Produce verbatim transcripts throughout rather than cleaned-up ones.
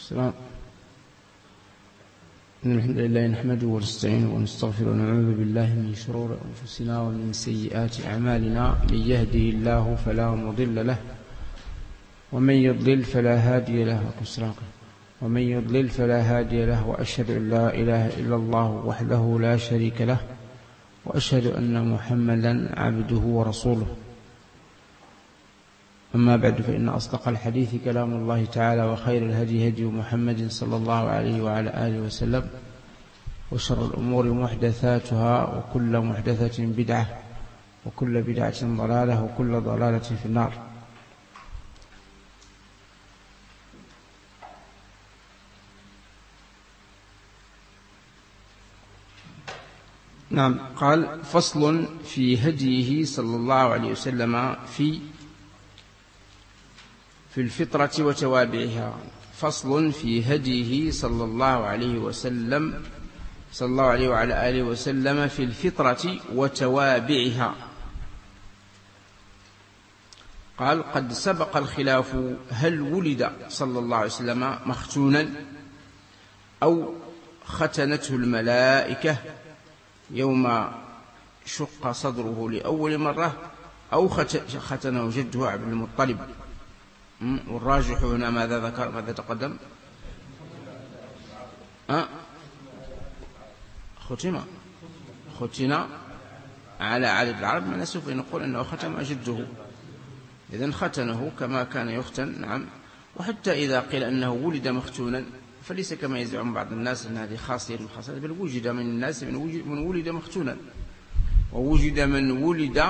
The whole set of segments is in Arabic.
السلام. إن الحمد لله نحمده ونستعينه ونستغفره ونعوذ بالله من شرور أنفسنا ومن سيئات أعمالنا. من يهده الله فلا مضل له ومن يضلل فلا هادي له ومن يضلل فلا هادي له وأشهد أن لا إله إلا الله وحده لا شريك له وأشهد أن محمدا عبده ورسوله. أما بعد، فإن أصدق الحديث كلام الله تعالى، وخير الهدي هدي محمد صلى الله عليه وعلى آله وسلم، وشر الأمور محدثاتها، وكل محدثة بدعة، وكل بدعة ضلالة، وكل ضلالة في النار. نعم. قال: فصل في هديه صلى الله عليه وسلم في في الفطرة وتوابعها. فصل في هديه صلى الله عليه وسلم صلى الله عليه وعلى آله وسلم في الفطرة وتوابعها. قال: قد سبق الخلاف هل ولد صلى الله عليه وسلم مختونا أو ختنته الملائكة يوم شق صدره لأول مرة، أو ختنه جده عبد المطلب. والراجح هنا ماذا ذكر؟ ماذا تقدم؟ أه؟ ختم ختن على عدد العرب من سوف نقول أنه ختم جده، إذن ختنه كما كان يختن. نعم. وحتى إذا قيل أنه ولد مختونا فليس كما يزعم بعض الناس أن هذه خاصية من خاصية، بل وجد من الناس من ولد مختونا، ووجد من ولد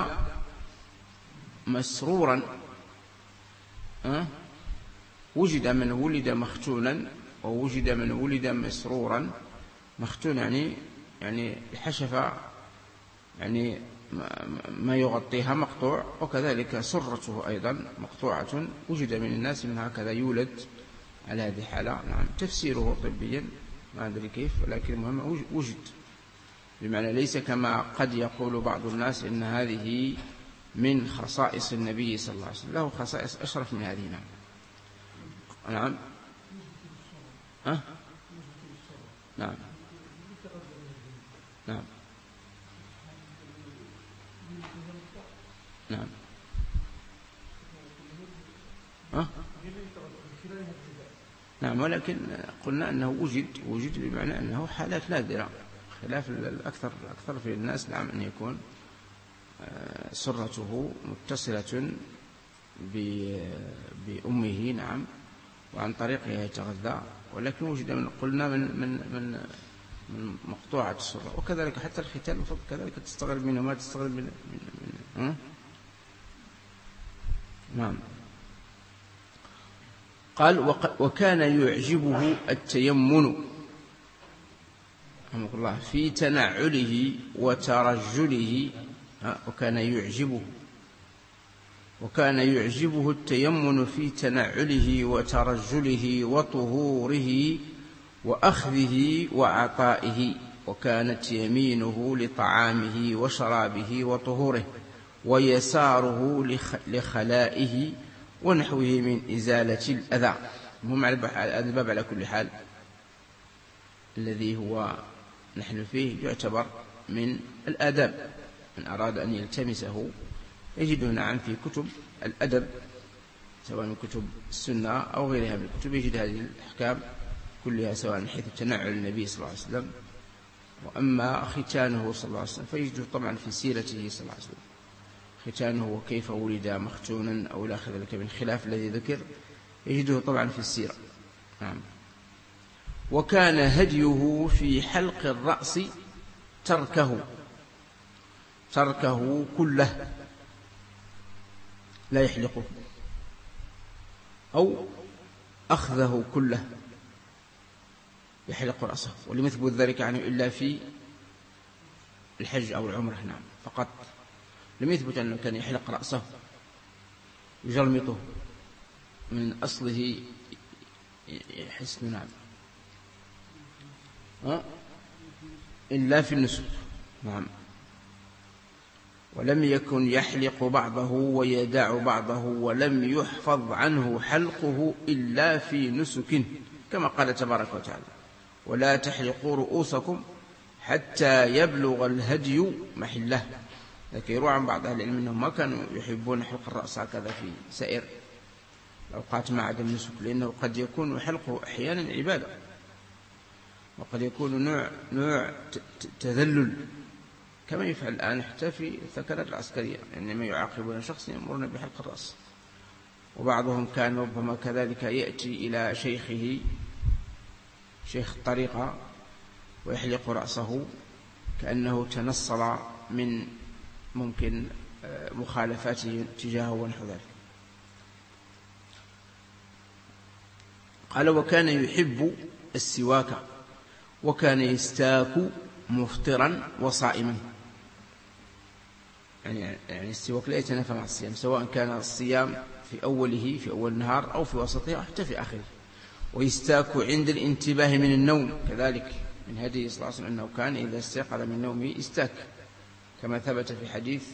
مسرورا. أه؟ وجد من ولد مختونا، ووجد من ولد مسرورا. مختون يعني يعني الحشفة، يعني ما يغطيها مقطوع، وكذلك سرته أيضا مقطوعة. وجد من الناس من هكذا يولد على هذه الحالة. نعم. تفسيره طبيا ما أدري كيف، ولكن المهم وجد، بمعنى ليس كما قد يقول بعض الناس إن هذه من خصائص النبي صلى الله عليه وسلم، له خصائص أشرف من هذه. نعم. نعم. أه؟ نعم. نعم. نعم. أه؟ نعم. ولكن قلنا أنه وجد وجد بمعنى أنه حالات نادرة، خلاف الأكثر الأكثر في الناس. نعم. أن يكون سرته متصلة بأمه. نعم. وعن طريقها يتغذى، ولكن وجد من قلنا من من من من مقطوعة السرة. وكذلك حتى الختان كذلك تستغرب منه ما تستغرب من, من, من ها؟ نعم. قال: وكان يعجبه التيمن رحمه الله في تنعله وترجله. وكان يعجبه وكان يعجبه التيمن في تنعله وترجله وطهوره وأخذه وعطائه، وكانت يمينه لطعامه وشرابه وطهوره، ويساره لخلائه ونحوه من إزالة الأذى. هم على الباب على كل حال الذي هو نحن فيه يعتبر من الآداب، من أراد أن يلتمسه يجده. نعم. في كتب الأدب سواء من كتب السنة أو غيرها من الكتب يجد هذه الأحكام كلها، سواء من حيث تنعل النبي صلى الله عليه وسلم. وأما ختانه صلى الله عليه وسلم فيجده طبعا في سيرته صلى الله عليه وسلم، ختانه وكيف ولد مختونا أو لا ذلك من خلاف الذي ذكر يجده طبعا في السيرة. نعم. وكان هديه في حلق الرأس تركه تركه كله، لا يحلقه، أو أخذه كله يحلق رأسه. ولم يثبت ذلك عنه إلا في الحج أو العمرة. نعم. فقط لم يثبت أنه كان يحلق رأسه يجرمطه من أصله حسن. نعم. أه؟ إلا في النسك. نعم. ولم يكن يحلق بعضه ويدع بعضه، ولم يحفظ عنه حلقه إلا في نسك كما قال تبارك وتعالى: ولا تحلقوا رؤوسكم حتى يبلغ الهدي محله. لكن يروى عن بعض أهل العلم أنهم ما كانوا يحبون حلق الرأس هكذا في سائر الأوقات مع عدم النسك، لأنه قد يكون حلقه أحيانا عبادة، وقد يكون نوع نوع تذلل، كما يفعل الآن حتى في الثكنات العسكرية، عندما يعني يعاقبون شخص يأمرون بحلق الرأس. وبعضهم كان ربما كذلك يأتي إلى شيخه شيخ الطريقة ويحلق رأسه كأنه تنصل من ممكن مخالفاته تجاهه ونحو ذلك. قال: وكان يحب السواك وكان يستاك مفطرا وصائما. يعني يعني السواك لا يتنافى مع الصيام، سواء كان الصيام في أوله في أول النهار أو في وسطه أو حتى في آخره. ويستاك عند الانتباه من النوم، كذلك من هدي صلى الله عليه وسلم أنه كان إذا استيقظ من نومه استاك، كما ثبت في حديث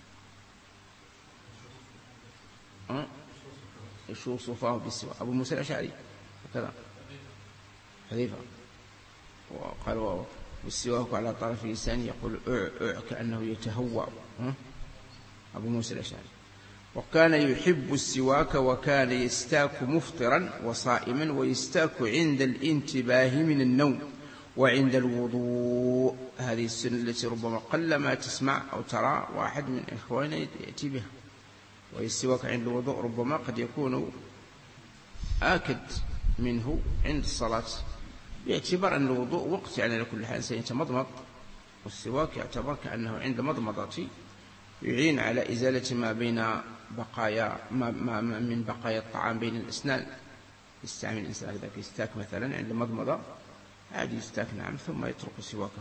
يشو صفاه بالسواك أبو موسى الأشعري هكذا حذيفة، وقال: والسواك على طرف لسانه يقول أع أع كأنه يتهوى أبو موسى الأشعري. وكان يحب السواك وكان يستاك مفطرا وصائما، ويستاك عند الانتباه من النوم وعند الوضوء. هذه السنة التي ربما قل ما تسمع أو ترى واحد من إخواننا يأتي بها. والسواك عند الوضوء ربما قد يكون آكد منه عند الصلاة، باعتبار أن الوضوء وقت، يعني لكل حال سيتمضمض، والسواك يعتبر كأنه عند مضمضة يعين على إزالة ما بين بقايا ما ما من بقايا الطعام بين الأسنان. يستعمل الإنسان إذا في استاك مثلا عند مضمضة عادي يستاك نعم، ثم يترك سواكه.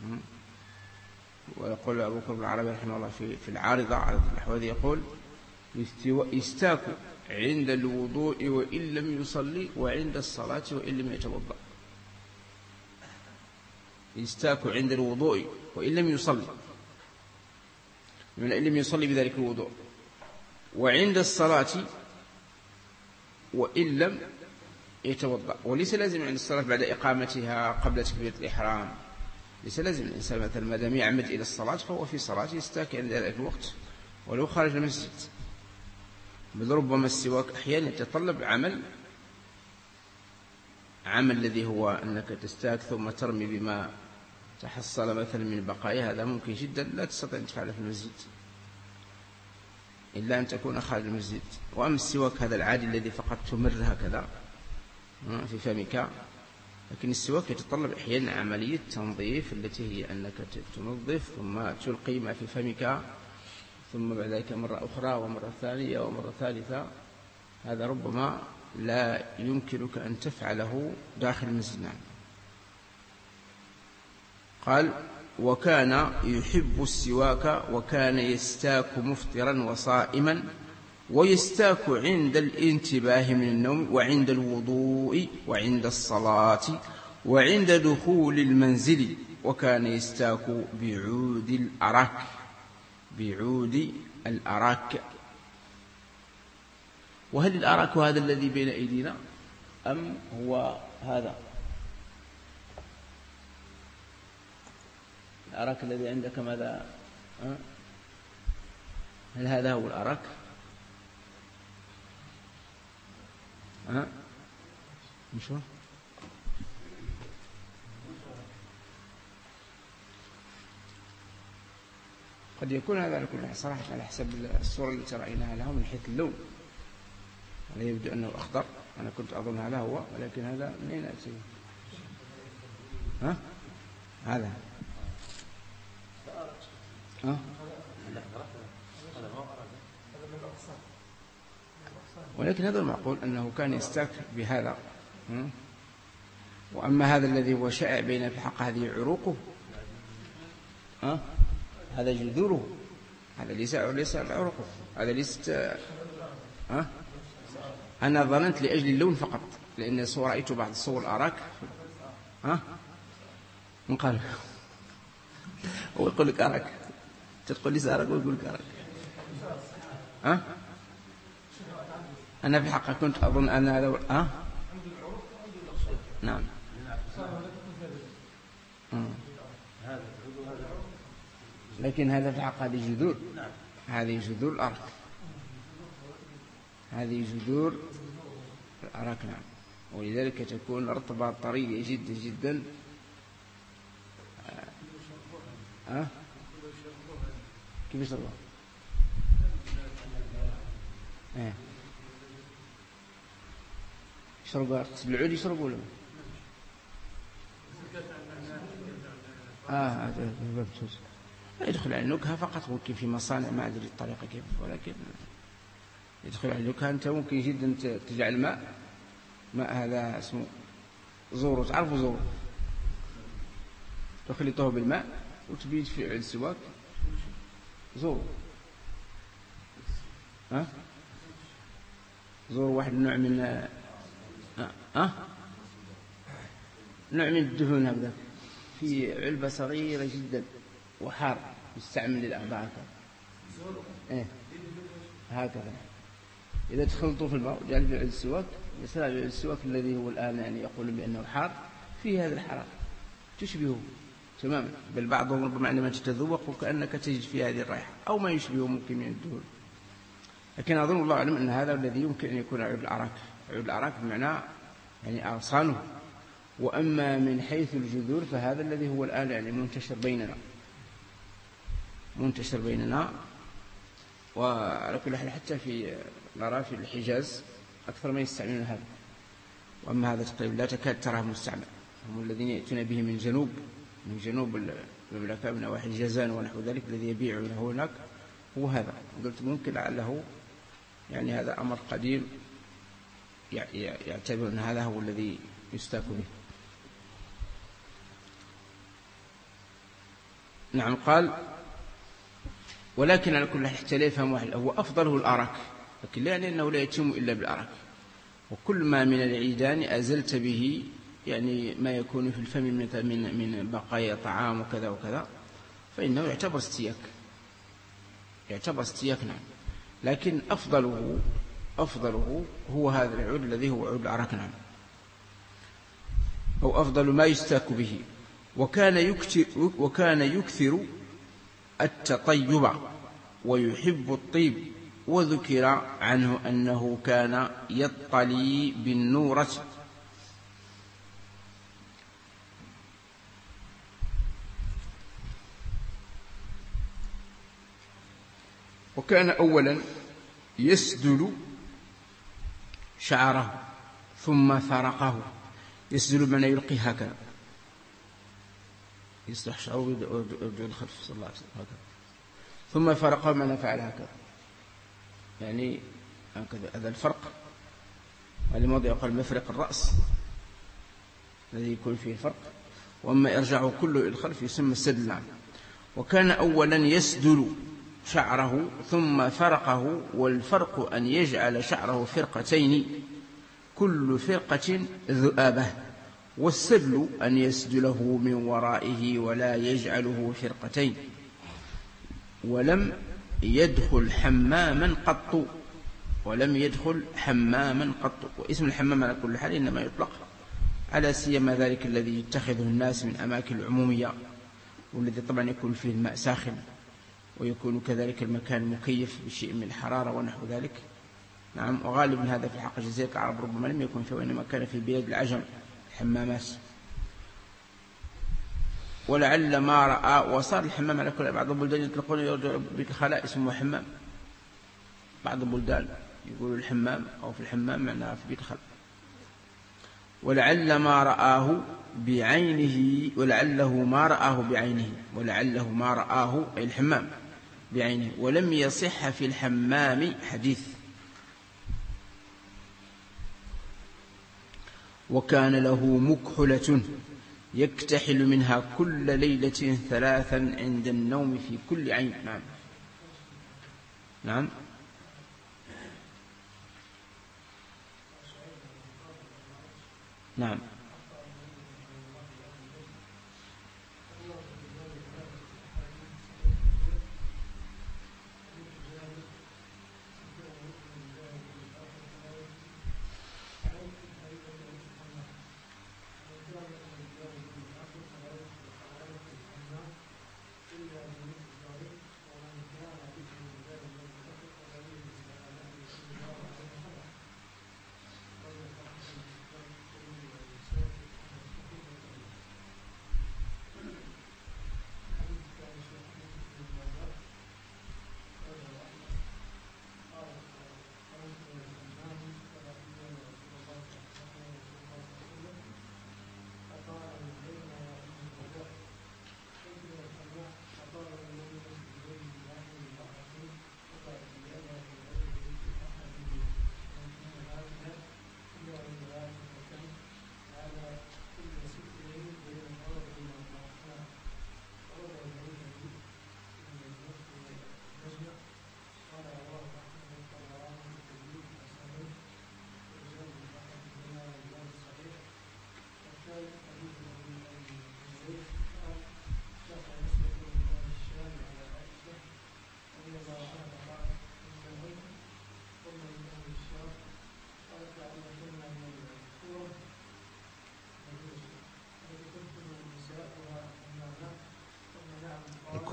ويقول أبو بكر بن العربي رحمه الله في في العارضة على الأحوذي يقول: يستاك عند الوضوء وإن لم يصلي، وعند الصلاة وإن لم يتوضأ. يستاك عند الوضوء وإن لم يصلي، من إن لم يصلي بذلك الوضوء، وعند الصلاة وإن لم يتوضأ. وليس لازم عند الصلاة بعد إقامتها قبل تكبيرة الإحرام، ليس لازم الإنسان مثلا ما دام يعمد إلى الصلاة فهو في صلاة يستاك عند ذلك الوقت ولو خارج المسجد. بل ربما السواك أحيانا يتطلب عمل عمل الذي هو أنك تستاك ثم ترمي بما تحصل مثلا من بقايا، هذا ممكن جدا لا تستطيع أن تفعله في المسجد إلا أن تكون خارج المسجد. وأما السواك هذا العادي الذي فقط تمر هكذا في فمك، لكن السواك يتطلب أحيانا عملية تنظيف التي هي أنك تنظف ثم تلقي ما في فمك، ثم بعد ذلك مرة أخرى ومرة ثانية ومرة ثالثة. هذا ربما لا يمكنك أن تفعله داخل المسجد. نعم. قال: وكان يحب السواك وكان يستاك مفطرا وصائما، ويستاك عند الانتباه من النوم وعند الوضوء وعند الصلاة وعند دخول المنزل. وكان يستاك بعود الأراك، بعود الأراك. وهل الأراك هذا الذي بين أيدينا أم هو هذا الأراك الذي عندك؟ ماذا أه؟ هل هذا هو الأراك؟ أه؟ مشو قد يكون هذا على كل صراحة على حسب الصورة التي رأيناها له من حيث اللون، هذا يبدو أنه أخضر، أنا كنت أظن هذا هو، ولكن هذا منين أتي؟ ها؟ هذا ها؟ ولكن هذا المعقول أنه كان يستاك بهذا. وأما هذا الذي هو شائع بين في حق هذه عروقه، ها؟ هذا جذوره، هذا ليس ليس عروقه، هذا ليست. ها؟ أنا ظننت لأجل اللون فقط، لأن رأيت بعض الصور الأراك. ها؟ من قال؟ هو يقول لك أراك، تقول لي سأراك ويقول لك أراك. ها؟ أنا في حقا كنت أظن أن هذا. ها؟ نعم. لكن هذا في الحق هذه جذور، هذه جذور الأرك، هذه جذور الأرك. نعم. ولذلك تكون رطبة طرية جدا جدا. أه؟ كيف يشربها؟ أه. يشربها بالعود يشربوا ولا آه يدخل على النكهة فقط. ممكن في مصانع ما أدري الطريقة كيف، ولكن يدخل على النكهة. أنت ممكن جدا تجعل ماء ماء هذا اسمه زورو، تعرفوا زورو، تخلطه بالماء وتبيد في عود السواك. زورو ها زورو واحد نوع من أه؟ أه؟ نوع من الدهون هذا في علبة صغيرة جدا وحار، يستعمل للأعضاء هكذا. إيه هكذا. إذا تخلطوا في الماء وجعل في عود السواك، يصير عود السواك الذي هو الآن يعني يقول بأنه حار فيه هذا الحرارة تشبهه تماما، بل بعضهم ربما عندما تتذوق وكأنك تجد في هذه الرائحة أو ما يشبهه ممكن من الدهون. لكن أظن الله أعلم أن هذا الذي يمكن أن يكون عود الأراك. عود الأراك بمعنى يعني أغصانه. وأما من حيث الجذور فهذا الذي هو الآن يعني منتشر بيننا منتشر بيننا وعلى كل حال حتى في نرى في الحجاز أكثر ما يستعملون هذا. وأما هذا تقريبا لا تكاد تراه مستعمل. هم الذين يأتون به من جنوب من جنوب المملكة من نواحي الجازان ونحو ذلك، الذي يبيعونه هناك هو هذا. قلت ممكن لعله يعني هذا أمر قديم يعتبر أن هذا هو الذي يستاك به. نعم. قال ولكن على كل حال حتى لا يفهم واحد هو أفضله الأرك، لكن لا يعني أنه لا يتم إلا بالأرك. وكل ما من العيدان أزلت به يعني ما يكون في الفم من من بقايا طعام وكذا وكذا فإنه يعتبر استياك يعتبر استياك. نعم. لكن أفضله أفضله هو هذا العود الذي هو عود الأرك. نعم. أو أفضل ما يستاك به. وكان يكثر, وكان يكثر التطيب ويحب الطيب. وذكر عنه أنه كان يطلي بالنورة. وكان أولا يسدل شعره ثم فرقه. يسدل بمعنى يلقي هكذا، يسرح شعره ويرجع الخلف صلى الله عليه وسلم هكذا. ثم فرقه بمعنى فعل هكذا، يعني هكذا. هذا الفرق ولماذا يقال مفرق الرأس الذي يكون فيه الفرق. وأما يرجع كله إلى الخلف يسمى السدل. نعم. وكان أولا يسدل شعره ثم فرقه. والفرق أن يجعل شعره فرقتين كل فرقة ذؤابة. والسدل أن يسدله من ورائه ولا يجعله فرقتين. ولم يدخل حماما قط ولم يدخل حماما قط. واسم الحمام على كل حال إنما يطلق على سيما ذلك الذي يتخذه الناس من أماكن العمومية، والذي طبعا يكون فيه الماء ساخن ويكون كذلك المكان مكيف بشيء من الحرارة ونحو ذلك. نعم. وغالبا هذا في حق جزيرة العرب ربما لم يكن فيه، وإنما كان في بلاد العجم حمامات. ولعل ما رأى. وصار الحمام على كل بعض البلدان يطلقون يرجع بك الخلاء اسمه حمام. بعض البلدان يقولوا الحمام أو في الحمام معناه في بيت الخلاء. ولعل ما رآه بعينه ولعله ما رآه بعينه ولعله ما رآه أي الحمام بعينه. ولم يصح في الحمام حديث. وكان له مكحلة يكتحل منها كل ليلة ثلاثا عند النوم في كل عين. نعم. نعم. نعم.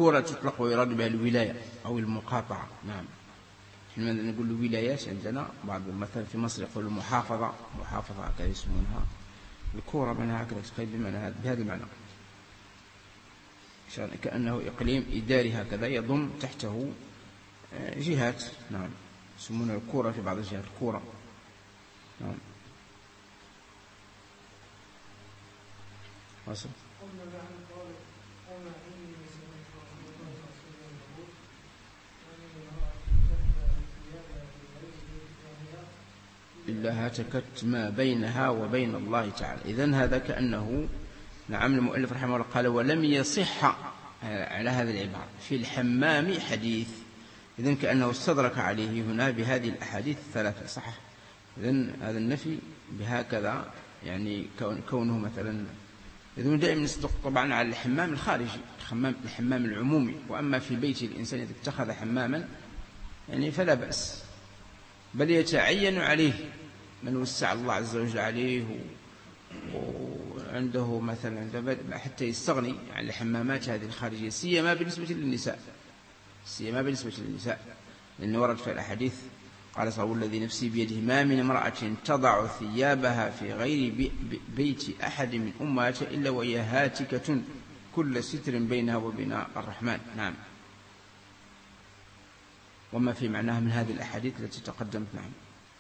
الكورة تطلق ويراد بها الولاية أو المقاطعة. نعم، حينما نقول الولايات عندنا بعض مثلا في مصر يقول المحافظة، محافظة هكذا يسمونها. الكورة منها هكذا تقريبا بمعنى بهذا المعنى، كأنه إقليم إداري هكذا يضم تحته جهات. نعم، يسمونها الكورة في بعض الجهات الكورة. نعم. واصل. إلا هتكت ما بينها وبين الله تعالى. إذن هذا كأنه، نعم، المؤلف رحمه الله قال ولم يصح على هذا العبارة في الحمام حديث. إذن كأنه استدرك عليه هنا بهذه الأحاديث الثلاثة. صح. إذن هذا النفي بهكذا يعني كونه مثلا، إذن دائما نصدق طبعا على الحمام الخارجي، الحمام, الحمام العمومي. وأما في بيت الإنسان إذا اتخذ حماما يعني فلا بأس، بل يتعين عليه من وسع الله عز وجل عليه وعنده مثلا حتى يستغني عن الحمامات هذه الخارجية، سيما بالنسبة للنساء، سيما بالنسبة للنساء، لأنه ورد في الأحاديث قال صلى الله الذي نفسي بيده ما من امرأة تضع ثيابها في غير بي بيت أحد من أمهاتها إلا وهي هاتكة كل ستر بينها وبين الرحمن. نعم. وما في معناها من هذه الأحاديث التي تقدمت. نعم.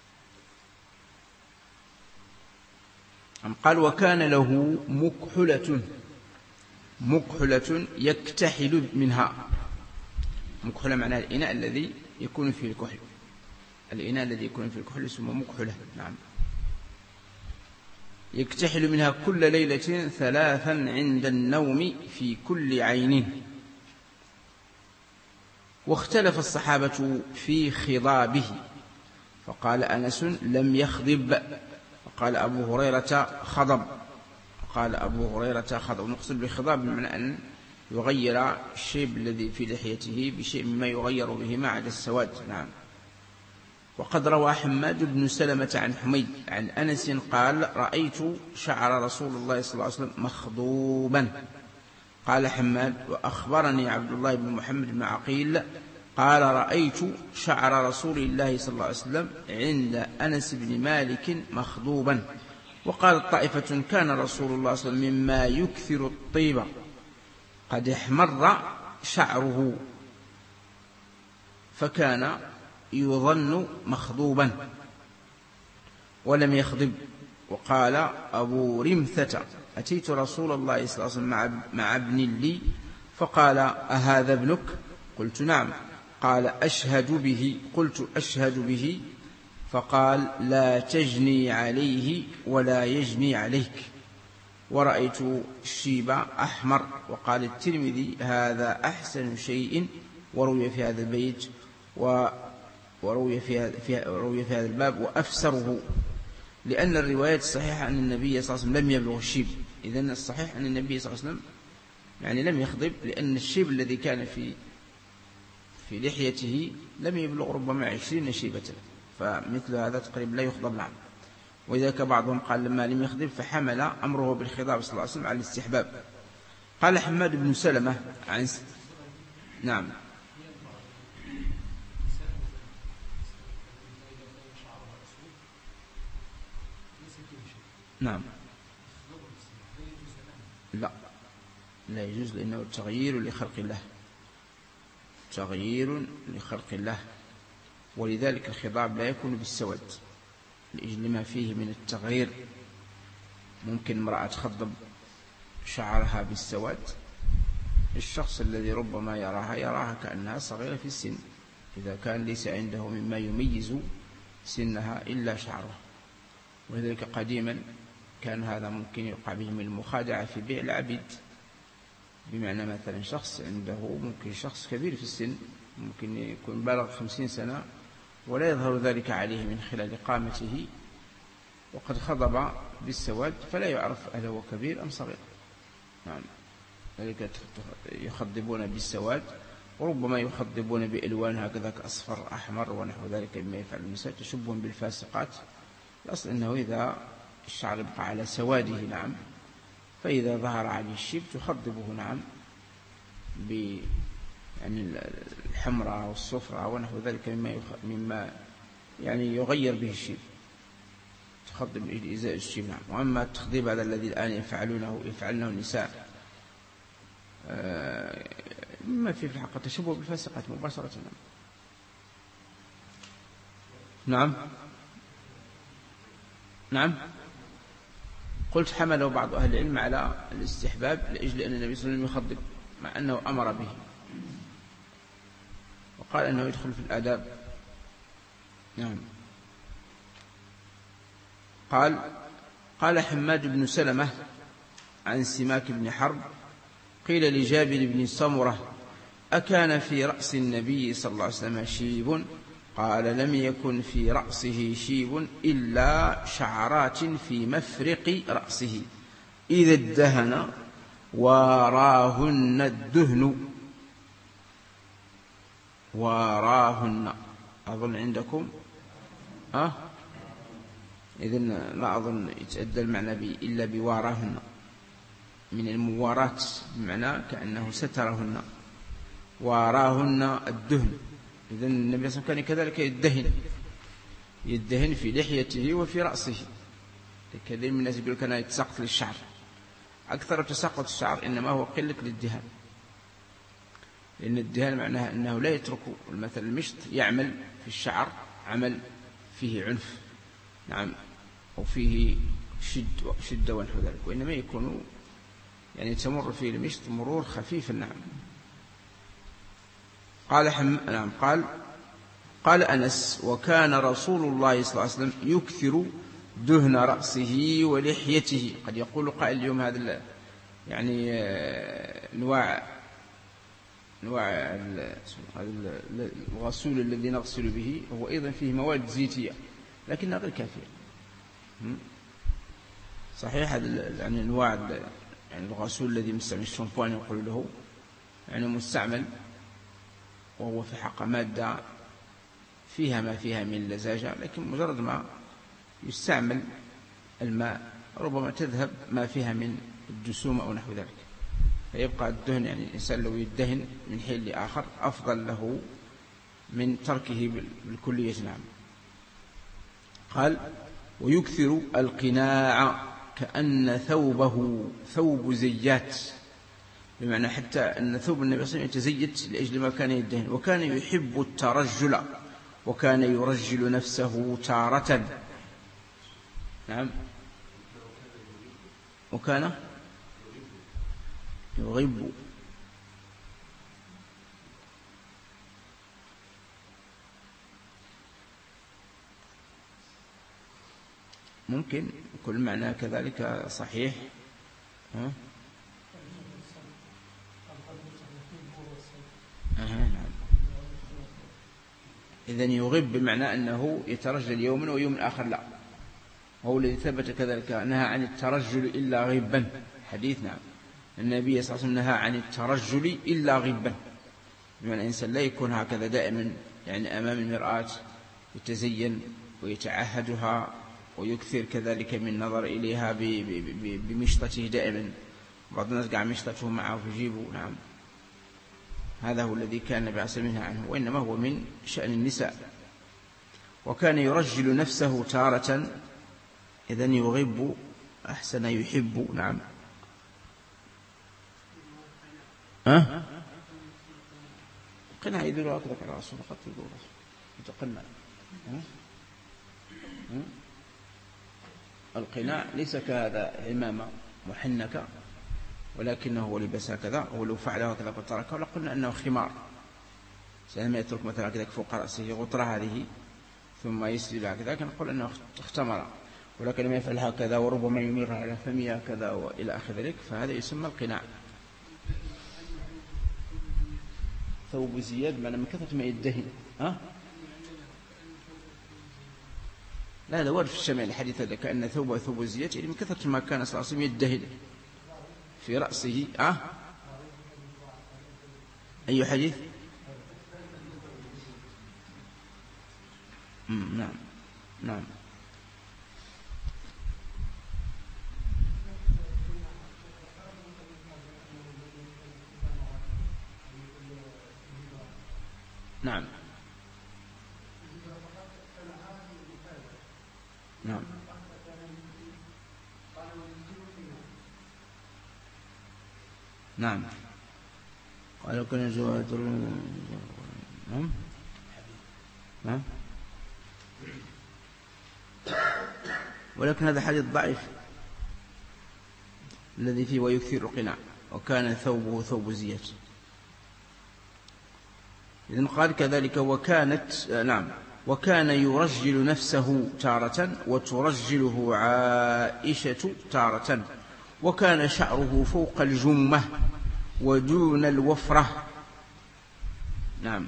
قال وكان له مكحلة، مكحلة يكتحل منها. مكحلة معناها الإناء الذي يكون فيه الكحل، الإناء الذي يكون فيه الكحل اسمه مكحلة. نعم. يكتحل منها كل ليلة ثلاثا عند النوم في كل عين. واختلف الصحابة في خضابه، فقال أنس لم يخضب، وقال أبو هريرة خضب، قال أبو هريرة خضب. نقصد بالخضاب بمعنى أن يغير الشيب الذي في لحيته بشيء مما يغير به ما عدا السواد. نعم. وقد روى حماد بن سلمة عن حميد عن أنس قال رأيت شعر رسول الله صلى الله عليه وسلم مخضوبا. قال حماد وأخبرني عبد الله بن محمد بن عقيل قال رأيت شعر رسول الله صلى الله عليه وسلم عند أنس بن مالك مخضوبا. وقال طائفة كان رسول الله صلى الله عليه وسلم مما يكثر الطيب قد احمر شعره فكان يظن مخضوبا ولم يخضب. وقال أبو رمثة أتيت رسول الله صلى الله عليه وسلم مع ابن لي فقال أهذا ابنك؟ قلت نعم. قال أشهد به؟ قلت أشهد به. فقال لا تجني عليه ولا يجني عليك. ورأيت الشيب أحمر. وقال الترمذي هذا أحسن شيء وروي في هذا البيت وروي في هذا الباب وأفسره، لأن الروايات الصحيحة أن النبي صلى الله عليه وسلم لم يبلغ الشيب. إذن الصحيح أن النبي صلى الله عليه وسلم يعني لم يخضب، لأن الشيب الذي كان في في لحيته لم يبلغ ربما عشرين شيبة، فمثل هذا تقريبا لا يخضب. نعم. وذلك بعضهم قال لما لم يخضب فحمل أمره بالخضاب صلى الله عليه وسلم على الاستحباب. قال حماد بن سلمة عن س... نعم. نعم. لا لا يجوز، لأنه تغيير لخلق الله، تغيير لخلق الله. ولذلك الخضاب لا يكون بالسواد لأجل ما فيه من التغيير. ممكن امرأة تخضب شعرها بالسواد، الشخص الذي ربما يراها يراها كأنها صغيرة في السن، إذا كان ليس عنده مما يميز سنها إلا شعرها. ولذلك قديما كان هذا ممكن يقع به من المخادعة في بيع العبيد، بمعنى مثلا شخص عنده ممكن شخص كبير في السن، ممكن يكون بالغ خمسين سنة ولا يظهر ذلك عليه من خلال قامته، وقد خضب بالسواد فلا يعرف هل هو كبير أم صغير. نعم. ذلك يخضبون بالسواد، وربما يخضبون بألوان هكذا كأصفر أحمر ونحو ذلك مما يفعل النساء تشبه بالفاسقات. الأصل أنه إذا الشعر يبقى على سواده، نعم، فإذا ظهر عليه الشيب تخضبه، نعم، يعني الحمراء والصفراء ونحو ذلك مما مما يعني يغير به الشيب، تخضب إزاء الشيب. نعم. وأما التخضيب هذا الذي الآن يفعلونه يفعلونه النساء مما فيه في الحقيقة تشبه بالفاسقات مباشرة. نعم نعم قلت حمله بعض أهل العلم على الاستحباب لأجل أن النبي صلى الله عليه وسلم يخضب مع أنه أمر به، وقال أنه يدخل في الآداب. نعم. قال قال حماد بن سلمة عن سماك بن حرب قيل لجابر بن سمرة أكان في رأس النبي صلى الله عليه وسلم شيب؟ قال لم يكن في رأسه شيب إلا شعرات في مفرق رأسه إذا ادهن واراهن الدهن. واراهن أظن عندكم أه؟ إذن لا أظن يتأدى المعنى إلا بواراهن من المواراة، بمعنى كأنه سترهن. واراهن الدهن. إذن النبي صلى الله عليه وسلم كان كذلك يدهن يدهن في لحيته وفي رأسه. كثير من الناس يقول كان يتساقط للشعر، أكثر تساقط الشعر إنما هو قلة للدهان، لأن الدهان معناها أنه لا يترك مثل المشط يعمل في الشعر عمل فيه عنف، نعم، وفيه شد شدة ونحو ذلك، وإنما يكون يعني تمر فيه المشط مرور خفيف. نعم. قال حم... نعم قال قال أنس وكان رسول الله صلى الله عليه وسلم يكثر دهن رأسه ولحيته. قد يقول قائل اليوم هذا يعني انواع انواع الغسول الذي نغسل به هو ايضا فيه مواد زيتيه لكنها غير كافيه. صحيح هذا يعني انواع يعني الغسول الذي مستعمل الشامبوان يقول له يعني مستعمل، وهو في حق ماده فيها ما فيها من لزاجه، لكن مجرد ما يستعمل الماء ربما تذهب ما فيها من الجسوم أو نحو ذلك، فيبقى الدهن يعني الإنسان لو يدهن من حين لآخر أفضل له من تركه بالكلية. نعم. قال ويكثر القناع كأن ثوبه ثوب زيات، بمعنى حتى أن ثوب النبي صلى الله عليه وسلم يتزيت لأجل ما كان يدهن. وكان يحب الترجل وكان يرجل نفسه تارة. نعم. وكان يغب ممكن كل معنى كذلك صحيح. ها؟ أه نعم. إذن يغب بمعنى أنه يترجل يوما ويوم آخر لا، وهو الذي ثبت كذلك نهى عن الترجل إلا غبا حديث. نعم. النبي صلى الله عليه وسلم نهى عن الترجل إلا غبا، بمعنى الإنسان لا يكون هكذا دائما يعني أمام المرآة يتزين ويتعهدها ويكثر كذلك من نظر إليها بمشطته دائما. بعض الناس قاعد مشطته معه في جيبه. نعم. هذا هو الذي كان النبي صلى الله عليه وسلم عنه، وإنما هو من شأن النساء. وكان يرجل نفسه تارة. إذن يغب أحسن يحب. نعم. ها قناع يدل هكذا على رأسه فقط يدل يتقنع. القناع ليس كهذا عمامة محنكة، ولكنه هو لبس هكذا، ولو فعله هكذا قد تركه لقلنا أنه خمار. سلما يترك مثلا كذا فوق رأسه غطرة هذه ثم يسجد هكذا كان نقول أنه اختمر، ولكن لما يفعل هكذا وربما يميرها على فمها هكذا وإلى آخر ذلك فهذا يسمى القناع. ثوب زياد معنى من كثرة ما يدهن. ها؟ لا هذا ورد في الشمال الحديث هذا كأن ثوبه ثوب زياد يعني من كثرة ما كان صلى الله عليه وسلم يدهن في رأسه. ها؟ أي حديث؟ نعم نعم. نعم نعم نعم قالوا كنا جواد نعم نعم ولكن هذا حديث ضعيف الذي فيه ويكثر القناع وكان ثوبه ثوب زياد. إذن قال كذلك وكانت نعم وكان يرجل نفسه تارة وترجله عائشة تارة وكان شعره فوق الجمة ودون الوفرة. نعم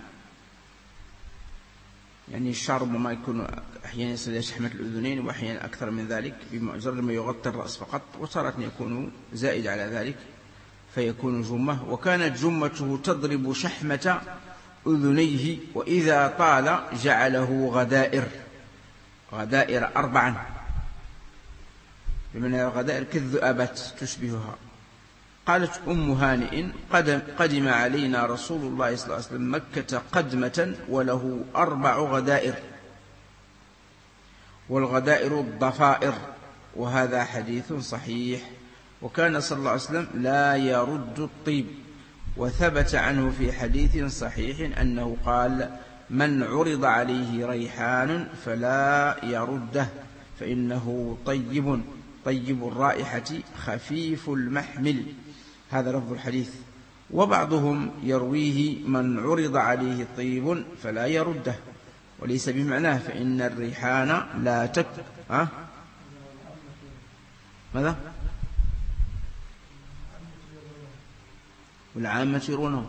يعني الشعر ما يكون أحيانا يصل شحمة الأذنين وأحيانا أكثر من ذلك بمجرد ما يغطي الرأس فقط، وتارة يكون زائد على ذلك فيكون جمة. وكانت جمته تضرب شحمة أذنيه وإذا طال جعله غدائر غدائر أربعا بمعنى غدائر كالذؤابات تشبهها. قالت أم هانئ قدم, قدم علينا رسول الله صلى الله عليه وسلم مكة قدمة وله أربع غدائر والغدائر الضفائر، وهذا حديث صحيح. وكان صلى الله عليه وسلم لا يرد الطيب، وثبت عنه في حديث صحيح أنه قال من عرض عليه ريحان فلا يرده فإنه طيب طيب الرائحة خفيف المحمل. هذا لفظ الحديث. وبعضهم يرويه من عرض عليه طيب فلا يرده، وليس بمعناه فإن الريحان لا تك أه؟ ماذا؟ والعامة يرونه.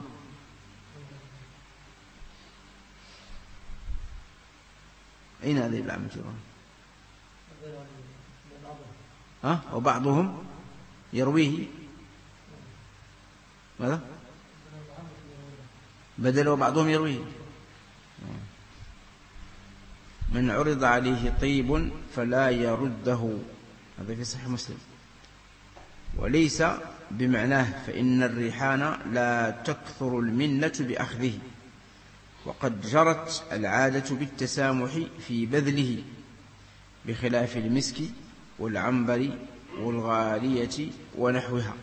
أين هذه العامة يرونه؟ أه؟ وبعضهم يرويه ماذا؟ بدل وبعضهم يرويه من عرض عليه طيب فلا يرده، هذا في صحيح مسلم. وليس بمعناه فإن الريحان لا تكثر المنة بأخذه، وقد جرت العادة بالتسامح في بذله بخلاف المسك والعنبر والغالية ونحوها.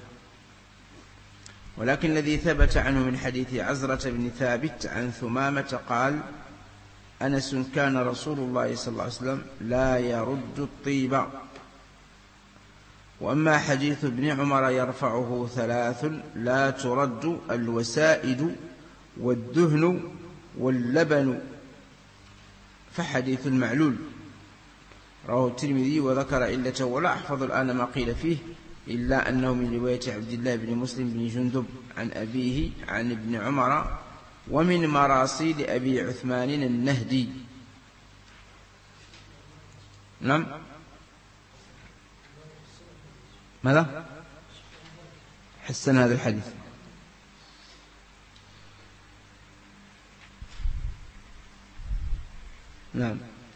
ولكن الذي ثبت عنه من حديث عزرة بن ثابت عن ثمامة قال أنس كان رسول الله صلى الله عليه وسلم لا يرد الطيب. وأما حديث ابن عمر يرفعه ثلاث لا ترد الوسائد والدهن واللبن فحديث معلول، رواه الترمذي وذكر علته، ولا أحفظ الآن ما قيل فيه إلا أنه من رواية عبد الله بن مسلم بن جندب عن أبيه عن ابن عمر ومن مراسيل أبي عثمان النهدي. نعم ماذا؟ حسن هذا الحديث. نعم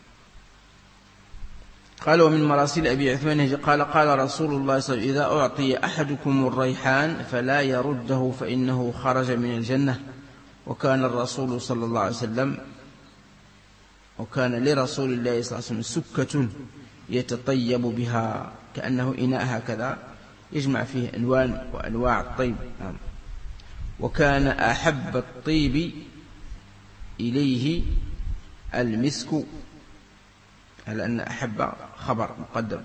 قال ومن مراسيل أبي عثمان قال قال رسول الله صلى الله عليه وسلم إذا أعطي أحدكم الريحان فلا يرده فإنه خرج من الجنة. وكان الرسول صلى الله عليه وسلم وكان لرسول الله صلى الله عليه وسلم سكة يتطيب بها كأنه إناء هكذا يجمع فيه ألوان وأنواع الطيب. نعم. وكان أحب الطيب إليه المسك، على أن أحب خبر مقدم.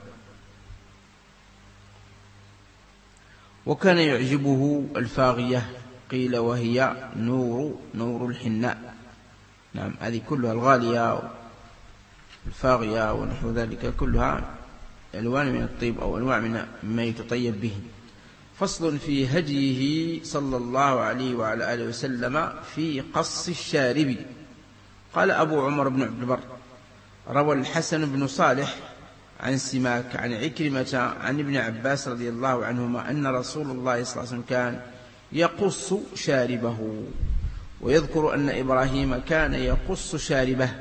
وكان يعجبه الفاغية قيل وهي نور نور الحناء. نعم هذه كلها الغالية الفاغية ونحو ذلك كلها ألوان من الطيب أو أنواع من ما يتطيب به. فصل في هديه صلى الله عليه وعلى آله وسلم في قص الشارب. قال أبو عمر بن عبد البر روى الحسن بن صالح عن سماك عن عكرمة عن ابن عباس رضي الله عنهما أن رسول الله صلى الله عليه وسلم كان يقص شاربه، ويذكر أن إبراهيم كان يقص شاربه.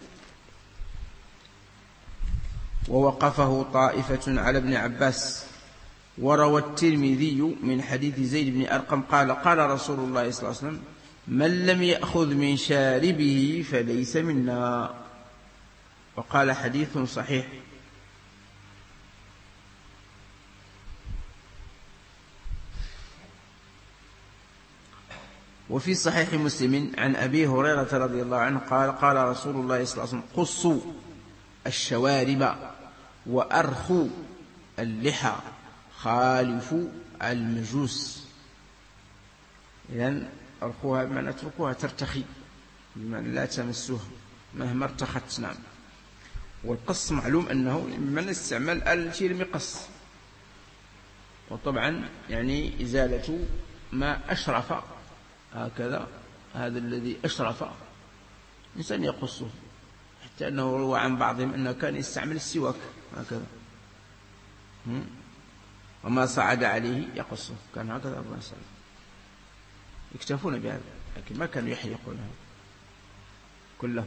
ووقفه طائفة على ابن عباس. وروى الترمذي من حديث زيد بن أرقم قال قال رسول الله صلى الله عليه وسلم من لم يأخذ من شاربه فليس منا. وقال حديث صحيح. وفي صحيح مسلم عن أبي هريرة رضي الله عنه قال قال رسول الله صلى الله عليه وسلم قصوا الشوارب وأرخوا اللحى خالفوا المجوس. إذن أرخوها بمعنى اتركوها ترتخي، بمعنى لا تمسوها مهما ارتخت. نعم. والقص معلوم أنه من استعمال الشيء المقص، وطبعا يعني إزالة ما أشرف، هكذا هذا الذي أشرف إنسان يقصه، حتى أنه روى عن بعضهم أنه كان يستعمل السواك هكذا، وما صعد عليه يقصه، كان هكذا أبو سلمة يكتفون بهذا، لكن ما كانوا يحلقونها كلهم.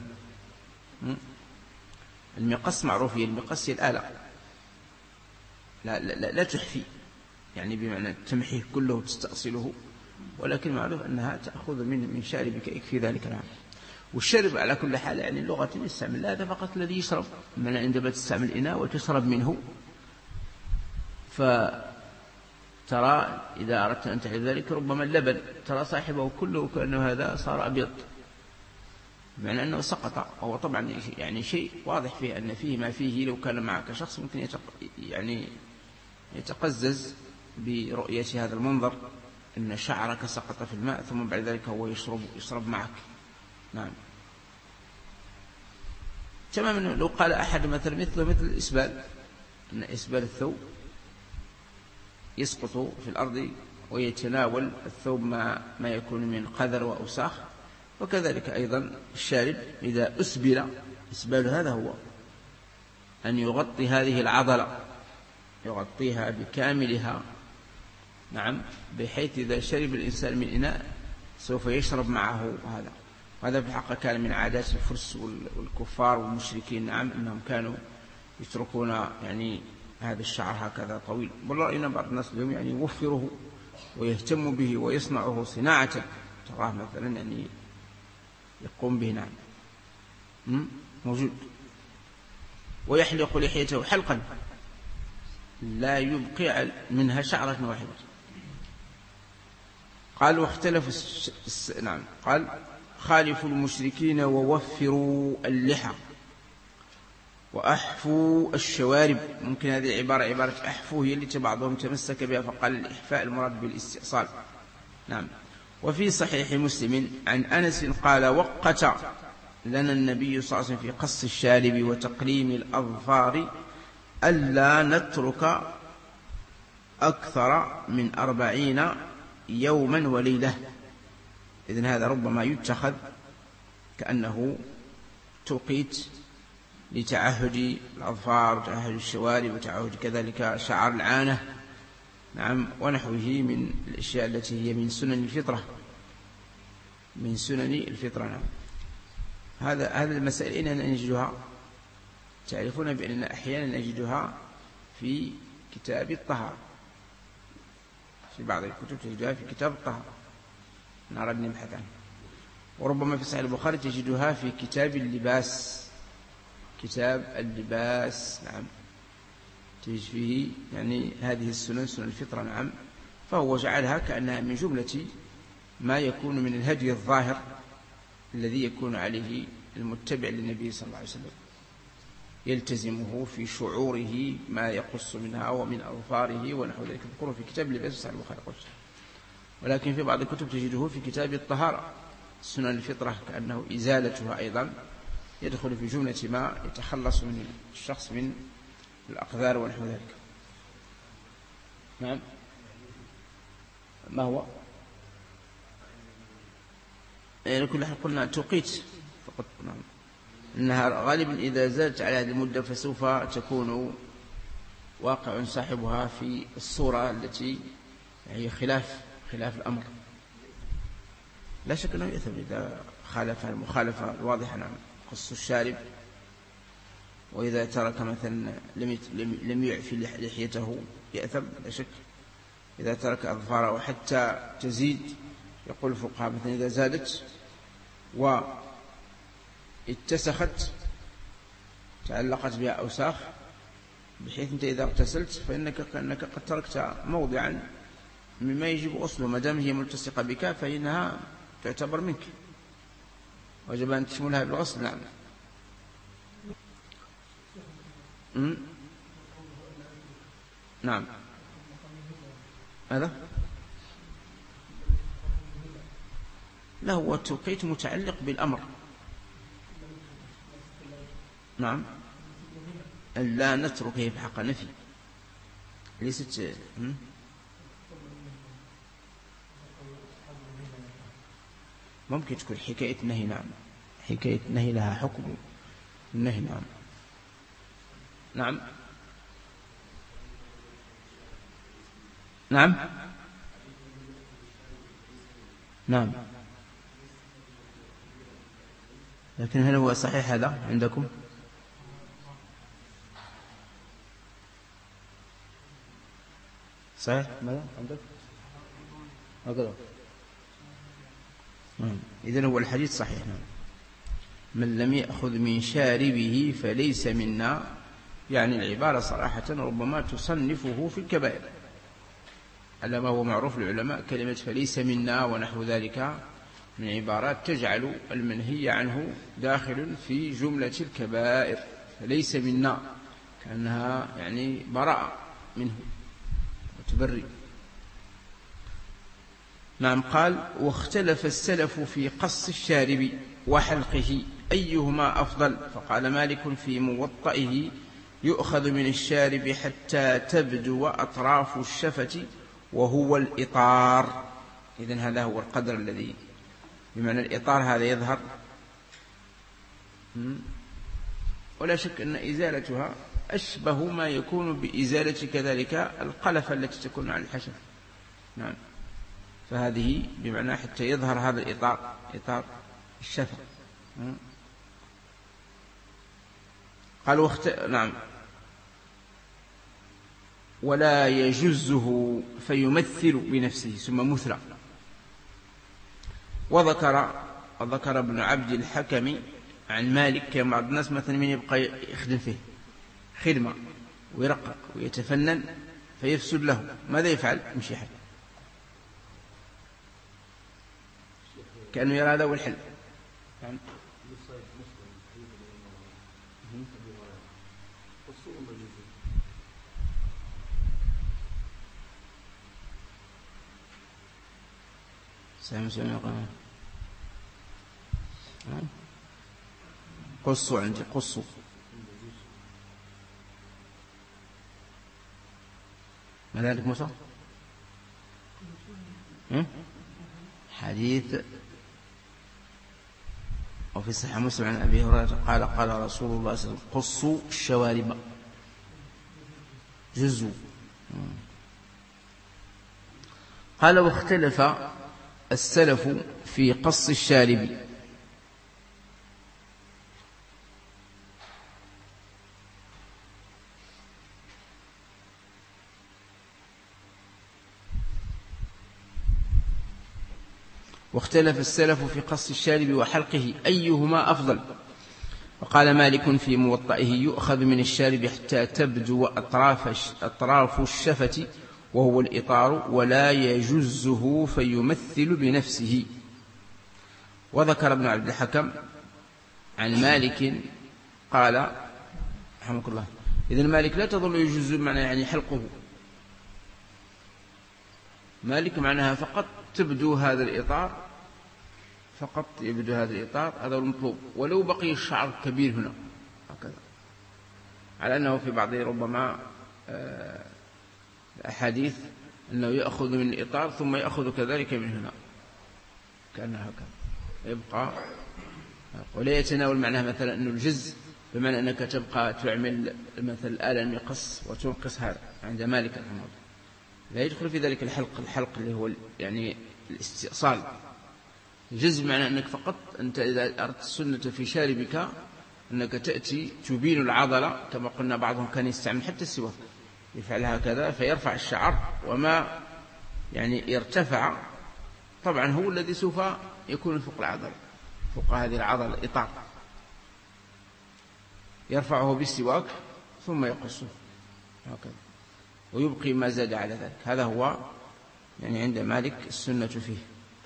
المقص معروف، هي المقص هي الآلة، لا, لا, لا, لا تحفي، يعني بمعنى تمحيه كله تستأصله، ولكن معروف أنها تأخذ من من شاربك يكفي ذلك. نعم. والشرب على كل حال يعني اللغة يستعمل هذا فقط الذي يشرب، من عندما تستعمل إناء وتشرب منه، فترى إذا أردت أن تحل ذلك ربما اللبن ترى صاحبه كله كأنه هذا صار أبيض، بمعنى أنه سقط. وهو طبعا يعني شيء واضح فيه أن فيه ما فيه، لو كان معك شخص ممكن يتق... يعني يتقزز برؤية هذا المنظر، أن شعرك سقط في الماء ثم بعد ذلك هو يشرب يشرب معك. نعم. تماما لو قال أحد مثل مثله مثل الإسبال، أن إسبال الثوب يسقط في الأرض ويتناول الثوب ما, ما يكون من قذر وأوساخ، وكذلك أيضا الشارب إذا أسبل، إسبال هذا هو أن يغطي هذه العضلة، يغطيها بكاملها. نعم. بحيث إذا شرب الإنسان من إناء سوف يشرب معه هذا. وهذا في الحقيقة كان من عادات الفرس والكفار والمشركين. نعم. أنهم كانوا يتركون يعني هذا الشعر هكذا طويل، بل رأينا بعض الناس اليوم يعني يوفره ويهتم به ويصنعه صناعة، تراه مثلا يعني يقوم به. نعم. موجود. ويحلق لحيته حلقا لا يبقي منها شعرة واحدة. قال واختلف الس... نعم. قال خالفوا المشركين ووفروا اللحى وأحفوا الشوارب. ممكن هذه العبارة عبارة أحفوا هي التي بعضهم تمسك بها فقال الإحفاء المراد بالاستئصال. نعم. وفي صحيح مسلم عن أنس قال وقت لنا النبي صلى الله عليه وسلم في قص الشارب وتقليم الأظفار ألا نترك أكثر من أربعين يوما وليلة. إذن هذا ربما يتخذ كأنه توقيت لتعهد الأظفار وتعهد الشوارب وتعهد كذلك شعر العانة. نعم. ونحوه من الأشياء التي هي من سنن الفطرة، من سنن الفطرة. نعم. هذا هذا المسائل إننا نجدها، تعرفون بأننا أحيانا نجدها في كتاب الطهارة، في بعض الكتب تجدها في كتاب الطهارة، نرى نبحث عنه. وربما في صحيح البخاري تجدها في كتاب اللباس، كتاب اللباس. نعم. تجد فيه يعني هذه السنن سنن الفطرة. نعم. فهو جعلها كأنها من جملة ما يكون من الهدي الظاهر الذي يكون عليه المتبع للنبي صلى الله عليه وسلم، يلتزمه في شعوره ما يقص منها ومن أظفاره ونحو ذلك. تذكره في كتاب اللباس صحيح البخاري قلت. ولكن في بعض الكتب تجده في كتاب الطهارة سنن الفطرة، كأنه إزالتها أيضا يدخل في جملة ما يتخلص من الشخص من الأقذار ونحو ذلك. نعم. ما هو يعني كل حال قلنا توقيت فقط. نعم. إنها غالبا إذا زادت على هذه المدة فسوف تكون واقع صاحبها في الصورة التي هي خلاف خلاف الأمر. لا شك أنه يأثم إذا خالف المخالفة الواضحة. نعم. قص الشارب، وإذا ترك مثلا لم يعفي لحيته يأثم لا شك. إذا ترك أظفاره حتى تزيد يقول الفقهاء مثلا إذا زادت واتسخت تعلقت بها أوساخ بحيث أنت إذا اغتسلت فإنك كأنك قد تركت موضعا مما يجب غسله، ما دام هي ملتصقة بك فإنها تعتبر منك، وجب أن تشملها بالغسل. نعم. م? نعم. هذا لا، هو التوقيت متعلق بالأمر. نعم. لا نتركه في حق نفي، ليست م? ممكن تكون حكاية نهي. نعم، حكاية نهي لها حكم النهي. نعم. نعم. نعم. نعم. لكن هل هو صحيح هذا عندكم؟ صحيح ماذا عندك؟ هكذا. نعم. إذن هو الحديث صحيح. نعم. من لم يأخذ من شاربه فليس منا، يعني العبارة صراحة ربما تصنفه في الكبائر على ما هو معروف للعلماء. كلمة فليس منا ونحو ذلك من عبارات تجعل المنهي عنه داخل في جملة الكبائر. فليس منا كأنها يعني براءة منه وتبري. نعم. قال واختلف السلف في قص الشارب وحلقه أيهما أفضل، فقال مالك في موطئه يؤخذ من الشارب حتى تبدو أطراف الشفة وهو الإطار. إذن هذا هو القدر الذي بمعنى الإطار هذا يظهر، ولا شك أن إزالتها أشبه ما يكون بإزالة كذلك القلفة التي تكون على الحشف. نعم. فهذه بمعنى حتى يظهر هذا الإطار، إطار الشفة. قال واخت... نعم. ولا يجزه فيمثل بنفسه ثم مثلى. وذكر وذكر ابن عبد الحكم عن مالك كان بعض الناس مثلا من يبقى يخدم فيه خدمة ويرقق ويتفنن فيفسد له، ماذا يفعل؟ يمشي حل، كأنه يرى هذا هو الحل. يعني سامي سامي قام قصوا عندي قصوا. ما ذلك موسى؟ حديث وفي صحيح مسلم عن أبي هريرة قال قال رسول الله صلى الله عليه وسلم قصوا الشوارب جزوا. قال واختلف السلف في قص الشارب. واختلف السلف في قص الشارب وحلقه أيهما أفضل، وقال مالك في موطئه يؤخذ من الشارب حتى تبدو أطراف, أطراف الشفة وهو الإطار ولا يجزه فيمثل بنفسه. وذكر ابن عبد الحكم عن مالك قال رحمك الله إذن مالك لا تظل يجز معنى يعني حلقه، مالك معناها فقط تبدو هذا الإطار، فقط يبدو هذا الإطار، هذا المطلوب، ولو بقي الشعر كبير هنا هكذا، على أنه في بعض ربما الأحاديث أنه يأخذ من الإطار ثم يأخذ كذلك من هنا كأنه هكذا يبقى، ولا يتناول معناه مثلا أنه الجز بمعنى أنك تبقى تعمل مثل الآلة المقص وتنقص هذا عند مالك رحمه الله، لا يدخل في ذلك الحلق الحلق اللي هو يعني الاستئصال. الجز معنى أنك فقط أنت إذا أردت السنة في شاربك أنك تأتي تبين العضلة، كما قلنا بعضهم كان يستعمل حتى السواك يفعل هكذا فيرفع الشعر، وما يعني يرتفع طبعا هو الذي سوف يكون فوق العضلة، فوق هذه العضلة الإطار، يرفعه بالسواك ثم يقصه هكذا ويبقي ما زاد على ذلك. هذا هو يعني عند مالك السنة فيه.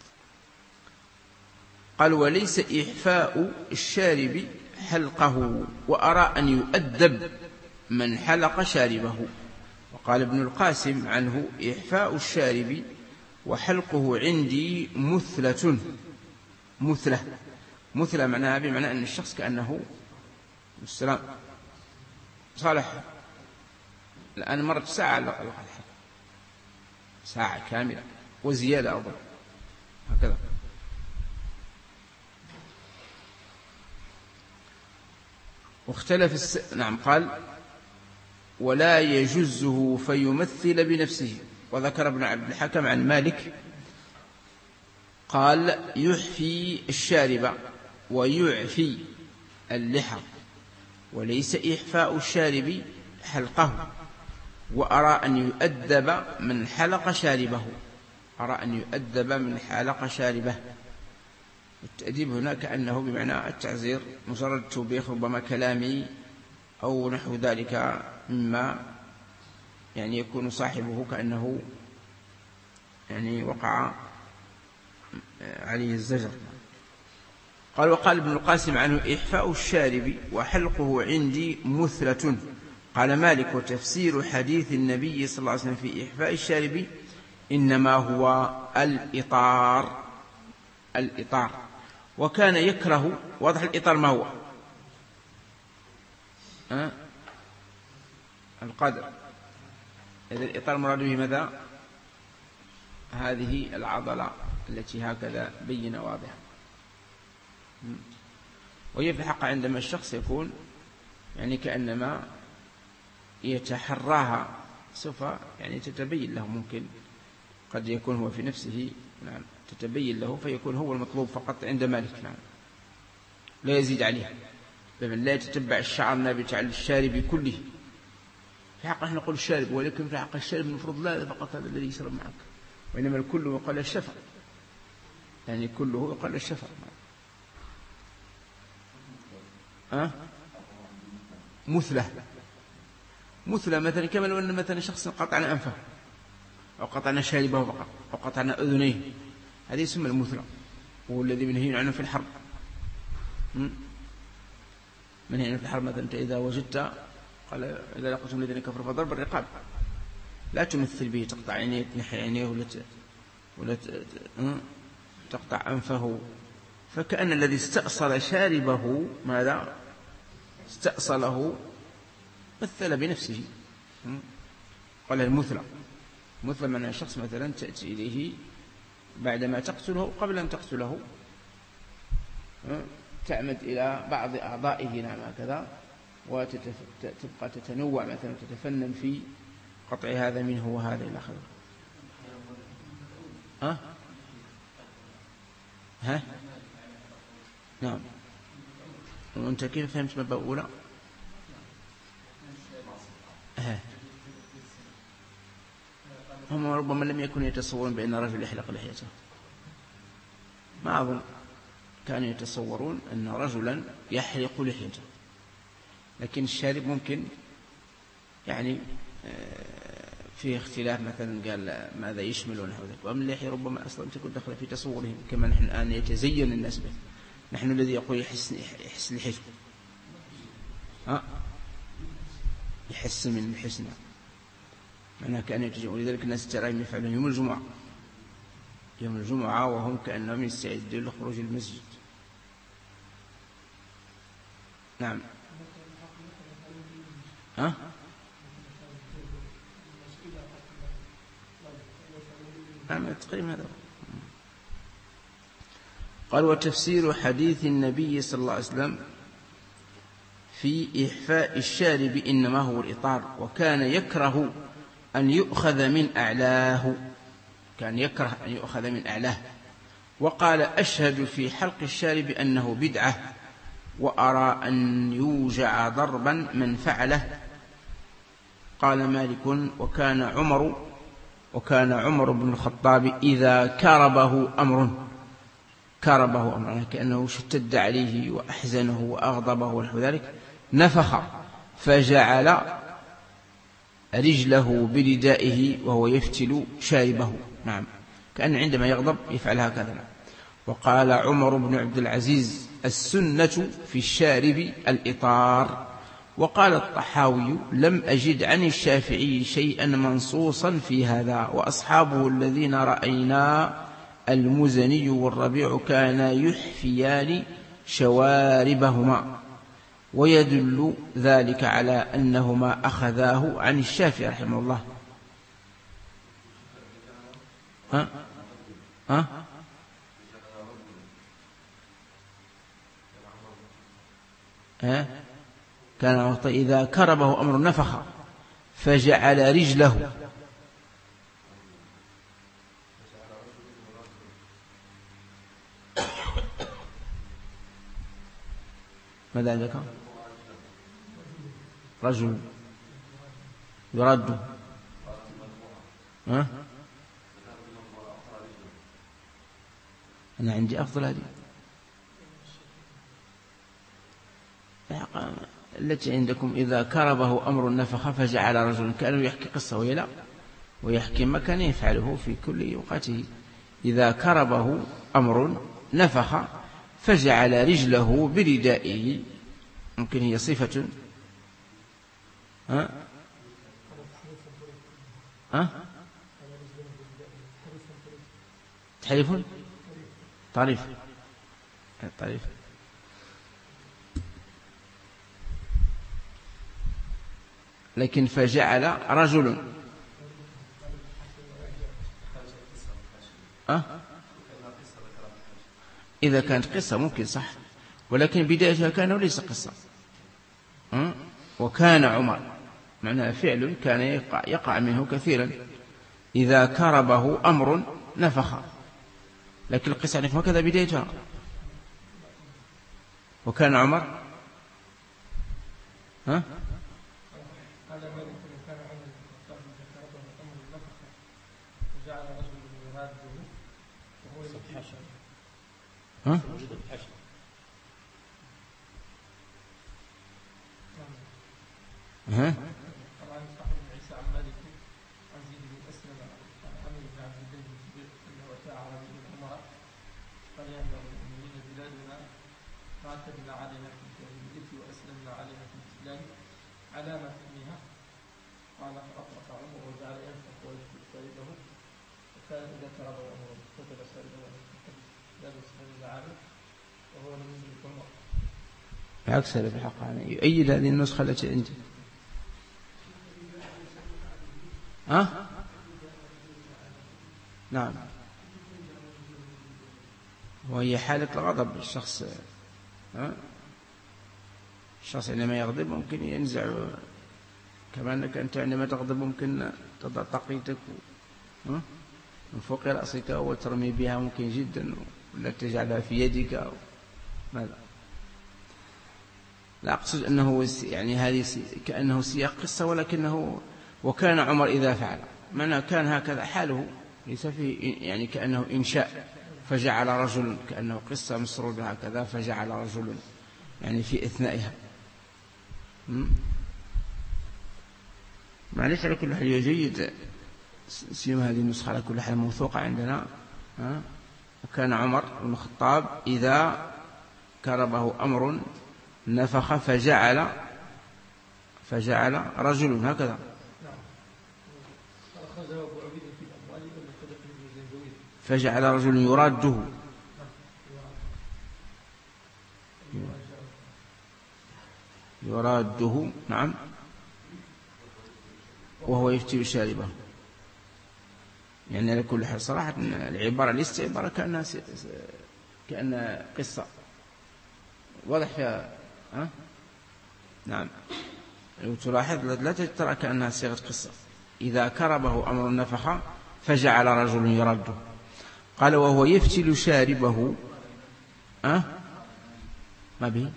قال وليس إحفاء الشارب حلقه، وأرى أن يؤدب من حلق شاربه. وقال ابن القاسم عنه إحفاء الشارب وحلقه عندي مثلة. مثلة مثلة معناها بمعنى أن الشخص كأنه السلام صالح الآن مرت ساعة على الأقل، ساعة كاملة وزيادة أيضا هكذا. واختلف الس... نعم. قال ولا يجزه فيمثل بنفسه. وذكر ابن عبد الحكم عن مالك قال يحفي الشارب ويعفي اللحى، وليس إحفاء الشارب حلقه، وأرى أن يؤدب من حلق شاربه. أرى أن يؤدب من حلق شاربه. التأديب هنا كأنه بمعنى التعزير، مجرد توبيخ ربما كلامي أو نحو ذلك مما يعني يكون صاحبه كأنه يعني وقع عليه الزجر. قال وقال ابن القاسم عنه إحفاء الشارب وحلقه عندي مثلة. قال مالك وتفسير حديث النبي صلى الله عليه وسلم في إحفاء الشارب إنما هو الإطار. الإطار وكان يكره. واضح الإطار ما هو؟ أه؟ القدر. إذا الإطار مراد به ماذا؟ هذه العضلة التي هكذا بينة واضحة. وهي في الحق عندما الشخص يكون يعني كأنما يتحراها سوف يعني تتبين له، ممكن قد يكون هو في نفسه نعم تتبين له فيكون هو المطلوب فقط عند مالك نعم، لا يزيد عليه، بمن لا يتتبع الشعر النابت على الشارب كله. في حق نحن نقول الشارب، ولكن في حق الشارب المفروض لا فقط هذا الذي يشرب معك، وإنما الكل يقال الشفع، يعني كله يقال الشفع. أه؟ مثلة مثلة مثلا كما لو أن مثلا شخص قطعنا أنفه أو قطعنا شاربه فقط أو قطعنا أذنيه، هذه يسمى المثلة، وهو الذي منهي عنه في الحرب. منهي عنه في الحرب مثلا أنت إذا وجدت قال إذا لقيتم الذين كفروا فضرب الرقاب، لا تمثل به تقطع عينيه تنحي عينيه ولا ولا تقطع أنفه، فكأن الذي استأصل شاربه ماذا؟ استأصله، مثل بنفسه. قال المثلة. مثل من الشخص مثلا تأتي إليه بعدما تقتله قبل أن تقتله تعمد إلى بعض أعضائه نعم هكذا وتبقى تتنوع مثلا تتفنن في قطع هذا منه وهذا إلى آخره. ها ها نعم. وأنت كيف فهمت ما بقوله؟ ها هم ربما لم يكونوا يتصورون بأن رجل يحلق لحيته، ما أظن كانوا يتصورون أن رجلا يحلق لحيته، لكن الشارب ممكن يعني فيه اختلاف، مثلا قال ماذا يشمل ونحو ذلك، وأما اللحية ربما أصلا تكون دخل في تصورهم كما نحن الآن يتزين الناس به، نحن الذي يقول يحس يحس لحيته ها يحس من حسنه معناه كأنه يتجه، ولذلك الناس تراهم يفعلون يوم الجمعة يوم الجمعة وهم كأنهم يستعدون لخروج المسجد. نعم. ها نعم تقريبا هذا. قال وتفسير حديث النبي صلى الله عليه وسلم في إحفاء الشارب إنما هو الإطار، وكان يكره أن يؤخذ من أعلاه، كان يكره أن يؤخذ من أعلاه. وقال أشهد في حلق الشارب أنه بدعة، وأرى أن يوجع ضربا من فعله. قال مالك وكان عمر وكان عمر بن الخطاب إذا كربه أمر كربه أمر كأنه اشتد عليه وأحزنه وأغضبه ونحو ذلك نفخ فجعل رجله بردائه وهو يفتل شاربه. نعم، كأن عندما يغضب يفعل هكذا. وقال عمر بن عبد العزيز السنة في الشارب الإطار. وقال الطحاوي لم أجد عن الشافعي شيئا منصوصا في هذا، وأصحابه الذين رأينا المزني والربيع كانا يحفيان شواربهما، ويدل ذلك على أنهما أخذاه عن الشافعي رحمه الله. ها؟ ها؟ ها؟ كان إذا كربه أمر نفخ فجعل رجله ماذا عندك؟ رجل يرد. ها؟ أنا عندي أفضل هذه التي عندكم إذا كربه أمر نفخ فجعل رجل، كأنه يحكي قصة ويلا ويحكي ما كان يفعله في كل أوقاته. إذا كربه أمر نفخ فجعل رجله بردائه، ممكن هي صفة. ها؟ ها؟ تحريف طريف طريف لكن فجعل رجل. أه؟ إذا كانت قصة ممكن صح، ولكن بدايتها كان وليس قصة. أه؟ وكان عمر معناه فعل كان يقع, يقع منه كثيرا. إذا كربه أمر نفخ، لكن القصة يعني هكذا بدايتها. وكان عمر ها؟ ها؟ ها؟ أكثر في الحق يعني يؤيد هذه النسخة التي عندي. ها؟ أه؟ نعم، وهي حالة الغضب. الشخص ها؟ الشخص عندما يغضب ممكن ينزع، كما أنك أنت عندما تغضب ممكن تضع طاقيتك من فوق رأسك وترمي بها ممكن جدا، ولا تجعلها في يدك أو ماذا. لا أقصد أنه يعني هذه كأنه سياق قصة، ولكنه وكان عمر إذا فعل معنى كان هكذا حاله، ليس فيه يعني كأنه إنشاء فجعل رجل كأنه قصة مسرودة هكذا فجعل رجل يعني في إثنائها. معلش على كل حال يجيد سيما هذه النسخة على كل حال موثوقة عندنا. وكان عمر بن الخطاب إذا كربه أمر نفخ فجعل فجعل رجل هكذا. فجعل رجل يراده يراده نعم، وهو يفتي شاربه. يعني على كل حال صراحة العبارة ليست عبارة كأنها كأن قصة واضح فيها. ها؟ نعم، لو تلاحظ لا ترى كأنها صيغة قصة. إذا كربه أمر نفخ فجعل رجل يرده. قال وهو يفتل شاربه. أه؟ ما به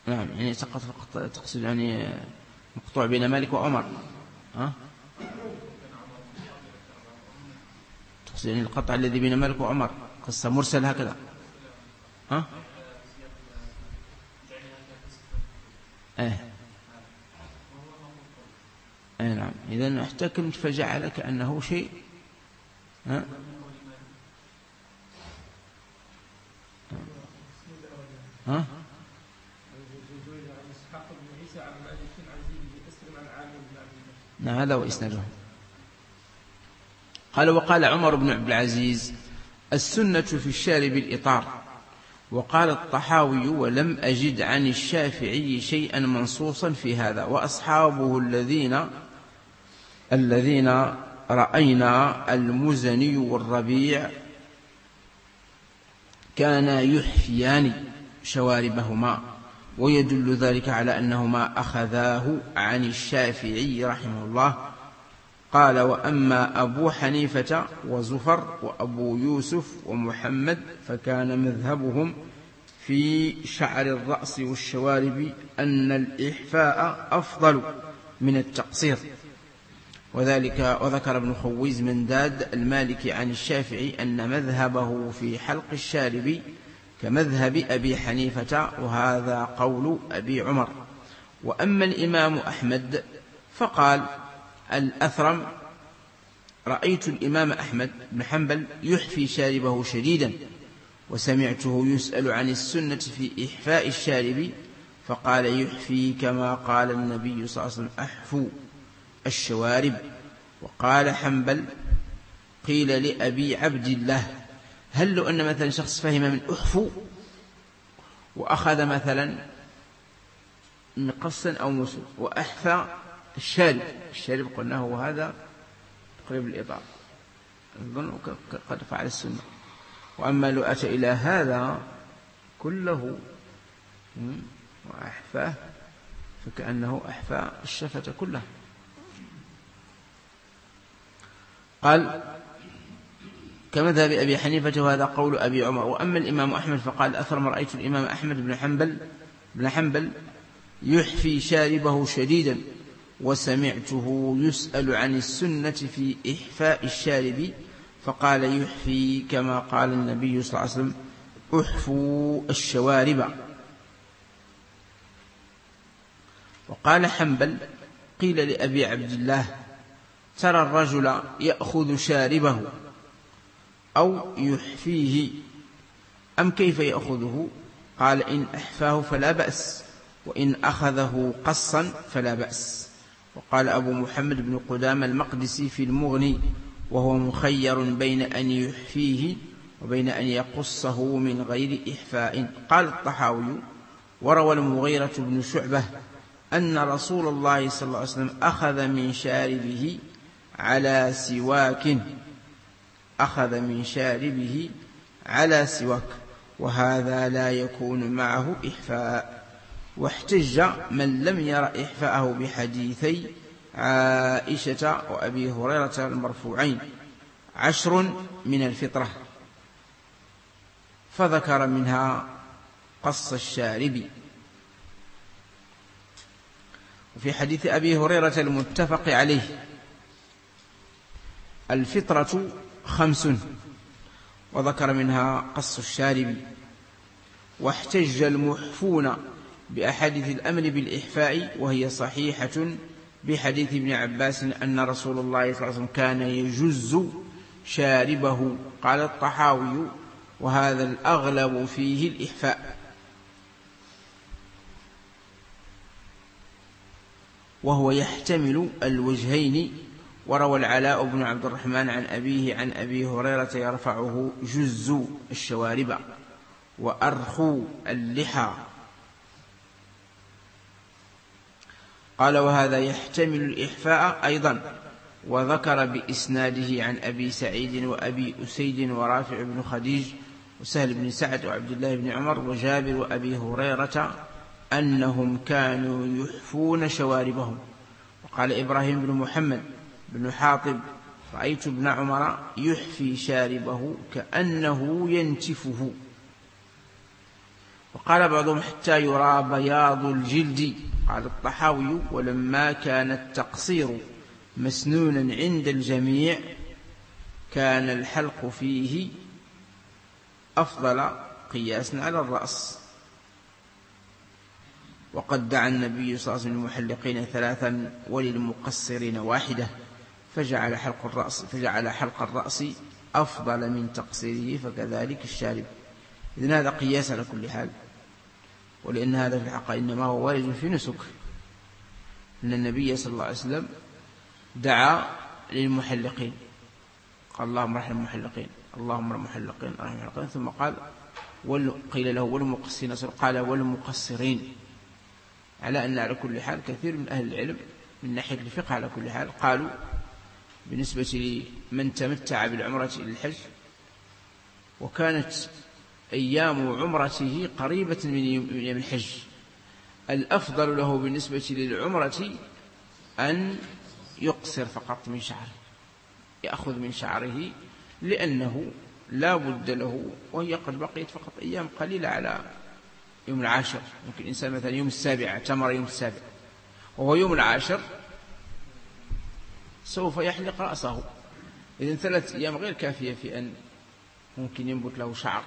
نعم يعني سقط فقط تقصد يعني مقطوع بين مالك وعمر ها؟ تقصد يعني القطع الذي بين مالك وعمر قصة مرسل هكذا ها؟ ايه ايه نعم إذن احتكمت فجعل كأنه شيء ها؟ ها؟ نعم هذا وإسناده. قال وقال عمر بن عبد العزيز السنة في الشارب الإطار. وقال الطحاوي ولم أجد عن الشافعي شيئا منصوصا في هذا وأصحابه الذين الذين رأينا المزني والربيع كانا يحفيان شواربهما ويدل ذلك على أنهما أخذاه عن الشافعي رحمه الله. قال وأما أبو حنيفة وزفر وأبو يوسف ومحمد فكان مذهبهم في شعر الرأس والشوارب أن الإحفاء أفضل من التقصير. وذلك وذكر ابن خويز من داد المالكي عن الشافعي أن مذهبه في حلق الشارب كمذهب أبي حنيفة وهذا قول أبي عمر. وأما الإمام أحمد فقال الأثرم رأيت الإمام أحمد بن حنبل يحفي شاربه شديدا وسمعته يسأل عن السنة في إحفاء الشارب فقال يحفي كما قال النبي صلى الله عليه وسلم أحفو الشوارب. وقال حنبل قيل لأبي عبد الله هل لو أن مثلا شخص فهم من أحفو وأخذ مثلا مقصا أو مسل وأحفى الشارب الشارب قلنا هو هذا تقريب الإطار أظن قد فعل السنة. وأما لو أتى إلى هذا كله وأحفاه فكأنه أحفى الشفة كلها. قال كمذهب أبي حنيفة وهذا قول أبي عمر. وأما الإمام أحمد فقال أثر ما رأيت الإمام أحمد بن حنبل بن حنبل يحفي شاربه شديدا وسمعته يسأل عن السنة في إحفاء الشارب فقال يحفي كما قال النبي صلى الله عليه وسلم أحفوا الشوارب. وقال حنبل قيل لأبي عبد الله ترى الرجل يأخذ شاربه أو يحفيه أم كيف يأخذه؟ قال إن أحفاه فلا بأس وإن أخذه قصا فلا بأس. وقال أبو محمد بن قدامة المقدسي في المغني وهو مخير بين أن يحفيه وبين أن يقصه من غير إحفاء. قال الطحاوي وروى المغيرة بن شعبة أن رسول الله صلى الله عليه وسلم أخذ من شاربه على سواك أخذ من شاربه على سواك وهذا لا يكون معه إحفاء. واحتج من لم ير إحفاءه بحديثي عائشة وأبي هريرة المرفوعين عشر من الفطرة فذكر منها قص الشارب. وفي حديث أبي هريرة المتفق عليه الفطرة خمس وذكر منها قص الشارب. واحتج المحفون بأحاديث الأمر بالإحفاء وهي صحيحة بحديث ابن عباس أن رسول الله صلى الله عليه وسلم كان يجز شاربه. قال الطحاوي وهذا الأغلب فيه الإحفاء. وهو يحتمل الوجهين. وروى العلاء بن عبد الرحمن عن أبيه عن أبي هريرة يرفعه جزوا الشوارب وأرخوا اللحى. قال وهذا يحتمل الإحفاء أيضا. وذكر بإسناده عن أبي سعيد وأبي أسيد ورافع بن خديج وسهل بن سعد وعبد الله بن عمر وجابر وأبي هريرة أنهم كانوا يحفون شواربهم. وقال إبراهيم بن محمد بن حاطب رأيت ابن عمر يحفي شاربه كأنه ينتفه. وقال بعضهم حتى يرى بياض الجلد. قال الطحاوي ولما كان التقصير مسنونا عند الجميع كان الحلق فيه أفضل قياسا على الرأس. وقد دعا النبي صلى الله عليه وسلم للمحلقين ثلاثا وللمقصرين واحدة فجعل حلق الرأس فجعل حلق الرأس أفضل من تقصيره فكذلك الشارب. إذن هذا قياس على كل حال، ولأن هذا في الحق إنما هو وارد في نسك، أن النبي صلى الله عليه وسلم دعا للمحلقين قال اللهم ارحم المحلقين اللهم ارحم المحلقين ارحم المحلقين، ثم قال قيل له والمقصرين قال والمقصرين، على أن على كل حال كثير من أهل العلم من ناحية الفقه على كل حال قالوا بالنسبة لمن تمتع بالعمرة إلى الحج وكانت أيام عمرته قريبة من يوم الحج، الأفضل له بالنسبة للعمرة أن يقصر فقط من شعره، يأخذ من شعره، لأنه لا بد له، وهي قد بقيت فقط أيام قليلة على يوم العاشر. ممكن الإنسان مثلا يوم السابع اعتمر يوم السابع وهو يوم العاشر سوف يحلق رأسه، إذن ثلاث أيام غير كافية في أن ممكن ينبت له شعر،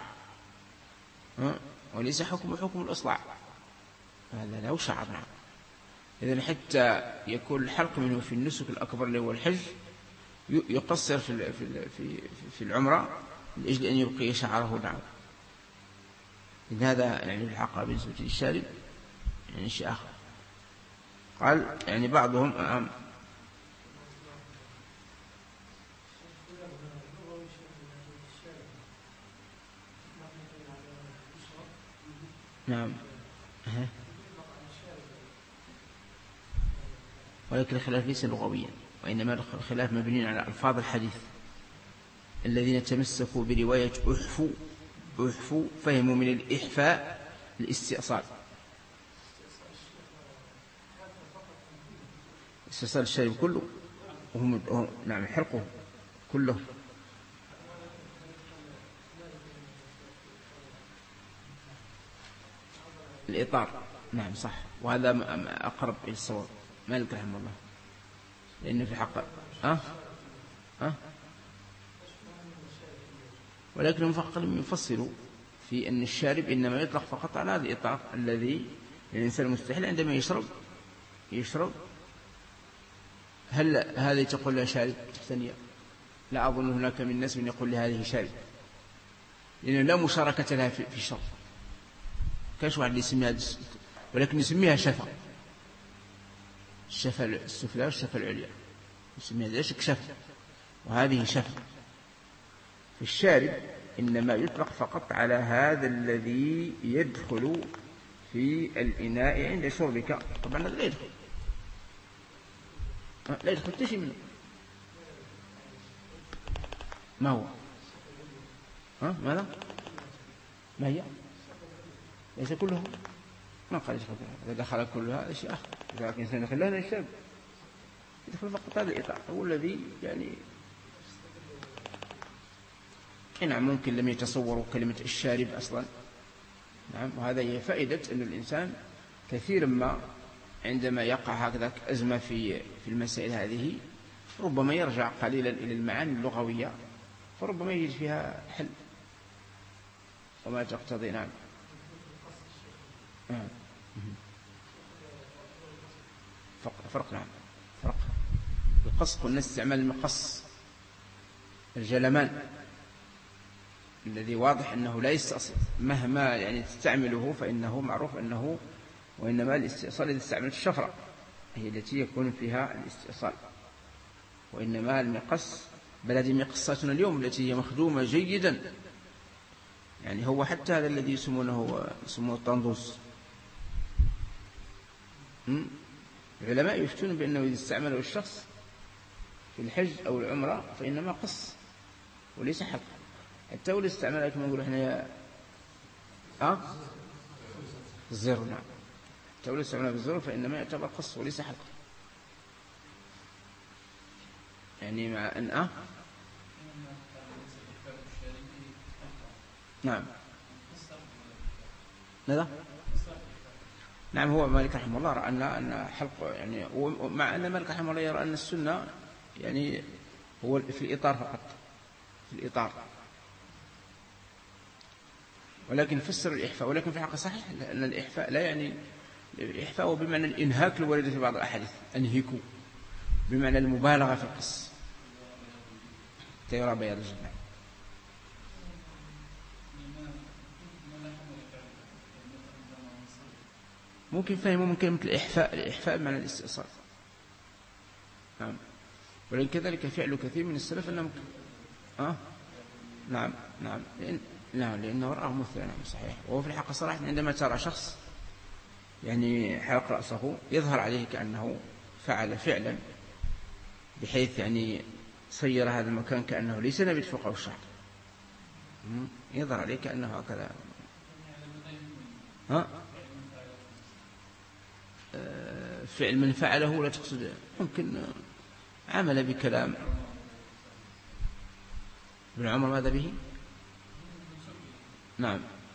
وليس حكم حكم الإصلاع، هذا له شعر. نعم. إذن حتى يكون الحلق منه في النسك الأكبر اللي هو الحج يقصر في في في العمرة لأجل أن يبقي شعره. نعم. إن هذا يعني الحق بالنسبة للشارب يعني شيء آخر. قال يعني بعضهم أهم. نعم. أه. ولكن الخلاف ليس لغويا، وإنما الخلاف مبني على ألفاظ الحديث. الذين تمسكوا برواية أحفو أحفو فهموا من الإحفاء الاستئصال، استئصال الشارب كله وهم نعم حلقه كله. الإطار نعم صح، وهذا أقرب إلى الصواب. مالك رحمه الله، لأنه في حق أه؟ أه؟ ولكنهم فقط لم يفصلوا في أن الشارب إنما يطلق فقط على هذا الإطار الذي الإنسان المستحيل عندما يشرب يشرب هل هذه تقول لها شارب ثانية؟ لا أظن هناك من الناس من يقول لهذه شارب، لأن لا مشاركة لها في الشرب. كاش واحد يسميها، ولكن يسميها شفا، الشفا السفلى والشفا العليا يسميها ذلك شفا، وهذه شفا. في الشارب إنما يطلق فقط على هذا الذي يدخل في الإناء عند شربك. طبعا هذا لا يدخل لا يدخل تشي منه. ما هو ها ماذا ما هي ليس كله ما قال يدخل، إذا دخل كلها هذا شيء آخر، إذا كان إنسان يدخل لها الشاب يدخل فقط هذا الإطار هو الذي يعني نعم ممكن لم يتصوروا كلمة الشارب أصلا. نعم. وهذا هي فائدة أن الإنسان كثيرا ما عندما يقع هكذا أزمة في في المسائل هذه ربما يرجع قليلا إلى المعاني اللغوية فربما يجد فيها حل وما تقتضي. نعم. فرق. نعم فرق. القص قلنا استعمال المقص الجلمان الذي واضح أنه لا يستأصل مهما يعني تستعمله فإنه معروف أنه، وإنما الاستئصال إذا استعملت الشفرة هي التي يكون فيها الاستئصال، وإنما المقص بلد مقصاتنا اليوم التي هي مخدومة جيدا، يعني هو حتى هذا الذي يسمونه يسمونه الطندوس. العلماء يفتون بأنه إذا استعمله الشخص في الحج أو العمرة فإنما قص وليس حلق. حتى ولو استعملها كما نقول احنا يا أه؟ الزر. نعم. حتى ولو استعملها بالزر فإنما يعتبر قص وليس حلق، يعني مع أن أه؟ نعم ماذا؟ نعم، هو مالك رحمه الله رأى أن أن حلق يعني، مع أن مالك رحمه الله يرى أن السنة يعني هو في الإطار فقط، في الإطار، ولكن فسر الإحفاء. ولكن في الحقيقة صحيح أن الإحفاء لا يعني الإحفاء هو بمعنى الإنهاك الوارد في بعض الأحاديث، أنهكوا بمعنى المبالغة في القص، تيرى بياض الجبال. ممكن فهموا من كلمة الإحفاء، الإحفاء بمعنى الاستئصال. نعم، ولكن كذلك فعل كثير من السلف أنهم أه؟ نعم نعم لأن... نعم لأنه رآه مثلا. نعم صحيح. وهو في الحقيقة صراحة عندما ترى شخص يعني حلق رأسه يظهر عليه كأنه فعل فعلا بحيث يعني صير هذا المكان كأنه ليس نبت فوقه الشعر، يظهر عليه كأنه هكذا. ها؟ فعل من فعله لا تقصد، ممكن عمل بكلام ابن عمر ماذا به؟ نعم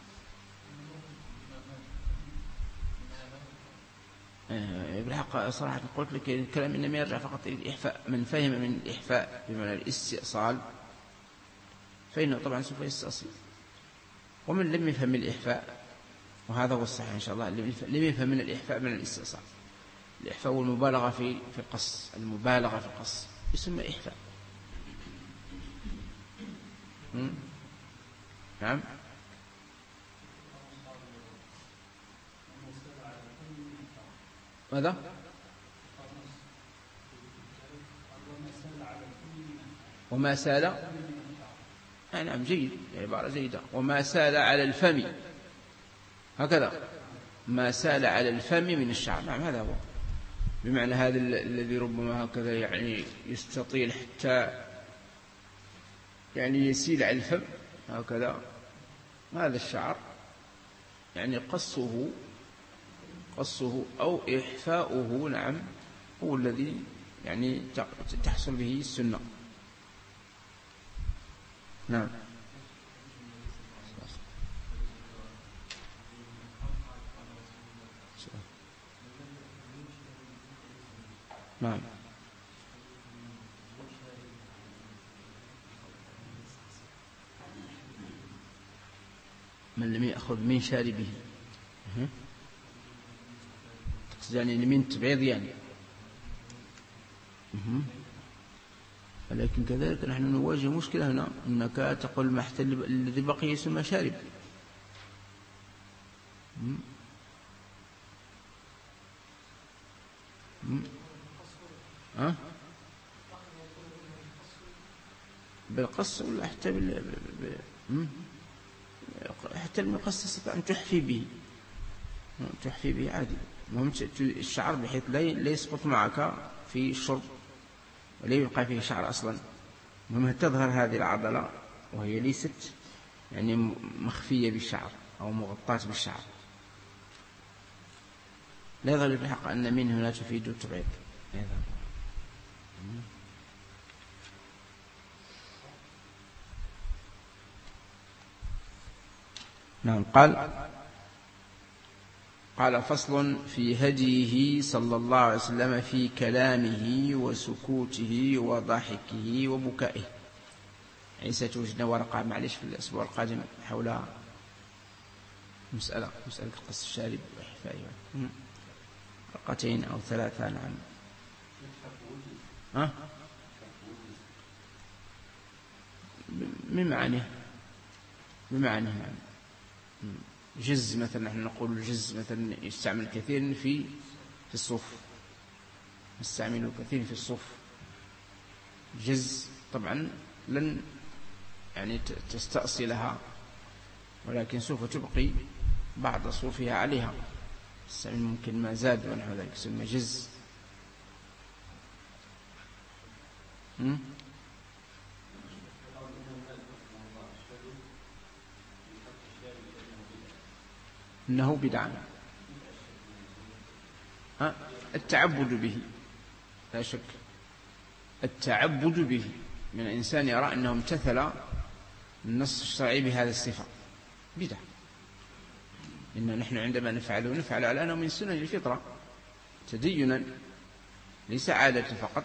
بالحق صراحة قلت لك الكلام إنما يرجع فقط إلى الإحفاء. من فهم من الإحفاء بمعنى الاستئصال فإنه طبعا سوف يستأصل، ومن لم يفهم الإحفاء، وهذا هو الصحيح إن شاء الله، لم يفهم من الإحفاء من الاستئصال. الإحفاء والمبالغة في في القص، المبالغة في القص يسمى إحفاء. نعم ماذا؟ وما سال، نعم جيد، عبارة جيدة. وما سال على الفم، هكذا، ما سال على الفم من الشعر. نعم هذا هو، بمعنى هذا الذي ربما هكذا يعني يستطيل حتى يعني يسيل على الفم هكذا، هذا الشعر يعني قصه قصه أو إحفاؤه. نعم هو الذي يعني تحصل به السنة. نعم نعم من لم يأخذ من شاربه، يعني من تبعيض يعني. ولكن كذلك نحن نواجه مشكلة هنا، أنك تقول ما حتى الذي بقي يسمى شارب. ها؟ بالقص ولا حتى بال حتى المقص تستطيع أن تحفي به، تحفي به عادي. المهم الشعر بحيث لا يسقط معك في الشرب ولا يبقى فيه شعر أصلا. المهم تظهر هذه العضلة وهي ليست يعني مخفية بالشعر أو مغطاة بالشعر. لا يظهر في الحق أن من هنا تفيد التبعيض. نعم. قال قال فصل في هديه صلى الله عليه وسلم في كلامه وسكوته وضحكه وبكائه. يعني ستوجدنا ورقة معلش في الأسبوع القادم حول مسألة مسألة قص الشارب وإحفائه، ورقتين أو ثلاثة. نعم. ها؟ بمعنى بمعنى نعم. جز مثلا، نحن نقول الجز مثلا يستعمل كثير في في الصوف، نستعمله كثير في الصوف. جز طبعا لن يعني تستأصلها، ولكن سوف تبقي بعض صوفها عليها، تستعمل ممكن ما زاد ونحو ذلك، يسمى جز. إنه بدعة. التعبد به لا شك، التعبد به من الإنسان يرى أنه امتثل النص الشرعي بهذا الصفة بدعة. إن نحن عندما نفعله نفعل على أنه من سنن الفطرة تدينا، ليس عادة فقط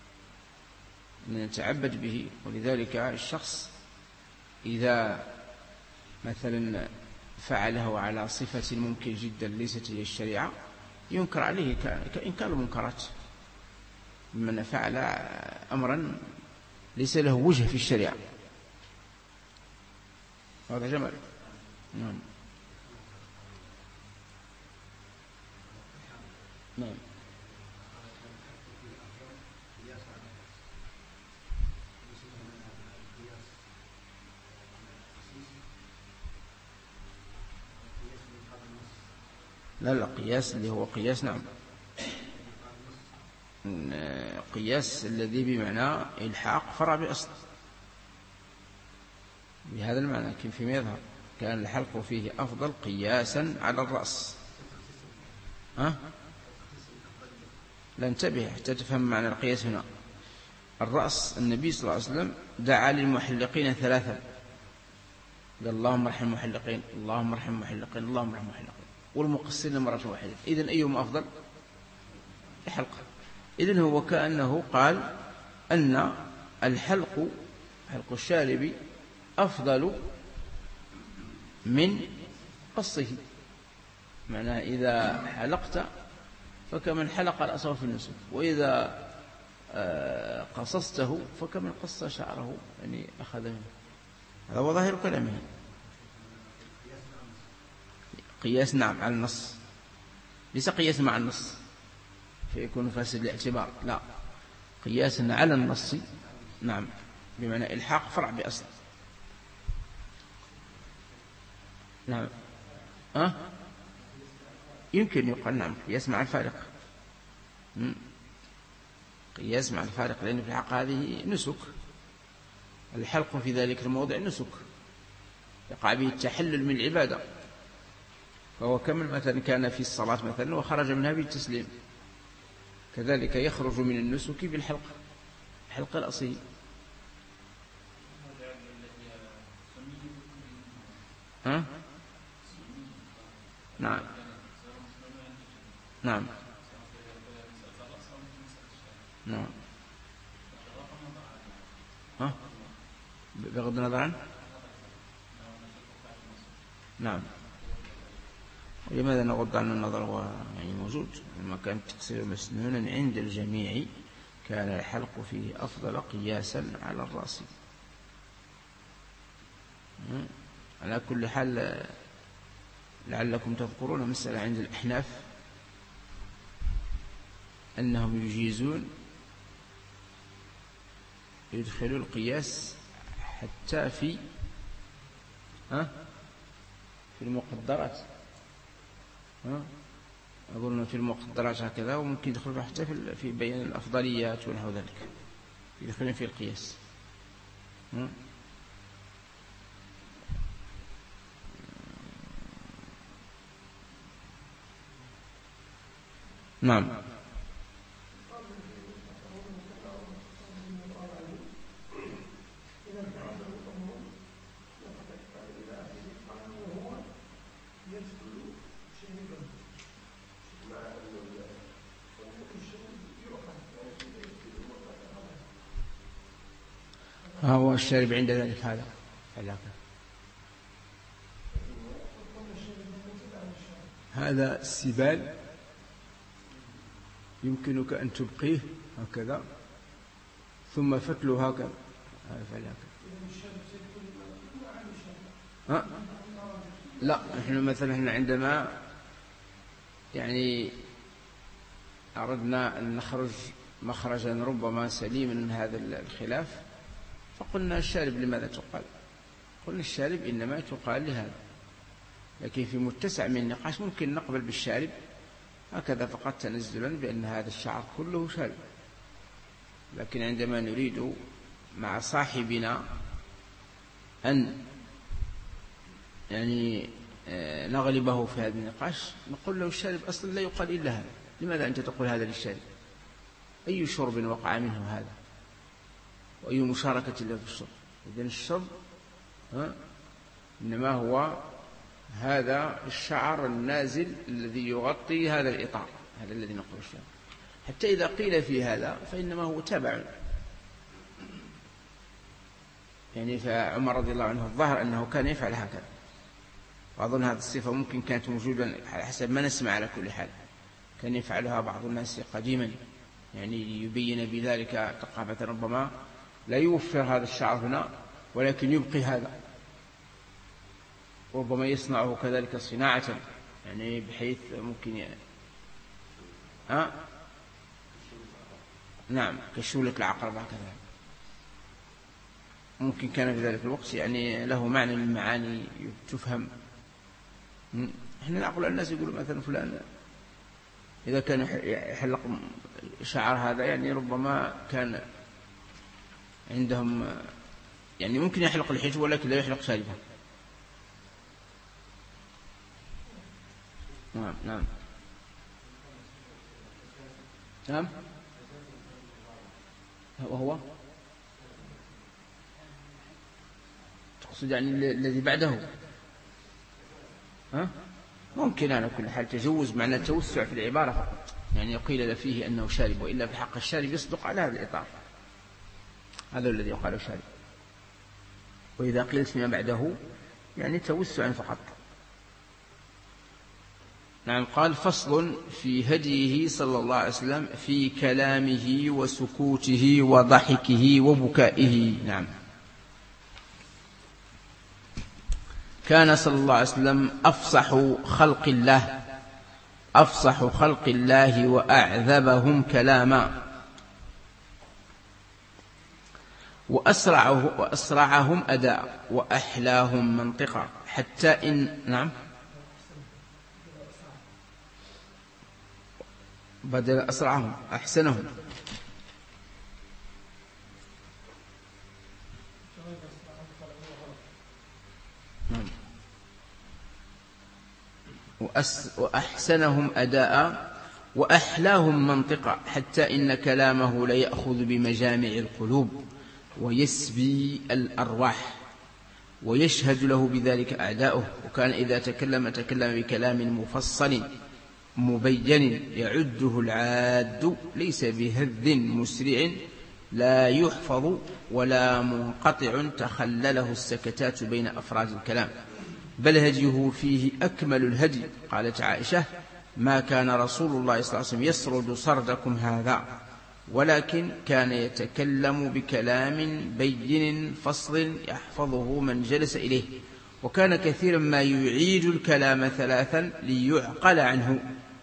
نتعبد به. ولذلك الشخص إذا مثلا فعله على صفة ممكن جدا ليست هي الشريعة ينكر عليه كإنكار المنكرات، من فعل أمرا ليس له وجه في الشريعة. هذا جمال. نعم نعم. لا لا، قياس اللي هو قياس نعم، قياس الذي بمعنى إلحاق فرع بأصل، بهذا المعنى. كيف فيما يظهر كان الحلق فيه أفضل قياسا على الرأس. ها؟ لا، انتبه حتى تفهم معنى القياس هنا. الرأس النبي صلى الله عليه وسلم دعا للمحلقين ثلاثا، قال اللهم ارحم المحلقين، اللهم ارحم المحلقين، اللهم ارحم المحلقين، والمقصرين مرة واحدة. إذن أيهم أفضل؟ الحلق. إذن هو كأنه قال أن الحلق، حلق الشارب، أفضل من قصه. معناه إذا حلقت فكمن حلق رأسه في النسك، وإذا قصصته فكمن قص شعره، يعني أخذ منه. هذا هو ظاهر كلامه. قياس نعم على النص، ليس قياس مع النص فيكون فاسد الاعتبار، لا، قياس على النص نعم، بمعنى إلحاق فرع بأصل. نعم. أه؟ يمكن يقال نعم قياس مع الفارق، قياس مع الفارق، لأن في الحق هذه نسك، الحلق في ذلك الموضع نسك يقع به التحلل من العبادة، فهو كمن مثلا كان في الصلاة مثلا وخرج منها بالتسليم، كذلك يخرج من النسك بالحلق، حلق الأصيل. ها؟ نعم نعم نعم. ها؟ بغض النظر عنه. نعم. لماذا نغض عن النظر؟ هو يعني موجود، لما كان التقصير مسنونا عند الجميع كان الحلق فيه أفضل قياسا على الرأس. على كل حال لعلكم تذكرون مسألة عند الأحناف أنهم يجيزون يدخلوا القياس حتى في ها في المقدرات، ها أظن في المقدرات هكذا، وممكن يدخلوا حتى في بيان الأفضليات ونحو ذلك، يدخلون في القياس. ها؟ نعم. هو الشارب عند ذلك هذا علاقة. هذا السبال يمكنك أن تبقيه هكذا ثم فتله هكذا، هذا فعلاقة. ها؟ لا، نحن مثلا عندما يعني أردنا أن نخرج مخرجا ربما سليما من هذا الخلاف فقلنا الشارب لماذا تقال؟ قلنا الشارب إنما تقال لهذا، لكن في متسع من النقاش ممكن نقبل بالشارب هكذا فقط تنزلا بأن هذا الشعر كله شارب، لكن عندما نريد مع صاحبنا أن يعني نغلبه في هذا النقاش نقول له الشارب أصلا لا يقال إلا هذا، لماذا أنت تقول هذا للشارب؟ أي شرب وقع منه هذا؟ وأي مشاركة له في الشرب؟ إذن الشرب ها إنما هو هذا الشعر النازل الذي يغطي هذا الإطار، هذا الذي نقول الشعر. حتى إذا قيل في هذا فإنما هو تبع، يعني فعمر رضي الله عنه الظاهر أنه كان يفعل هكذا، وأظن هذه الصفة ممكن كانت موجودة على حسب ما نسمع. على كل حال كان يفعلها بعض الناس قديما، يعني يبين بذلك ثقافة، ربما لا يوفر هذا الشعر هنا ولكن يبقي هذا، ربما يصنعه كذلك صناعة، يعني بحيث ممكن يعني ها نعم كشولة العقرب هكذا، ممكن كان في ذلك الوقت يعني له معنى من المعاني تفهم. احنا نقول الناس يقولوا مثلا فلان إذا كان يحلق شعر هذا، يعني ربما كان عندهم يعني ممكن يحلق الحجب ولكن لا يحلق شاربه. نعم نعم نعم. وهو تقصد يعني الذي بعده؟ ها ممكن على كل حال تجوز، معنى التوسع في العبارة فقط، يعني قيل فيه أنه شارب، وإلا في حق الشارب يصدق على هذا الإطار، هذا الذي يقال شارب. وإذا قيلت فيما بعده يعني توسعا فقط. نعم. قال فصل في هديه صلى الله عليه وسلم في كلامه وسكوته وضحكه وبكائه. نعم. كان صلى الله عليه وسلم أفصح خلق الله أفصح خلق الله وأعذبهم كلاما، وأسرعه وأسرعهم أداء، وأحلاهم منطقا، حتى إن نعم بدل أسرعهم أحسنهم. نعم. وأحسنهم أداء وأحلاهم منطقا، حتى إن كلامه ليأخذ بمجامع القلوب ويسبي الأرواح، ويشهد له بذلك أعداؤه. وكان إذا تكلم تكلم بكلام مفصل مبين يعده العاد، ليس بهذ مسرع لا يحفظ ولا منقطع تخلله السكتات بين أفراد الكلام، بل هديه فيه أكمل الهدي. قالت عائشة: ما كان رسول الله صلى الله عليه وسلم يسرد سردكم هذا، ولكن كان يتكلم بكلام بين فصل يحفظه من جلس إليه، وكان كثيرا ما يعيد الكلام ثلاثا ليعقل عنه،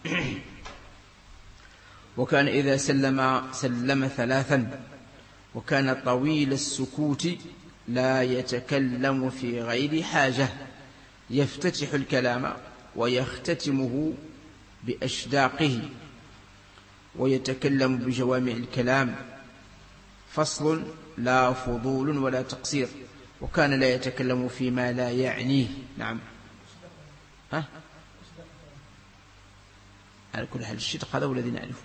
وكان إذا سلم سلم ثلاثا، وكان طويل السكوت لا يتكلم في غير حاجة، يفتتح الكلام ويختتمه بأشداقه، ويتكلم بجوامع الكلام، فصل لا فضول ولا تقصير، وكان لا يتكلم فيما لا يعنيه. نعم. ها؟ على كل حال الشدق هذا هو الذي نعرفه،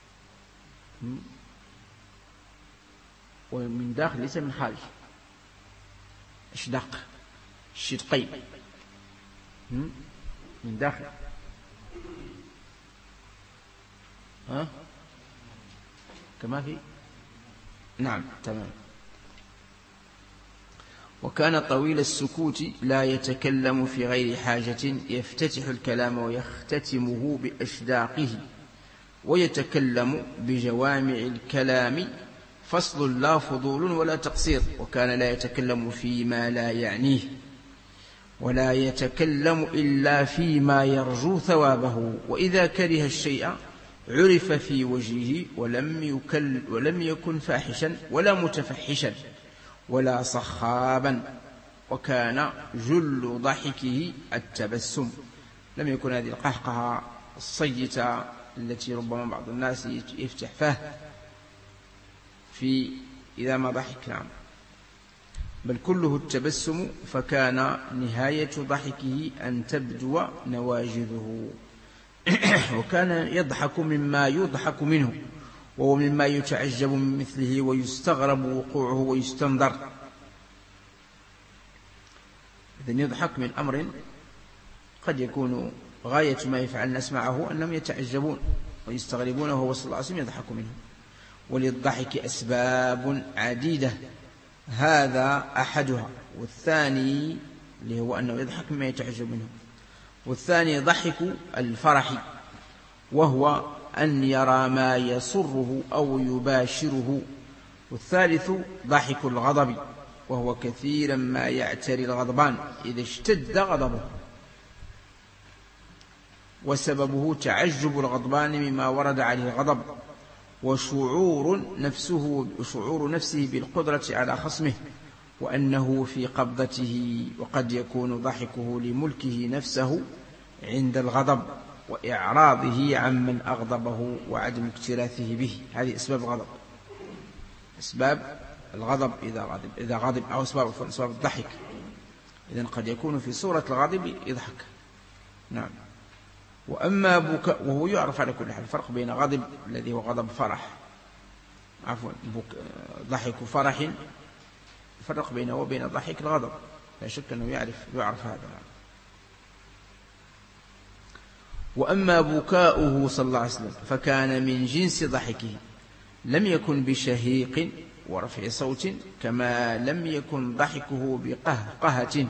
ومن داخل ليس من خارج. اشدق الشدقين من داخل. ها؟ كما في. نعم تمام. وكان طويل السكوت لا يتكلم في غير حاجة، يفتتح الكلام ويختتمه بأشداقه، ويتكلم بجوامع الكلام، فصل لا فضول ولا تقصير، وكان لا يتكلم فيما لا يعنيه، ولا يتكلم إلا فيما يرجو ثوابه، وإذا كره الشيء عرف في وجهه، ولم يكل ولم يكن فاحشا ولا متفحشا ولا صخابا، وكان جل ضحكه التبسم، لم يكن هذه القهقهة الصيتة التي ربما بعض الناس يفتح فاه في إذا ما ضحك. نعم. بل كله التبسم، فكان نهاية ضحكه أن تبدو نواجذه، وكان يضحك مما يضحك منه، وهو مما يتعجب من مثله ويستغرب وقوعه ويستنظر. إذن يضحك من أمر قد يكون غاية ما يفعل نسمعه أنهم يتعجبون ويستغربونه وهو صلى الله عليه وسلم يضحك منهم. وللضحك أسباب عديدة، هذا أحدها. والثاني اللي هو أنه يضحك مما يتعجب منه. والثاني ضحك الفرح، وهو أن يرى ما يسره أو يباشره. والثالث ضحك الغضب، وهو كثيرا ما يعتري الغضبان إذا اشتد غضبه، وسببه تعجب الغضبان مما ورد عليه الغضب، وشعور نفسه وشعور نفسه بالقدرة على خصمه وأنه في قبضته. وقد يكون ضحكه لملكه نفسه عند الغضب وإعراضه عمن أغضبه وعدم اكتراثه به. هذه أسباب الغضب، أسباب الغضب إذا غضب إذا غضب أو أسباب أسباب الضحك. إذن قد يكون في صورة الغضب يضحك. نعم. وأما بكاء، وهو يعرف على كل حال الفرق بين غضب الذي هو غضب فرح، عفوا ضحك فرح، فرق بينه وبين ضحك الغضب، لا شك أنه يعرف يعرف هذا. وأما بكاؤه صلى الله عليه وسلم فكان من جنس ضحكه، لم يكن بشهيق ورفع صوت، كما لم يكن ضحكه بقهقهة،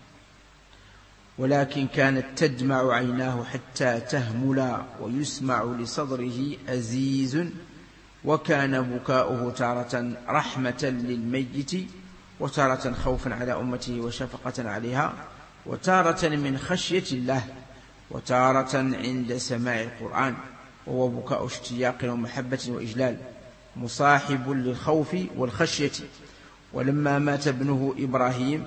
ولكن كانت تدمع عيناه حتى تهملا، ويسمع لصدره أزيز. وكان بكاؤه تارة رحمة للميت، وتارة خوفا على أمته وشفقة عليها، وتارة من خشية الله، وتارة عند سماع القرآن، وهو بكاء اشتياق ومحبة وإجلال مصاحب للخوف والخشية. ولما مات ابنه إبراهيم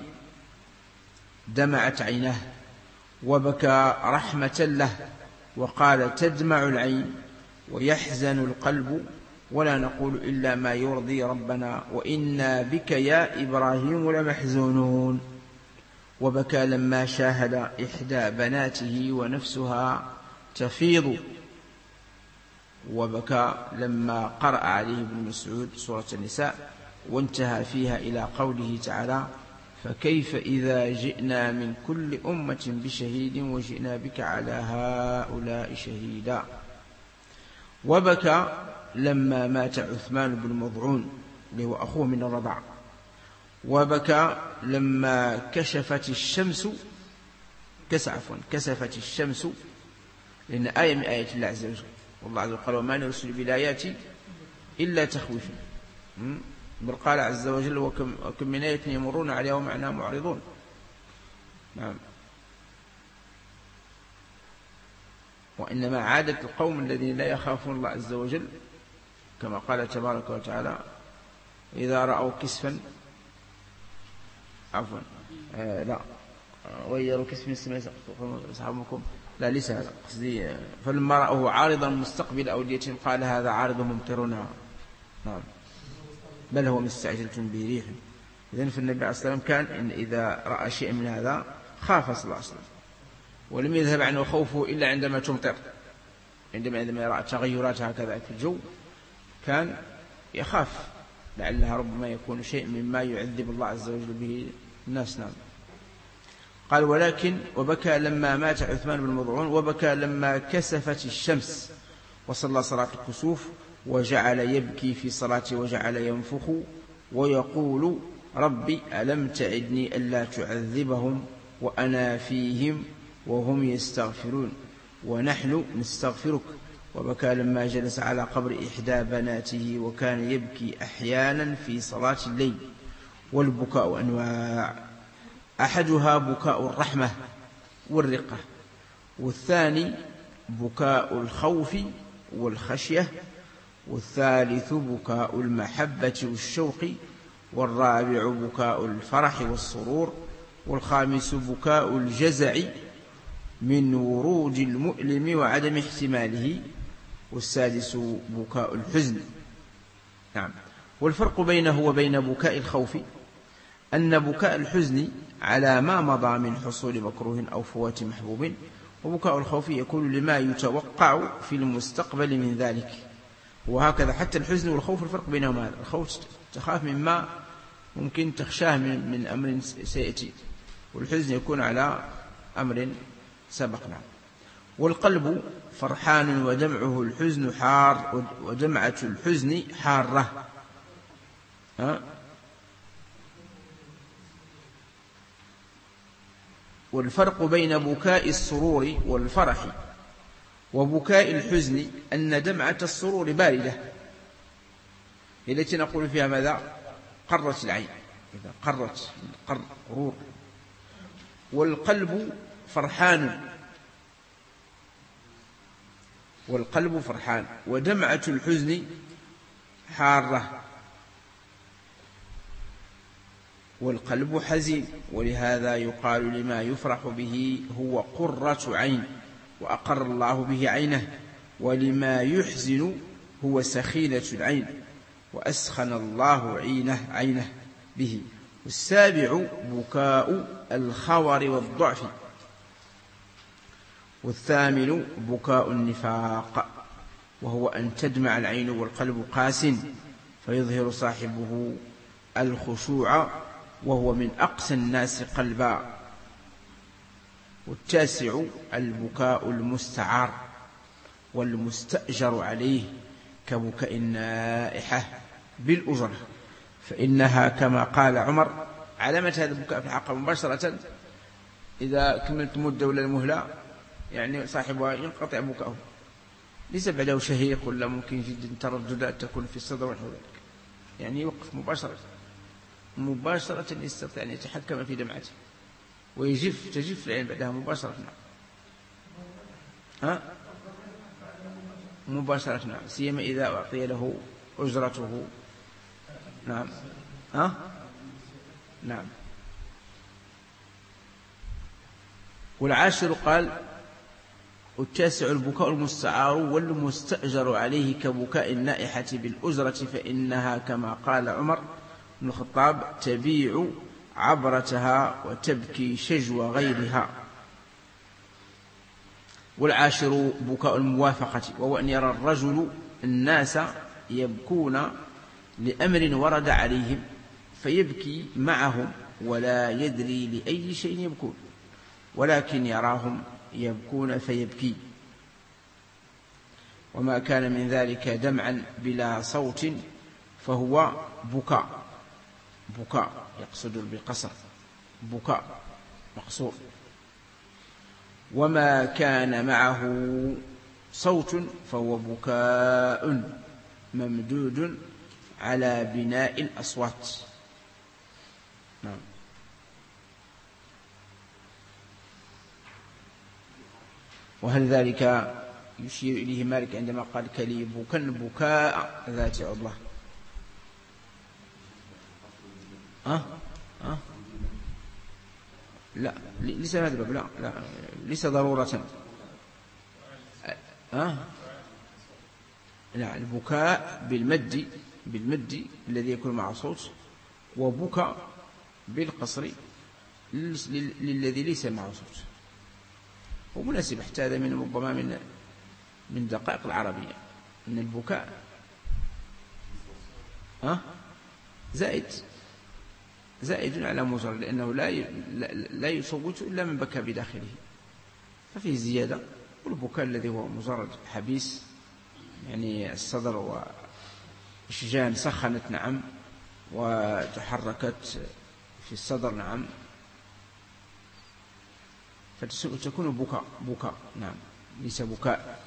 دمعت عيناه وبكى رحمة له، وقال تدمع العين ويحزن القلب، ولا نقول إلا ما يرضي ربنا، وإنا بك يا إبراهيم لمحزونون. وبكى لما شاهد إحدى بناته ونفسها تفيض، وبكى لما قرأ عليه ابن مسعود سورة النساء وانتهى فيها إلى قوله تعالى فكيف إذا جئنا من كل أمة بشهيد وجئنا بك على هؤلاء شهيدا. وبكى لما مات عثمان بن مضعون اللي هو أخوه من الرضع. وبكى لما كشفت الشمس كسعفوا كسفت الشمس، لأن آية من آيات الله عز وجل، والله عز وجل قال وما نرسل بالآيات إلا تخويفا. بل قال عز وجل وكم, وكم من آية يمرون عليها ومعنا معرضون. نعم. وإنما عادة القوم الذين لا يخافون الله عز وجل كما قال تبارك وتعالى إذا رأوا كسفا عفوا آه لا ويروا كسف من السماء أصحابكم لا ليس هذا قصدي. فلما رأوه عارضا مستقبل أوديتهم قال هذا عارض ممطرنا. نعم. بل هو مستعجلة به ريح. إذن فالنبي عليه الصلاة والسلام كان إن إذا رأى شيء من هذا خاف صلى الله عليه وسلم، ولم يذهب عنه خوفه إلا عندما تمطر، عندما عندما يرى تغيرات هكذا في الجو كان يخاف لعلها ربما يكون شيء مما يعذب الله عز وجل به الناس. نعم. قال ولكن وبكى لما مات عثمان بن مضعون، وبكى لما كسفت الشمس وصلى صلاة الكسوف، وجعل يبكي في صلاته وجعل ينفخ ويقول ربي ألم تعدني ألا تعذبهم وأنا فيهم وهم يستغفرون ونحن نستغفرك. وبكى لما جلس على قبر إحدى بناته، وكان يبكي أحيانا في صلاة الليل. والبكاء أنواع، أحدها بكاء الرحمة والرقة، والثاني بكاء الخوف والخشية، والثالث بكاء المحبة والشوق، والرابع بكاء الفرح والسرور، والخامس بكاء الجزع من ورود المؤلم وعدم احتماله، والسادس بكاء الحزن. نعم. والفرق بينه وبين بكاء الخوف أن بكاء الحزن على ما مضى من حصول مكروه أو فوات محبوب، وبكاء الخوف يكون لما يتوقع في المستقبل من ذلك. وهكذا حتى الحزن والخوف الفرق بينهما هذا. الخوف تخاف مما ممكن تخشاه من, من أمر سيأتي، والحزن يكون على أمر سبقنا. والقلب فرحان ودمعه الحزن حار، ودمعة الحزن حارة. ها؟ والفرق بين بكاء السرور والفرح وبكاء الحزن أن دمعة السرور باردة، التي نقول فيها ماذا؟ قرت العين، إذا قرت قر قرور. والقلب فرحان، والقلب فرحان ودمعة الحزن حارة، والقلب حزين. ولهذا يقال لما يفرح به هو قرة عين وأقر الله به عينه، ولما يحزن هو سخينة العين وأسخن الله عينه عينه به. والسابع بكاء الخور والضعف. والثامن بكاء النفاق، وهو أن تدمع العين والقلب قاس فيظهر صاحبه الخشوع، وهو من أقسى الناس قلبا. والتاسع البكاء المستعار والمستأجر عليه كبكاء النائحة بالأجرة، فإنها كما قال عمر علامة هذا البكاء في الحق مباشرة إذا كملت مدة ولا المهلة، يعني صاحبها ينقطع بكاؤه، ليس بعده شهيق ولا ممكن جدا ترددات تكون في الصدر ونحو ذلك، يعني يوقف مباشرة مباشرة يستطيع أن يتحكم في دمعته ويجف تجف العين بعدها مباشرة. ها؟ مباشرة، نعم، سيما إذا أعطي له أجرته. نعم. ها؟ نعم. والعاشر قال والتاسع البكاء المستعار والمستأجر عليه كبكاء النائحة بالأجرة، فإنها كما قال عمر بن الخطاب تبيع عبرتها وتبكي شجو غيرها. والعاشر بكاء الموافقة، وهو أن يرى الرجل الناس يبكون لأمر ورد عليهم فيبكي معهم ولا يدري لأي شيء يبكون، ولكن يراهم يبكون فيبكي. وما كان من ذلك دمعا بلا صوت فهو بكاء، بكاء يقصد بالقصر، بكاء مقصور. وما كان معه صوت فهو بكاء ممدود على بناء الأصوات. نعم. وهل ذلك يشير إليه مالك عندما قال كلي بكا بكاء ذات عضلة؟ أه؟ أه؟ لا، ليس هذا الباب، لا لا ليس ضرورة. أه؟ لا، البكاء بالمد بالمد الذي يكون مع صوت، وبكى بالقصر للذي ليس معه صوت. ومناسب حتى هذا من ربما من من دقائق العربية أن البكاء أه؟ زائد زائد على مجرد، لأنه لا لا يصوت إلا من بكى بداخله، ففيه زيادة. والبكاء الذي هو مجرد حبيس، يعني الصدر والشجان سخنت، نعم، وتحركت في الصدر، نعم، فتكون بكاء بكاء نعم، ليس بكاء.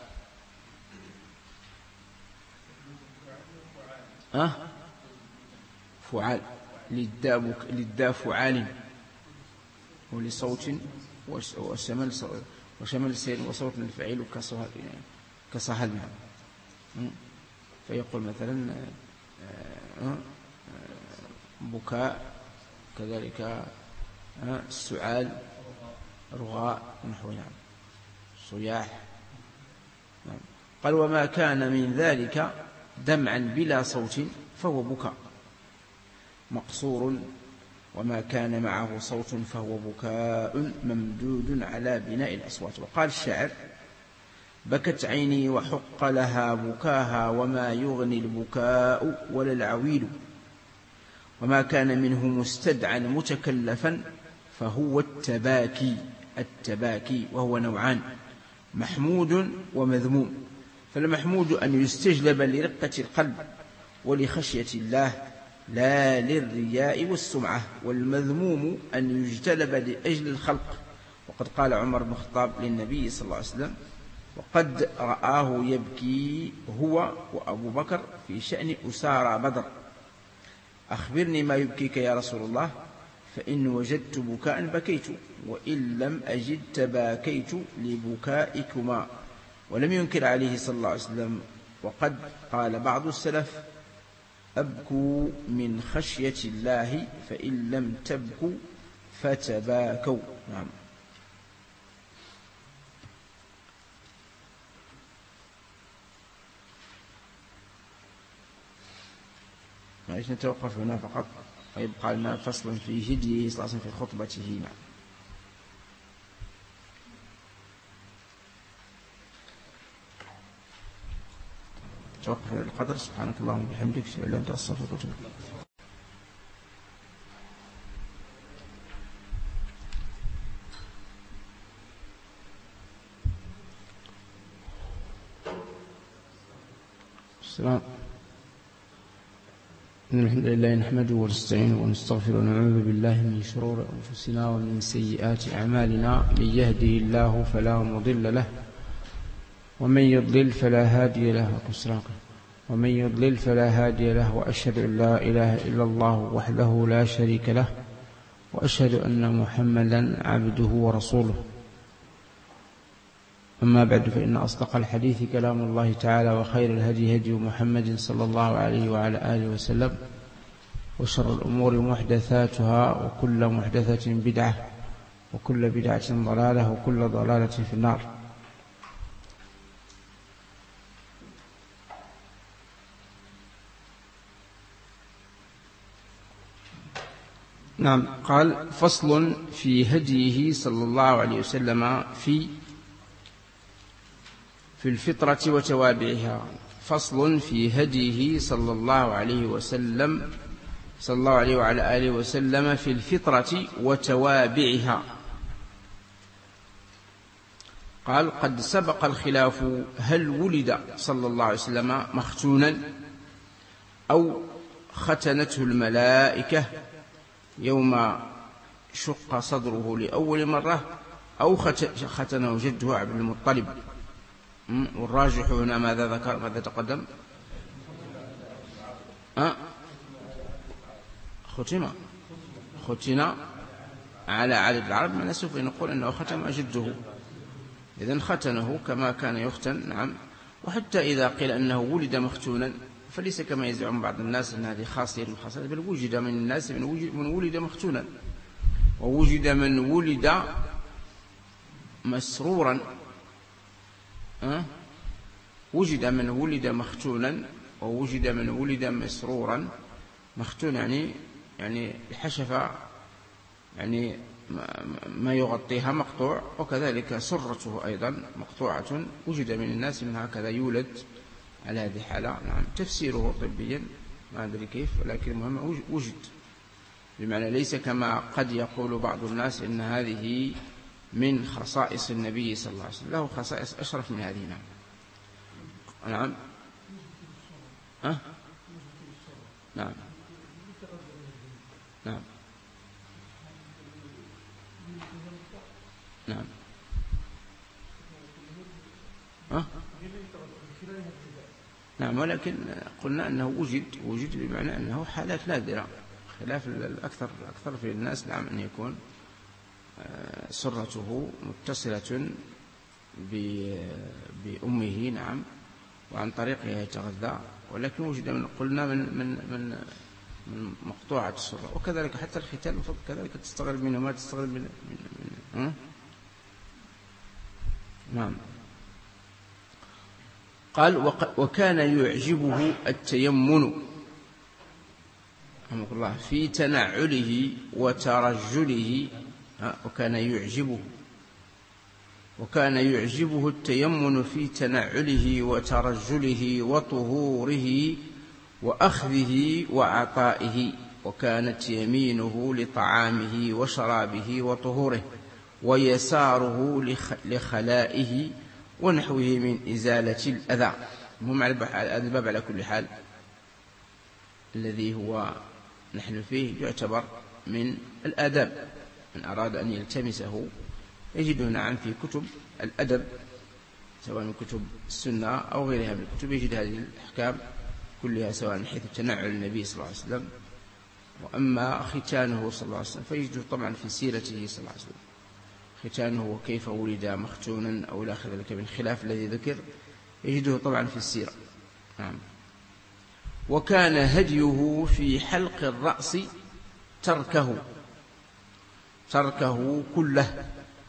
أه؟ فعال، للدا فعال، ولصوت وشمل وشمل سير وصوت الفعيل كصهل، كصهل، نعم. فيقول مثلا بكاء، كذلك السعال، رغاء، نحو، نعم، صياح، نعم. قال وما كان من ذلك دمعا بلا صوت فهو بكاء مقصور، وما كان معه صوت فهو بكاء ممدود على بناء الأصوات. وقال الشاعر بكت عيني وحق لها بكاها، وما يغني البكاء ولا العويل، وما كان منه مستدعا متكلفا فهو التباكي التباكي، وهو نوعان: محمود ومذموم. فالمحمود أن يستجلب لرقة القلب ولخشية الله لا للرياء والسمعة، والمذموم أن يجتلب لأجل الخلق. وقد قال عمر بن الخطاب للنبي صلى الله عليه وسلم: وقد رآه يبكي هو وأبو بكر في شأن أسارى بدر، أخبرني ما يبكيك يا رسول الله، فإن وجدت بكاء بكيت، وإن لم أجد تباكيت لبكائكما. ولم ينكر عليه صلى الله عليه وسلم. وقد قال بعض السلف: أبكوا من خشية الله، فإن لم تبكوا فتباكوا. نعم. معلش نتوقف هنا فقط، ويبقى لنا فصل في هديه صلى الله عليه وسلم في خطبته. نعم. توقف القدر. سبحانك اللهم وبحمدك، أشهد أن لا إله إلا أنت، أستغفرك وأتوب إليك. السلام. إن الحمد لله نحمده ونستعينه ونستغفره ونعوذ بالله من شرور أنفسنا ومن سيئات أعمالنا، من يهده الله فلا مضل له ومن يضلل فلا هادي له، ومن يضلل فلا هادي له، وأشهد أن لا إله إلا الله وحده لا شريك له، وأشهد أن محمدا عبده ورسوله. أما بعد، فإن أصدق الحديث كلام الله تعالى، وخير الهدي هدي محمد صلى الله عليه وعلى آله وسلم، وشر الأمور محدثاتها، وكل محدثة بدعة، وكل بدعة ضلالة، وكل ضلالة في النار. نعم. قال: فصل في هديه صلى الله عليه وسلم في في الفطرة وتوابعها. فصل في هديه صلى الله عليه وسلم صلى الله عليه وعلى آله وسلم في الفطرة وتوابعها. قال: قد سبق الخلاف هل ولد صلى الله عليه وسلم مختونا أو ختنته الملائكة يوم شق صدره لأول مرة، أو ختنه جده عبد المطلب. والراجح هنا ماذا ذكر؟ ماذا تقدم؟ أه؟ ختم ختن على عدد العرب من سوف نقول أنه ختم جده، إذن ختنه كما كان يختن. نعم. وحتى إذا قيل أنه ولد مختونا فليس كما يزعم بعض الناس أن هذه خاصية من الخاصيات، بل وجد من الناس من ولد مختونا، ووجد من ولد مسرورا. أه؟ وجد من ولد مختونا، ووجد من ولد مسرورا. مختون يعني يعني الحشفة، يعني ما يغطيها مقطوع، وكذلك سرته أيضا مقطوعة. وجد من الناس من هكذا يولد على هذه الحالة. نعم. تفسيره طبيا ما أدري كيف، ولكن المهم وجد، بمعنى ليس كما قد يقول بعض الناس إن هذه من خصائص النبي صلى الله عليه وسلم، له خصائص أشرف من هذه. نعم. نعم. أه؟ نعم. نعم. نعم. أه؟ نعم. ولكن قلنا أنه وجد وجد بمعنى أنه حالات نادرة، خلاف الأكثر الأكثر في الناس. نعم. أن يكون سرته متصلة بأمه. نعم. وعن طريقها يتغذى، ولكن وجد من قلنا من من من من مقطوعة السرة. وكذلك حتى الختان كذلك تستغرب منه ما تستغرب من, من, من ها؟ نعم. قال: وكان يعجبه التيمن رحمه الله في تنعله وترجله. وكان يعجبه وكان يعجبه التيمن في تنعله وترجله وطهوره وأخذه وعطائه، وكانت يمينه لطعامه وشرابه وطهوره، ويساره لخلائه ونحوه من إزالة الأذى. المهم على الباب على كل حال الذي هو نحن فيه يعتبر من الآداب، من أراد أن يلتمسه يجده نعم في كتب الأدب سواء من كتب السنة أو غيرها من الكتب، يجد هذه الأحكام كلها سواء من حيث تنعل النبي صلى الله عليه وسلم. وأما ختانه صلى الله عليه وسلم فيجده طبعا في سيرته صلى الله عليه وسلم، ختانه وكيف ولد مختونا أو لا ذلك من خلاف الذي ذكر يجده طبعا في السيرة. نعم. وكان هديه في حلق الرأس تركه تركه كله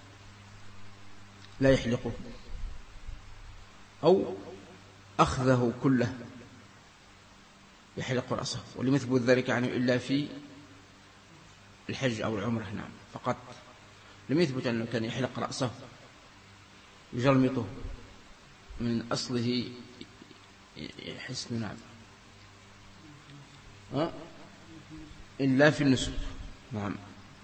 لا يحلقه، أو أخذه كله يحلق رأسه، ولم يثبت ذلك عنه إلا في الحج أو العمرة. نعم فقط، لم يثبت أنه كان يحلق رأسه يجرمطه من أصله حسن. نعم إلا في النسك. نعم.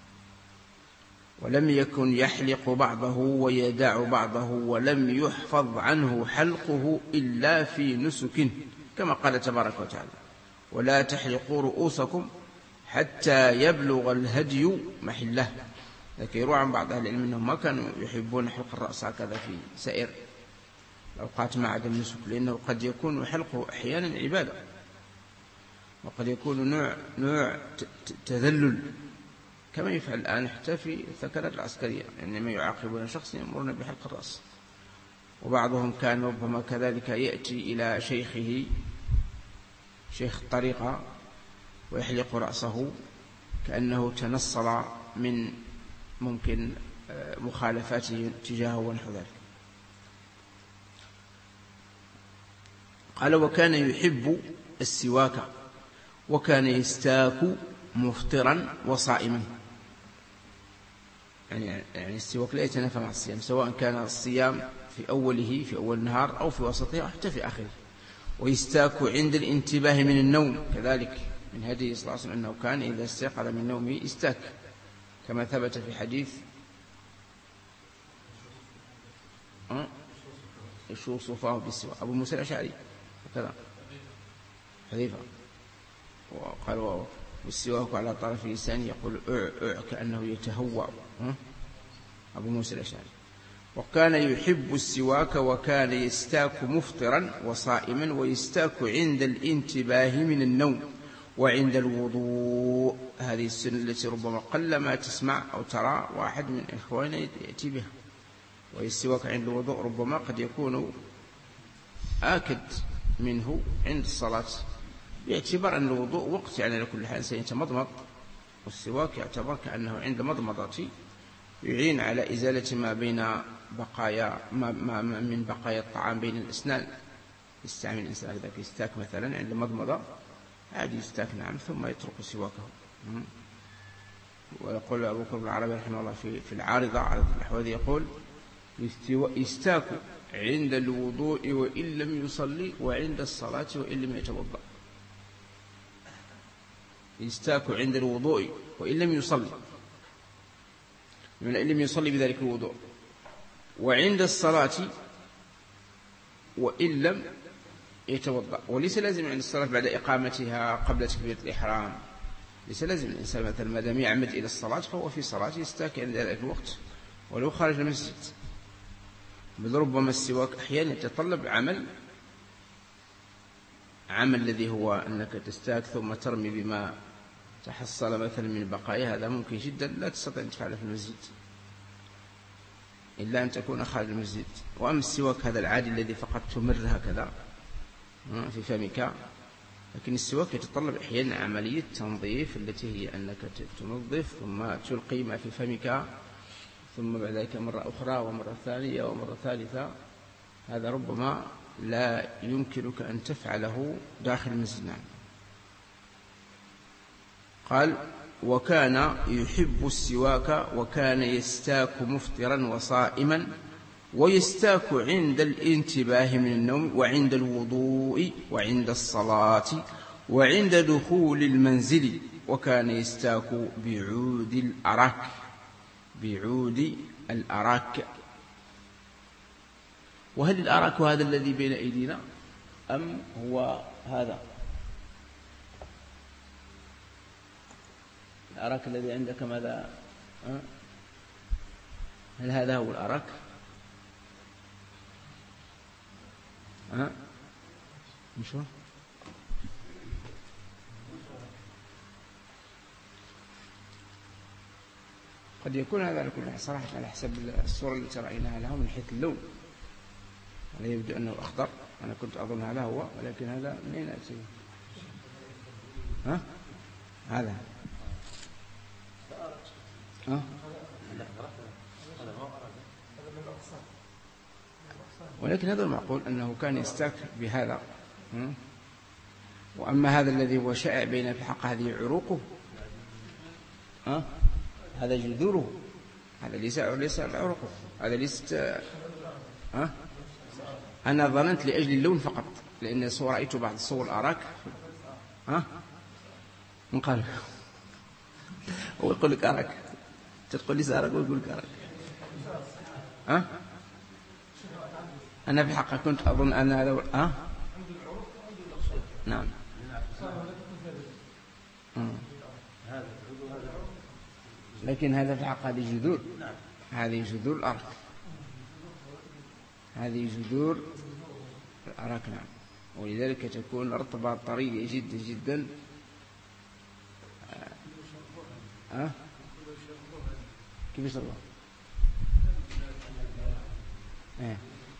ولم يكن يحلق بعضه ويدع بعضه، ولم يحفظ عنه حلقه إلا في نسك، كما قال تبارك وتعالى: ولا تحلقوا رؤوسكم حتى يبلغ الهدي محله. لكن يروى عن بعض أهل العلم أنهم ما كانوا يحبون حلق الرأس هكذا في سائر الأوقات ما عدا النسك، لأنه قد يكون حلقه أحيانا عبادة، وقد يكون نوع نوع تذلل، كما يفعل الآن حتى في الثكنات العسكرية، عندما يعني يعاقبون شخص يأمرون بحلق الرأس. وبعضهم كان ربما كذلك يأتي إلى شيخه شيخ الطريقة ويحلق رأسه كأنه تنصل من ممكن مخالفاته تجاهه ونحو ذلك. قال: وكان يحب السواك وكان يستاك مفطرا وصائما. يعني يعني السواك لا يتنافى مع الصيام، سواء كان الصيام في أوله في أول النهار أو في وسطه أو حتى في آخره. ويستاك عند الانتباه من النوم، كذلك من هديه صلى الله عليه وسلم أنه كان إذا استيقظ من نومه استاك، كما ثبت في حديث يشو صفاه بالسواك أبو موسى الأشعري وكذا حذيفة، وقال: والسواك على طرف لسانه يقول أع أع كأنه يتهوى، أبو موسى الأشعري. وكان يحب السواك وكان يستاك مفطرا وصائما، ويستاك عند الانتباه من النوم وعند الوضوء. هذه السنة التي ربما قل ما تسمع أو ترى واحد من إخواننا يأتي بها، والسواك عند الوضوء ربما قد يكون آكد منه عند الصلاة، باعتبار أن الوضوء وقت يعني لكل حال سيتمضمض، والسواك يعتبر كأنه عند مضمضة يعين على إزالة ما بين بقايا ما ما من بقايا الطعام بين الأسنان. يستعمل الإنسان إذا يستاك مثلا عند مضمضة عادي يستاك نعم ثم يترك سواكه. ويقول أبو بكر بن العربي رحمه الله في في العارضة على الأحوال يقول: يستاك عند الوضوء وإن لم يصلي، وعند الصلاة وإن لم يتوضأ. يستاك عند الوضوء وإن لم يصلي، من إن لم يصلي بذلك الوضوء، وعند الصلاة وإن لم يتوضأ. وليس لازم عند الصلاة بعد إقامتها قبل تكبيرة الإحرام، ليس لازم الإنسان مثلا ما دام يعمد إلى الصلاة فهو في صلاة يستاك عند ذلك الوقت ولو خارج المسجد. بل ربما السواك أحيانا يتطلب عمل عمل الذي هو أنك تستاك ثم ترمي بما تحصل مثلا من بقايا، هذا ممكن جدا لا تستطيع أن تفعله في المسجد إلا أن تكون خارج المسجد. وأما السواك هذا العادي الذي فقط تمر هكذا في فمك، لكن السواك يتطلب أحيانا عملية تنظيف التي هي أنك تنظف ثم تلقي ما في فمك، ثم بعد ذلك مرة أخرى ومرة ثانية ومرة ثالثة. هذا ربما لا يمكنك أن تفعله داخل المسجد. نعم. قال: وكان يحب السواك وكان يستاك مفطرا وصائما، ويستاك عند الانتباه من النوم وعند الوضوء وعند الصلاة وعند دخول المنزل. وكان يستاك بعود الأراك بعود الأراك. وهل الأراك هذا الذي بين أيدينا أم هو هذا الأراك الذي عندك؟ ماذا؟ هل هذا هو الأراك؟ ها؟ مش هو؟ قد يكون هذا على كل صراحة على حسب الصورة التي رأيناها له من حيث اللون، هذا يبدو أنه أخضر، أنا كنت أظن هذا هو، ولكن هذا منين أتي؟ ها؟ هذا ها؟ ولكن هذا المعقول أنه كان يستاك بهذا. وأما هذا الذي هو شائع بين في الحق هذه عروقه، ها؟ هذا جذوره، هذا ليس ليس عروقه، هذا ليست. ها؟ أنا ظننت لأجل اللون فقط، لأن رأيت بعض الصور الأراك. ها؟ من قال؟ هو يقول لك أراك، تقول لي سأراك ويقول لك أراك. ها؟ أنا في الحقيقة كنت أظن أن هذا. ها؟ نعم. لكن هذا في الحقيقة هذه جذور، هذه جذور الأراك، هذه جذور الأراك. نعم. ولذلك تكون رطبة طرية جدا جدا. ها؟ كيف يشربها؟ ايه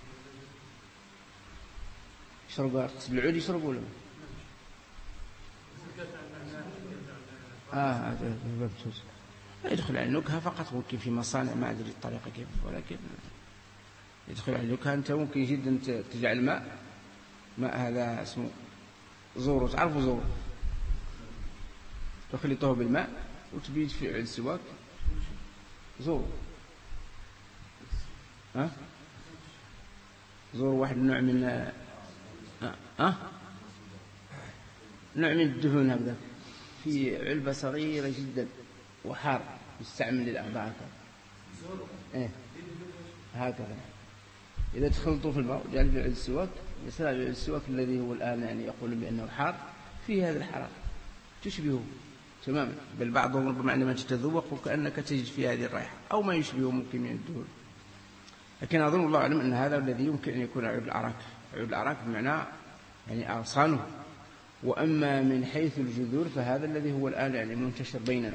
يشربها بالعود، يشربوا ولا اه هذا يدخل على النكهة فقط. ممكن في مصانع ما أدري الطريقة كيف، ولكن يدخل على النكهة. أنت ممكن جدا تجعل ماء ماء هذا اسمه زورو، تعرفوا زورو، تخلطه بالماء وتبيد في عود السواك زورو. ها؟ زورو واحد نوع من ها أه؟ نوع من الدهون هكذا، في علبة صغيرة جدا وحار، يستعمل للأعضاء هكذا. إيه هكذا. إذا تخلطوا في الماء وجعل في عود السواك، يصير عود السواك الذي هو الآن يعني يقول بأنه حار، فيه هذا الحرارة تشبهه تماما، بل بعضهم ربما عندما تتذوق وكأنك تجد في هذه الرائحة أو ما يشبهه ممكن من الدهون. لكن أظن الله أعلم أن هذا الذي يمكن أن يكون عود الأراك. عود الأراك بمعنى يعني أغصانه. وأما من حيث الجذور فهذا الذي هو الآن يعني منتشر بيننا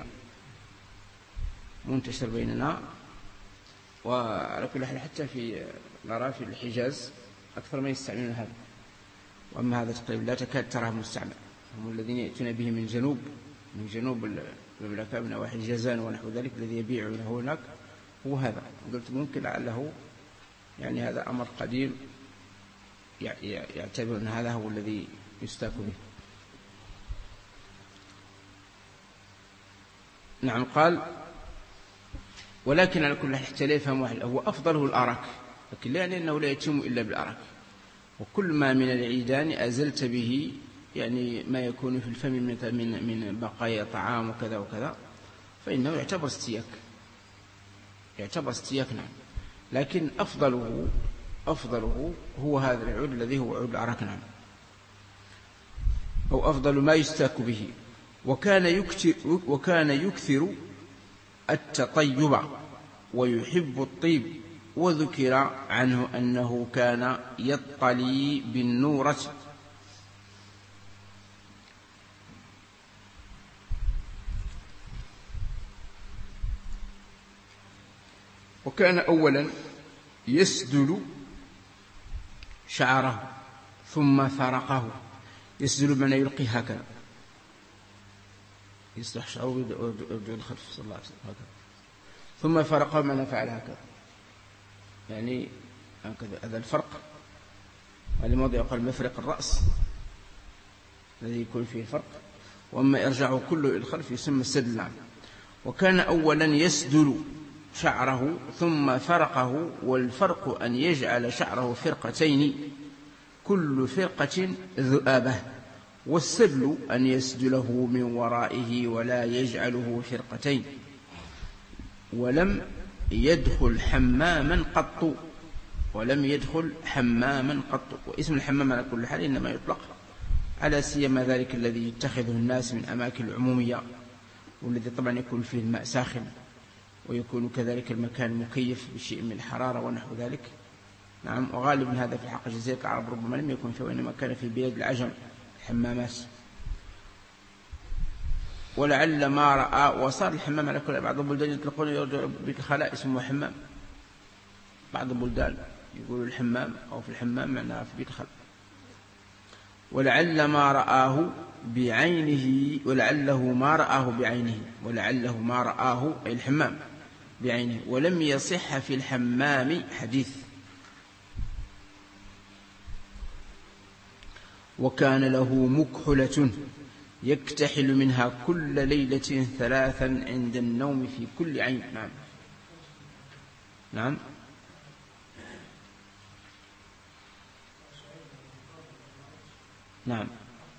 منتشر بيننا وعلى كل حال حتى في نرى في الحجاز أكثر ما يستعملون هذا. وأما هذا تقريبا لا تكاد تراه مستعمل، هم الذين يأتون به من جنوب من جنوب المملكة من نواحي الجازان ونحو ذلك، الذي يبيعونه هناك هو هذا. قلت ممكن لعله يعني هذا أمر قديم يعتبر أن هذا هو الذي يستاك به. نعم. قال ولكن على كل حال حتى لا يفهم واحد هو أفضله الأراك، لكن لا يعني أنه لا يتم إلا بالأراك. وكل ما من العيدان أزلت به يعني ما يكون في الفم من من بقايا طعام وكذا وكذا، فإنه يعتبر استياك يعتبر استياك نعم. لكن أفضله أفضله هو هذا العود الذي هو عود الأراك نعم، أو أفضل ما يستاك به. وكان يكثر وكان يكثر التطيب ويحب الطيب. وذكر عنه أنه كان يطلي بالنورة. وكان أولا يسدل شعره ثم فرقه. يسدل بمعنى يلقي هكذا، يصلح شعره ويرجع الخلف صلى الله عليه وسلم هكذا، ثم فرقه بمعنى فعل هكذا، يعني هكذا. هذا الفرق، ولماذا يقال مفرق الرأس الذي يكون فيه الفرق. وأما يرجع كله إلى الخلف يسمى السدل نعم. وكان أولا يسدل شعره ثم فرقه. والفرق أن يجعل شعره فرقتين كل فرقة ذؤابة، والسدل أن يسدله من ورائه ولا يجعله فرقتين. ولم يدخل حماما قط، ولم يدخل حماما قط. واسم الحمام على كل حال إنما يطلق على سيما ذلك الذي يتخذه الناس من أماكن العمومية، والذي طبعا يكون فيه الماء ساخن، ويكون كذلك المكان مكيف بشيء من الحرارة ونحو ذلك. نعم. وغالب هذا في حق جزيرة العرب ربما لم يكن فيه، وإنما كان في بلاد العجم حمامات. ولعل ما رأى. وصار الحمام على كل، بعض البلدان يطلقون بك خلاء اسمه حمام، بعض البلدان يقولوا الحمام أو في الحمام معناها في بيت خلاء. ولعل ما رآه بعينه، ولعله ما رآه بعينه، ولعله ما رآه أي الحمام بعينه، ولم يصح في الحمام حديث. وكان له مكحلة يكتحل منها كل ليلة ثلاثا عند النوم في كل عين. نعم. نعم. نعم.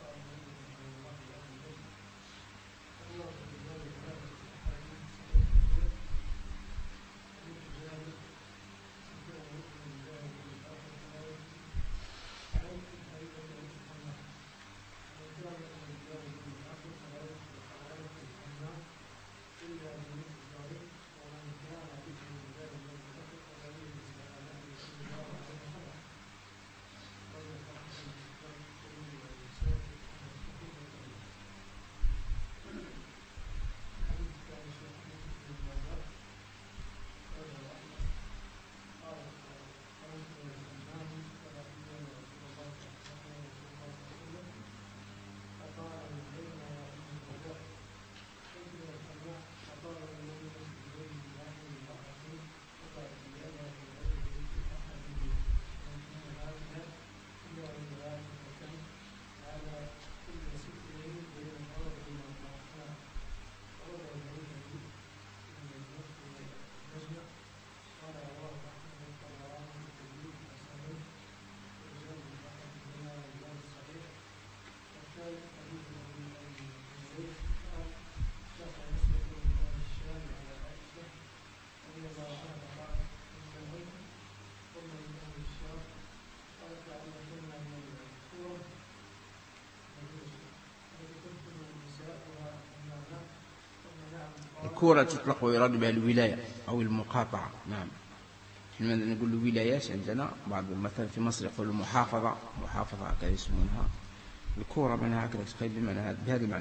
الكورة تطلق ويراد بها الولاية أو المقاطعة. نعم. حينما نقول ولايات عندنا بعض مثلا في مصر يقول محافظة، محافظة هكذا يسمونها. الكورة معناها هكذا تقريبا بمعنى بهذا المعنى،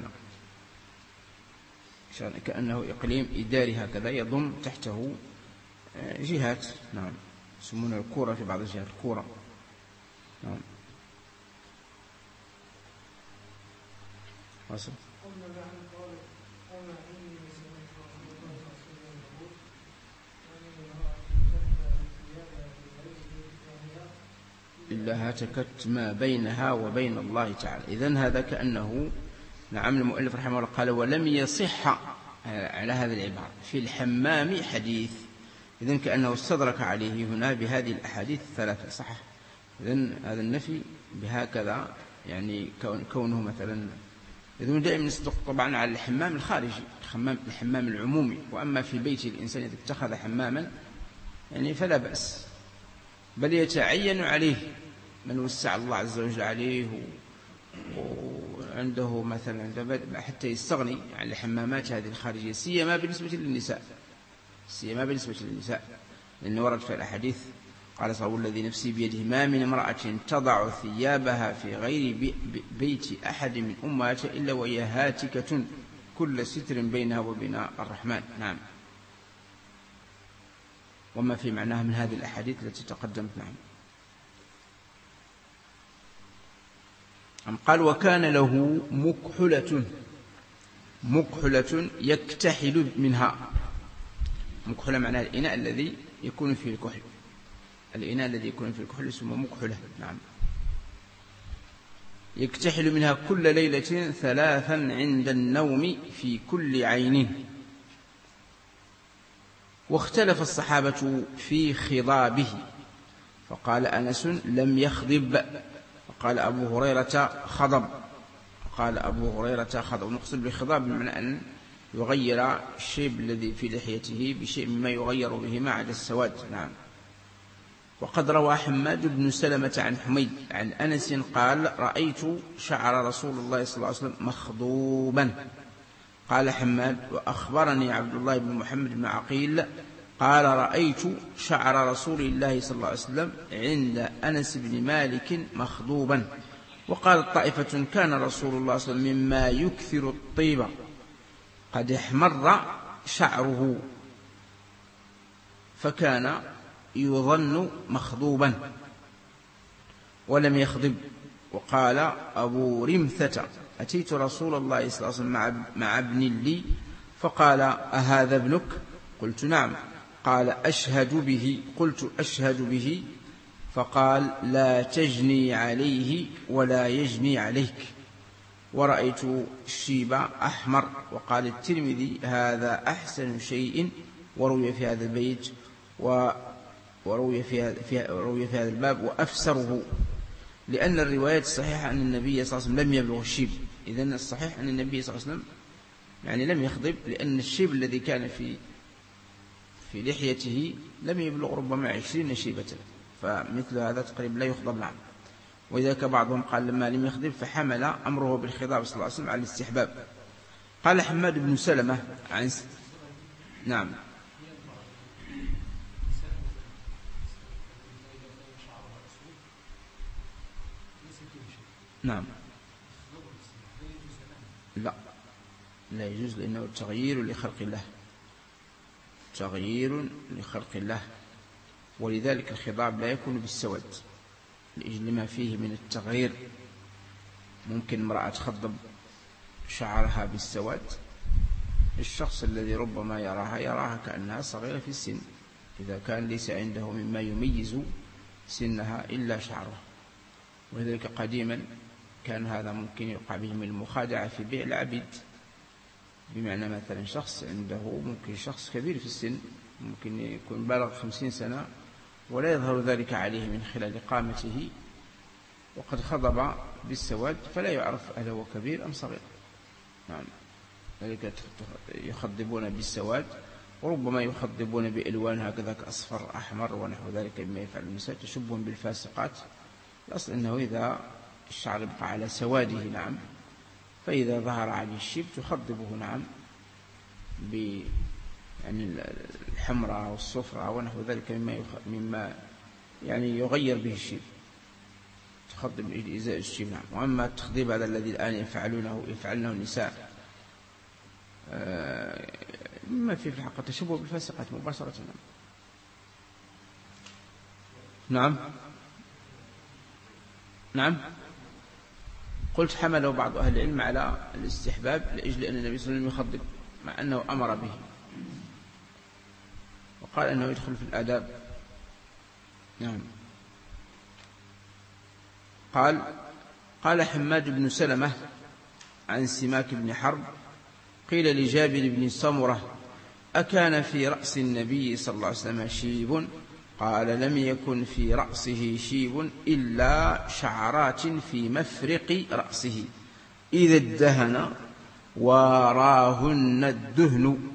كأنه إقليم إداري هكذا يضم تحته جهات. نعم. يسمونها الكورة في بعض الجهات الكورة. نعم. واصل. إلا هتكت ما بينها وبين الله تعالى. إذن هذا كأنه، نعم، المؤلف رحمه الله قال ولم يصح على هذه العبارة في الحمام حديث. إذن كأنه استدرك عليه هنا بهذه الأحاديث الثلاثة. صح. إذن هذا النفي بهكذا يعني كونه مثلا، إذن دائما يصدق طبعا على الحمام الخارجي، الحمام, الحمام العمومي. وأما في بيت الإنسان إذا اتخذ حماما يعني فلا بأس، بل يتعين عليه من وسع الله عز وجل عليه وعنده مثلا حتى يستغني عن الحمامات هذه الخارجية، سيما بالنسبة للنساء، سيما بالنسبة للنساء، لأنه ورد في الحديث قال صلى الله الذي نفسي بيده ما من امرأة تضع ثيابها في غير بيت أحد من أمهاتها إلا وهي هاتكة كل ستر بينها وبين الرحمن. نعم. وما في معناها من هذه الأحاديث التي تقدمت. نعم. قال وكان له مكحلة، مكحلة يكتحل منها. مكحلة معناها الإناء الذي يكون فيه الكحل، الإناء الذي يكون فيه الكحل اسمه مكحلة. نعم. يكتحل منها كل ليلة ثلاثا عند النوم في كل عين. واختلف الصحابة في خضابه، فقال أنس لم يخضب، وقال أبو هريرة خضب، قال أبو هريرة خضب. ونقصد بالخضاب بمعنى أن يغير الشيب الذي في لحيته بشيء مما يغير به ما عدا السواد. نعم. وقد روى حماد بن سلمة عن حميد عن أنس قال رأيت شعر رسول الله صلى الله عليه وسلم مخضوبا. قال حماد وأخبرني عبد الله بن محمد بن عقيل قال رأيت شعر رسول الله صلى الله عليه وسلم عند أنس بن مالك مخضوبا. وقال طائفة كان رسول الله صلى الله عليه وسلم مما يكثر الطيب قد احمر شعره فكان يظن مخضوبا ولم يخضب. وقال أبو رمثة أتيت رسول الله صلى الله عليه وسلم مع ابن لي فقال أهذا ابنك؟ قلت نعم. قال أشهد به؟ قلت أشهد به. فقال لا تجني عليه ولا يجني عليك. ورأيت الشيب أحمر. وقال الترمذي هذا أحسن شيء وروي في هذا البيت وروي في روي في هذا الباب وأفسره، لأن الروايات الصحيحة أن النبي صلى الله عليه وسلم لم يبلغ الشيب. إذن الصحيح أن النبي صلى الله عليه وسلم يعني لم يخضب، لأن الشيب الذي كان في في لحيته لم يبلغ ربما عشرين شيبة، فمثل هذا تقريبا لا يخضب. نعم. وإذا بعضهم قال لما لم يخضب فحمل أمره بالخضاب صلى الله عليه وسلم على الاستحباب. قال حماد بن سلمة عن س... نعم نعم لا لا يجوز، لأنه تغيير لخلق الله، تغيير لخلق الله، ولذلك الخضاب لا يكون بالسواد لأجل ما فيه من التغيير. ممكن امرأة تخضب شعرها بالسواد، الشخص الذي ربما يراها يراها كأنها صغيرة في السن، إذا كان ليس عنده مما يميز سنها إلا شعرها. ولذلك قديما كان هذا ممكن يقع به من المخادعة في بيع العبيد، بمعنى مثلا شخص عنده ممكن شخص كبير في السن، ممكن يكون بالغ خمسين سنة ولا يظهر ذلك عليه من خلال قامته، وقد خضب بالسواد فلا يعرف هل هو كبير أم صغير. نعم. ذلك يخضبون بالسواد، وربما يخضبون بألوان هكذا كأصفر أحمر ونحو ذلك مما يفعل النساء، تشبهون بالفاسقات. الأصل أنه إذا الشعر يبقى على سواده نعم، فإذا ظهر عليه الشيب تخضبه نعم ب يعني الحمراء والصفراء ونحو ذلك مما مما يعني يغير به الشيب، تخضب إزاء الشيب. نعم. وأما التخضيب هذا الذي الآن يفعلونه يفعلنه النساء مما فيه في الحقيقة تشبه بالفاسقات مباشرة. نعم نعم قلت حمله بعض أهل العلم على الاستحباب لأجل أن النبي صلى الله عليه وسلم يخضب، مع أنه أمر به وقال أنه يدخل في الآداب. نعم. قال قال حماد بن سلمة عن سماك بن حرب قيل لجابر بن سمرة أكان في رأس النبي صلى الله عليه وسلم شيب؟ قال لم يكن في رأسه شيب إلا شعرات في مفرق رأسه إذا ادهن واراهن الدهن.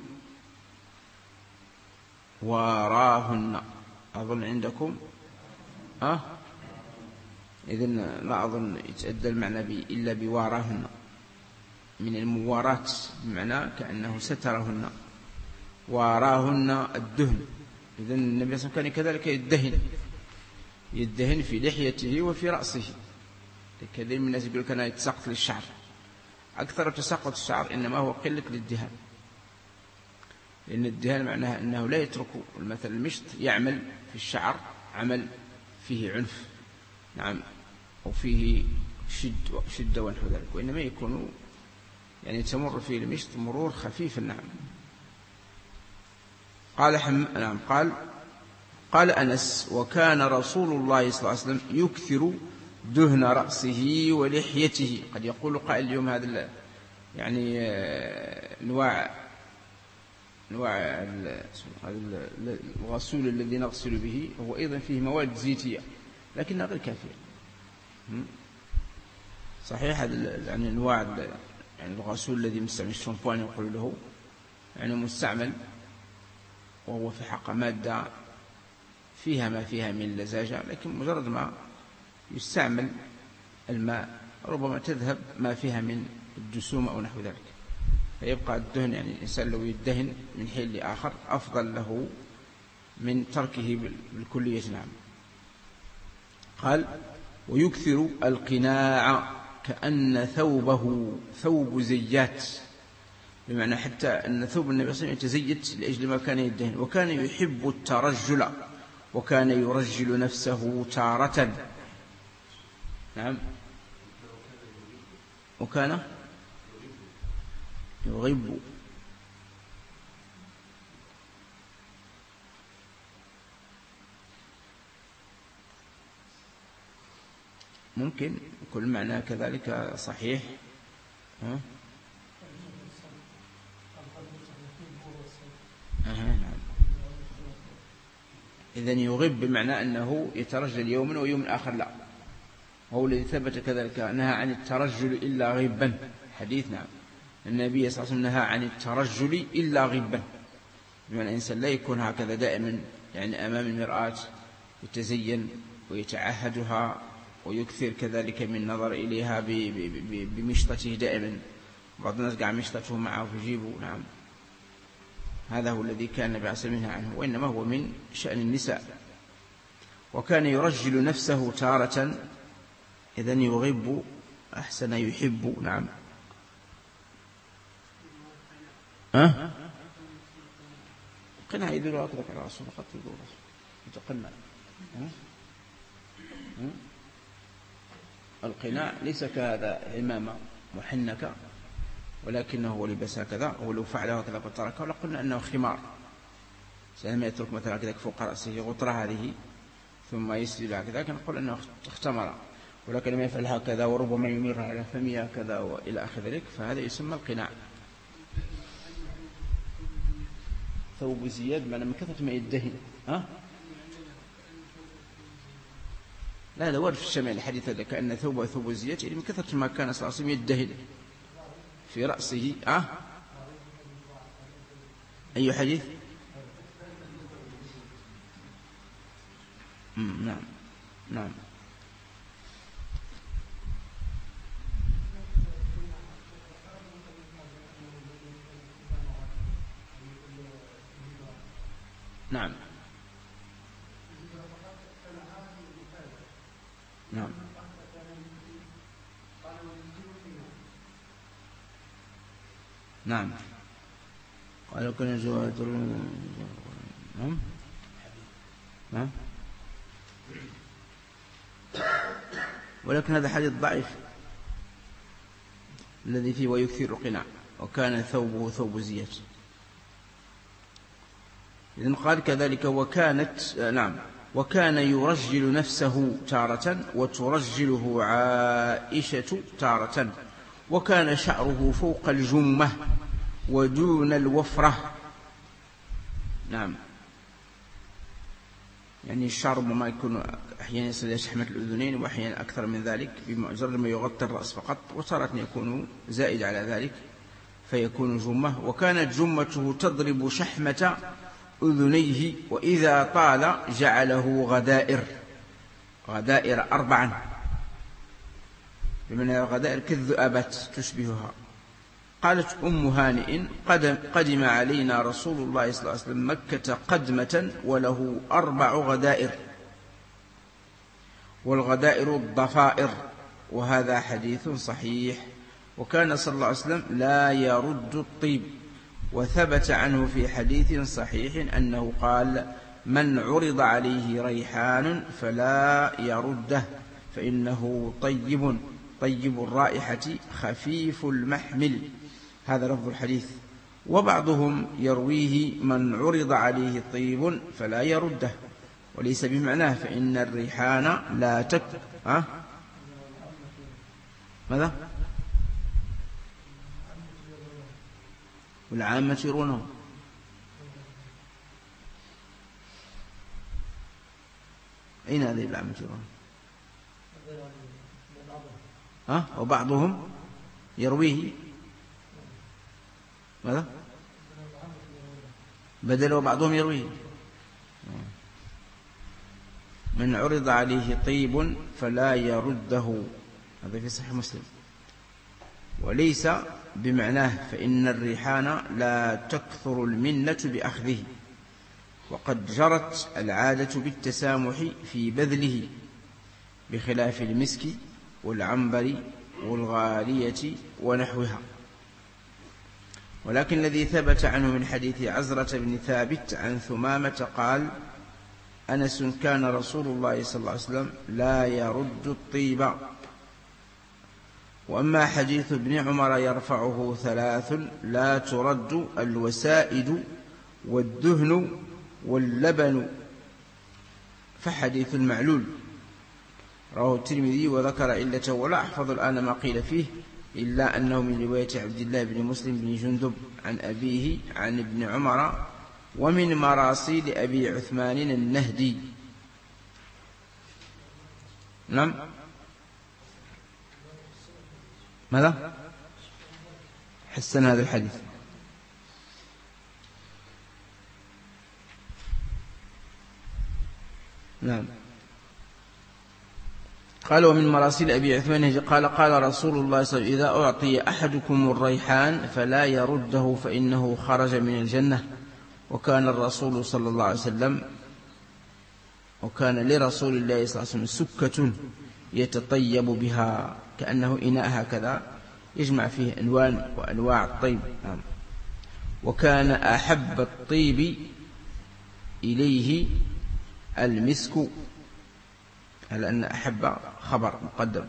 واراهن أظن عندكم أه؟ إذن لا أظن يتأدى المعنى بي إلا بواراهن، من المواراة بمعنى كأنه سترهن، واراهن الدهن. إذن النبي صلى الله عليه وسلم كان كذلك يدهن يدهن في لحيته وفي رأسه. كثير من الناس يقول كان يتساقط للشعر، أكثر تساقط الشعر إنما هو قلة للدهان، لأن الدهان معناها أنه لا يترك مثل المشط يعمل في الشعر عمل فيه عنف نعم أو فيه شد شدة ونحو ذلك، وإنما يكون يعني تمر فيه المشط مرور خفيف. نعم. قال حم... نعم قال قال أنس وكان رسول الله صلى الله عليه وسلم يكثر دهن رأسه ولحيته. قد يقول قائل اليوم هذا يعني انواع انواع الغسول الذي نغسل به هو ايضا فيه مواد زيتيه لكنها غير كافيه. صحيح هذا يعني انواع يعني الغسول الذي نستعمل الشامبوان يقول له يعني مستعمل، وهو في حق مادة فيها ما فيها من اللزاجة، لكن مجرد ما يستعمل الماء ربما تذهب ما فيها من الجسوم أو نحو ذلك، فيبقى الدهن، يعني الإنسان لو يدهن من حين لآخر أفضل له من تركه بالكلية. نعم. قال: ويكثر القناع كأن ثوبه ثوب زيات، بمعنى حتى أن ثوب النبي صلى الله عليه وسلم يتزيت لأجل ما كان يدهن. وكان يحب الترجل، وكان يرجل نفسه تارة. نعم. وكان يغب. ممكن كل معنى كذلك صحيح. ها؟ أه نعم. إذن يغب بمعنى أنه يترجل يوما ويوم آخر لا، وهو الذي ثبت كذلك نهى عن الترجل إلا غبا. حديث نعم النبي صلى الله عليه وسلم نهى عن الترجل إلا غبا، بمعنى الإنسان لا يكون هكذا دائما، يعني أمام المرآة يتزين ويتعهدها ويكثر كذلك من نظر إليها بمشطته دائما. بعض الناس قاعد مشطته معه في جيبه. نعم. هذا هو الذي كان النبي عليه الصلاة والسلام عنه، وإنما هو من شأن النساء. وكان يرجل نفسه تارة، إذن يغب أحسن يحب. نعم. ها؟ قناع يدل أكذب على رسول قد يقول يتقنع. القناع ليس كهذا عمامة محنكة، ولكنه هو لبس هكذا، ولو فعله هكذا قد تركه لقلنا أنه خمار. سلما يترك مثلا كذا فوق رأسه غطرة هذه ثم يسجد هكذا كان نقول أنه اختمر، ولكن لما يفعل هكذا وربما يمر على فمه كذا وإلى آخر ذلك، فهذا يسمى القناع. ثوب زياد معنى من كثرة ما يدهن. ها؟ لا هذا ورد في الشمال الحديث هذا كأن ثوب ثوب زياد، يعني من كثرة ما كان صلى الله عليه وسلم يدهن في رأسه. أه؟ أي حديث؟ مم. نعم نعم. نعم نعم. نعم. قالوا كنا جواد. نعم نعم. ولكن هذا حديث ضعيف الذي فيه ويكثر القناع وكان ثوبه ثوب زياد. إذن قال كذلك وكانت نعم وكان يرجل نفسه تارة وترجله عائشة تارة، وكان شعره فوق الجمة ودون الوفرة. نعم. يعني الشعر ما يكون أحيانا يصل شحمة الأذنين وأحيانا أكثر من ذلك بمجرد ما يغطي الرأس فقط، وتارة يكون زائد على ذلك فيكون جمة. وكانت جمته تضرب شحمة أذنيه، وإذا طال جعله غدائر غدائر أربعا، بمعنى غدائر كالذؤابات تشبهها. قالت أم هانئ قدم, قدم علينا رسول الله صلى الله عليه وسلم مكة قدمة وله أربع غدائر، والغدائر الضفائر، وهذا حديث صحيح. وكان صلى الله عليه وسلم لا يرد الطيب، وثبت عنه في حديث صحيح أنه قال من عرض عليه ريحان فلا يرده فإنه طيب طيب الرائحة خفيف المحمل. هذا لفظ الحديث. وبعضهم يرويه من عرض عليه طيب فلا يرده، وليس بمعناه فإن الريحان لا تك أه؟ ماذا؟ والعامة يرونه. أين هذه العامة يرونه؟ ها؟ وبعضهم يرويه ماذا؟ بدل وبعضهم يرويه. من عرض عليه طيب فلا يرده، هذا في صحيح مسلم. وليس بمعناه، فإن الريحان لا تكثر المنة بأخذه، وقد جرت العادة بالتسامح في بذله، بخلاف المسك والعنبر والغالية ونحوها. ولكن الذي ثبت عنه من حديث عزرة بن ثابت عن ثمامة قال: أنس كان رسول الله صلى الله عليه وسلم لا يرد الطيب. وأما حديث ابن عمر يرفعه ثلاث لا ترد: الوسائد والدهن واللبن، فحديث معلول. رواه الترمذي وذكر علته، ولا أحفظ الآن ما قيل فيه إلا أنه من رواية عبد الله بن مسلم بن جندب عن أبيه عن ابن عمر، ومن مراسيل أبي عثمان النهدي. نعم. ماذا؟ حسن هذا الحديث. نعم. قال: ومن مراسيل أبي عثمان قال: قال رسول الله صلى الله عليه وسلم: إذا أعطي أحدكم الريحان فلا يرده فإنه خرج من الجنة. وكان الرسول صلى الله عليه وسلم وكان لرسول الله صلى الله عليه وسلم سكة يتطيب بها، كأنه إناء هكذا يجمع فيه ألوان وأنواع الطيب. نعم. وكان أحب الطيب إليه المسك، على أن أحب خبر مقدم.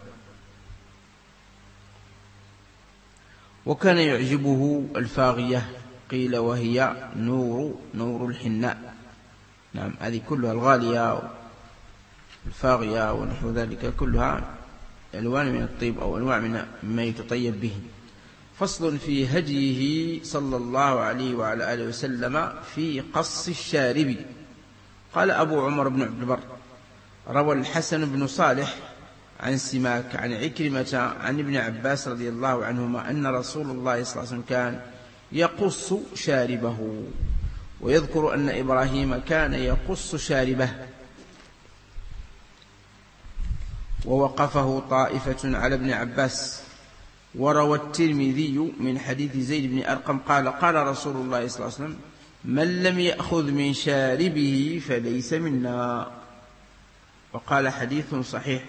وكان يعجبه الفاغية، قيل وهي نور نور الحناء. نعم، هذه كلها الغالية الفاغية ونحو ذلك كلها ألوان من الطيب أو أنواع من ما يتطيب به. فصل في هديه صلى الله عليه وعلى آله وسلم في قص الشارب. قال أبو عمر بن عبد البر: روى الحسن بن صالح عن سماك عن عكرمة عن ابن عباس رضي الله عنهما أن رسول الله صلى الله عليه وسلم كان يقص شاربه، ويذكر أن إبراهيم كان يقص شاربه. ووقفه طائفة على ابن عباس. وروى الترمذي من حديث زيد بن أرقم قال: قال رسول الله صلى الله عليه وسلم: من لم يأخذ من شاربه فليس منا. وقال: حديث صحيح.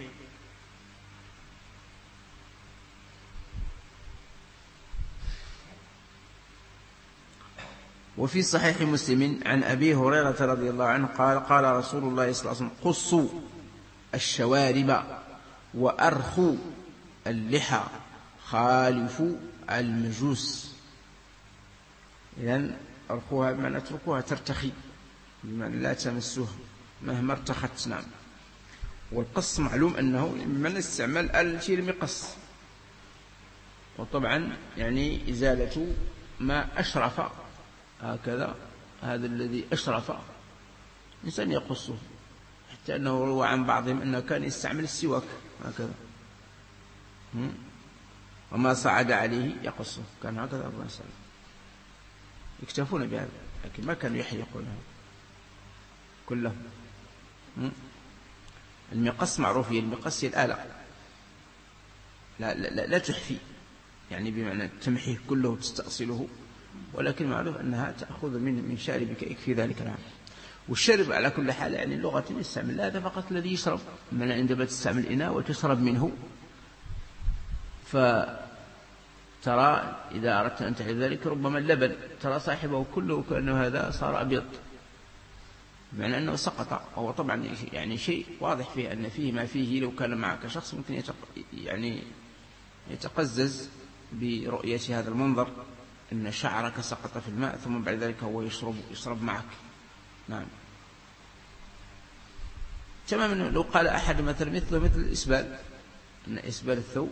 وفي صحيح مسلم عن أبي هريرة رضي الله عنه قال: قال رسول الله صلى الله عليه وسلم: قصوا الشوارب وأرخوا اللحى خالفوا المجوس. إذن أرخوها بمعنى اتركوها ترتخي، بمعنى لا تمسوها مهما ارتخت. نعم. والقص معلوم أنه من استعمال الشيء المقص، وطبعا يعني إزالة ما أشرف هكذا، هذا الذي أشرف إنسان يقصه، حتى أنه روى عن بعضهم أنه كان يستعمل السواك هكذا، وما صعد عليه يقصه، كان هكذا الله يسلم، يكتفون بهذا، لكن ما كانوا يحلقونه كلهم. المقص معروف، هي المقص هي الآلة، لا, لا, لا, لا تحفي، يعني بمعنى تمحيه كله وتستأصله، ولكن معروف أنها تأخذ من من شاربك يكفي ذلك. نعم. والشرب على كل حال يعني اللغة يستعمل هذا فقط الذي يشرب، من عندما تستعمل إناء وتشرب منه، فترى إذا أردت أن تعرف ذلك ربما اللبن ترى صاحبه كله كأنه هذا صار أبيض، بمعنى أنه سقط. وهو طبعا يعني شيء واضح فيه أن فيه ما فيه، لو كان معك شخص ممكن يتق... يعني يتقزز برؤية هذا المنظر، أن شعرك سقط في الماء ثم بعد ذلك هو يشرب يشرب معك. نعم. تماما لو قال أحد مثل مثله مثل الإسبال، أن إسبال الثوب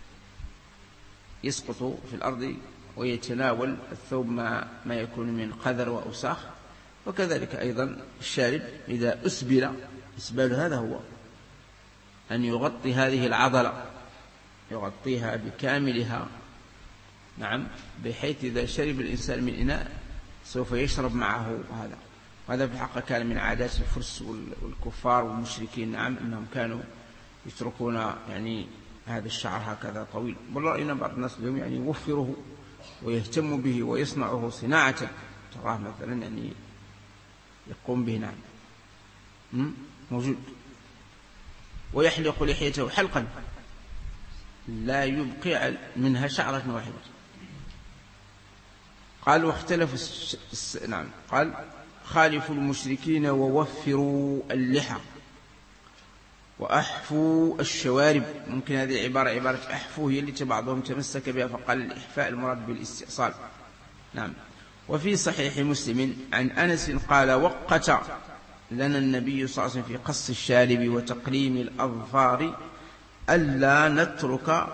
يسقط في الأرض ويتناول الثوب ما, ما يكون من قذر وأوساخ، وكذلك أيضا الشارب إذا أسبل، إسبال هذا هو أن يغطي هذه العضلة، يغطيها بكاملها. نعم. بحيث إذا شرب الإنسان من إناء سوف يشرب معه هذا. وهذا في الحقيقة كان من عادات الفرس والكفار والمشركين، نعم، أنهم كانوا يتركون يعني هذا الشعر هكذا طويل. والله إن بعض الناس اليوم يعني يوفره ويهتم به ويصنعه صناعة، تراه مثلا يعني يقوم به، نعم، موجود. ويحلق لحيته حلقا لا يبقي منها شعرة واحدة. قال واختلف الس... نعم قال خالفوا المشركين ووفروا اللحى وأحفوا الشوارب. ممكن هذه العبارة عبارة أحفوا هي التي بعضهم تمسك بها فقال الإحفاء المراد بالاستئصال. نعم. وفي صحيح مسلم عن أنس قال وقت لنا النبي صلى الله عليه وسلم في قص الشارب وتقليم الأظفار ألا نترك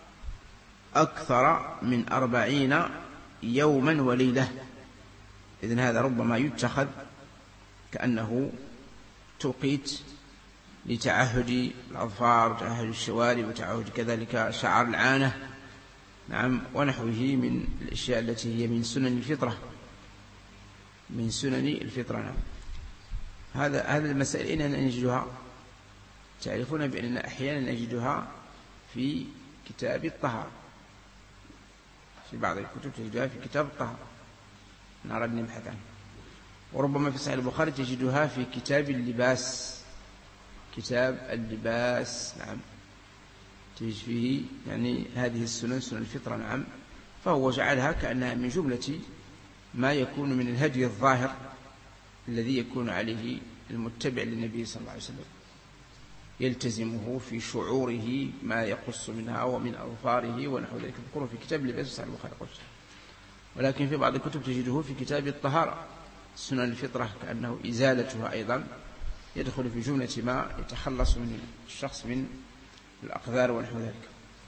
أكثر من أربعين يوما وليلة. إذن هذا ربما يتخذ كأنه توقيت لتعهد الأظفار وتعهد الشوارب وتعهد كذلك شعر العانة، نعم، ونحوه من الأشياء التي هي من سنن الفطرة من سنن الفطرة. نعم. هذا هذه المسائل أين نجدها؟ تعرفون بأننا أحيانا نجدها في كتاب الطهارة، في بعض الكتب تجدها في كتاب الطهارة، نرى أن نبحث عنه. وربما في صحيح البخاري تجدها في كتاب اللباس، كتاب اللباس، نعم، تجد فيه يعني هذه السنن سنن الفطرة، نعم. فهو جعلها كأنها من جملة ما يكون من الهدي الظاهر الذي يكون عليه المتبع للنبي صلى الله عليه وسلم، يلتزمه في شعوره ما يقص منها ومن أظفاره ونحو ذلك. يذكره في كتاب اللباس صحيح البخاري قلت. ولكن في بعض الكتب تجده في كتاب الطهارة سنن الفطرة كأنه إزالتها أيضا يدخل في جملة ما يتخلص من الشخص من الأقذار ونحو ذلك.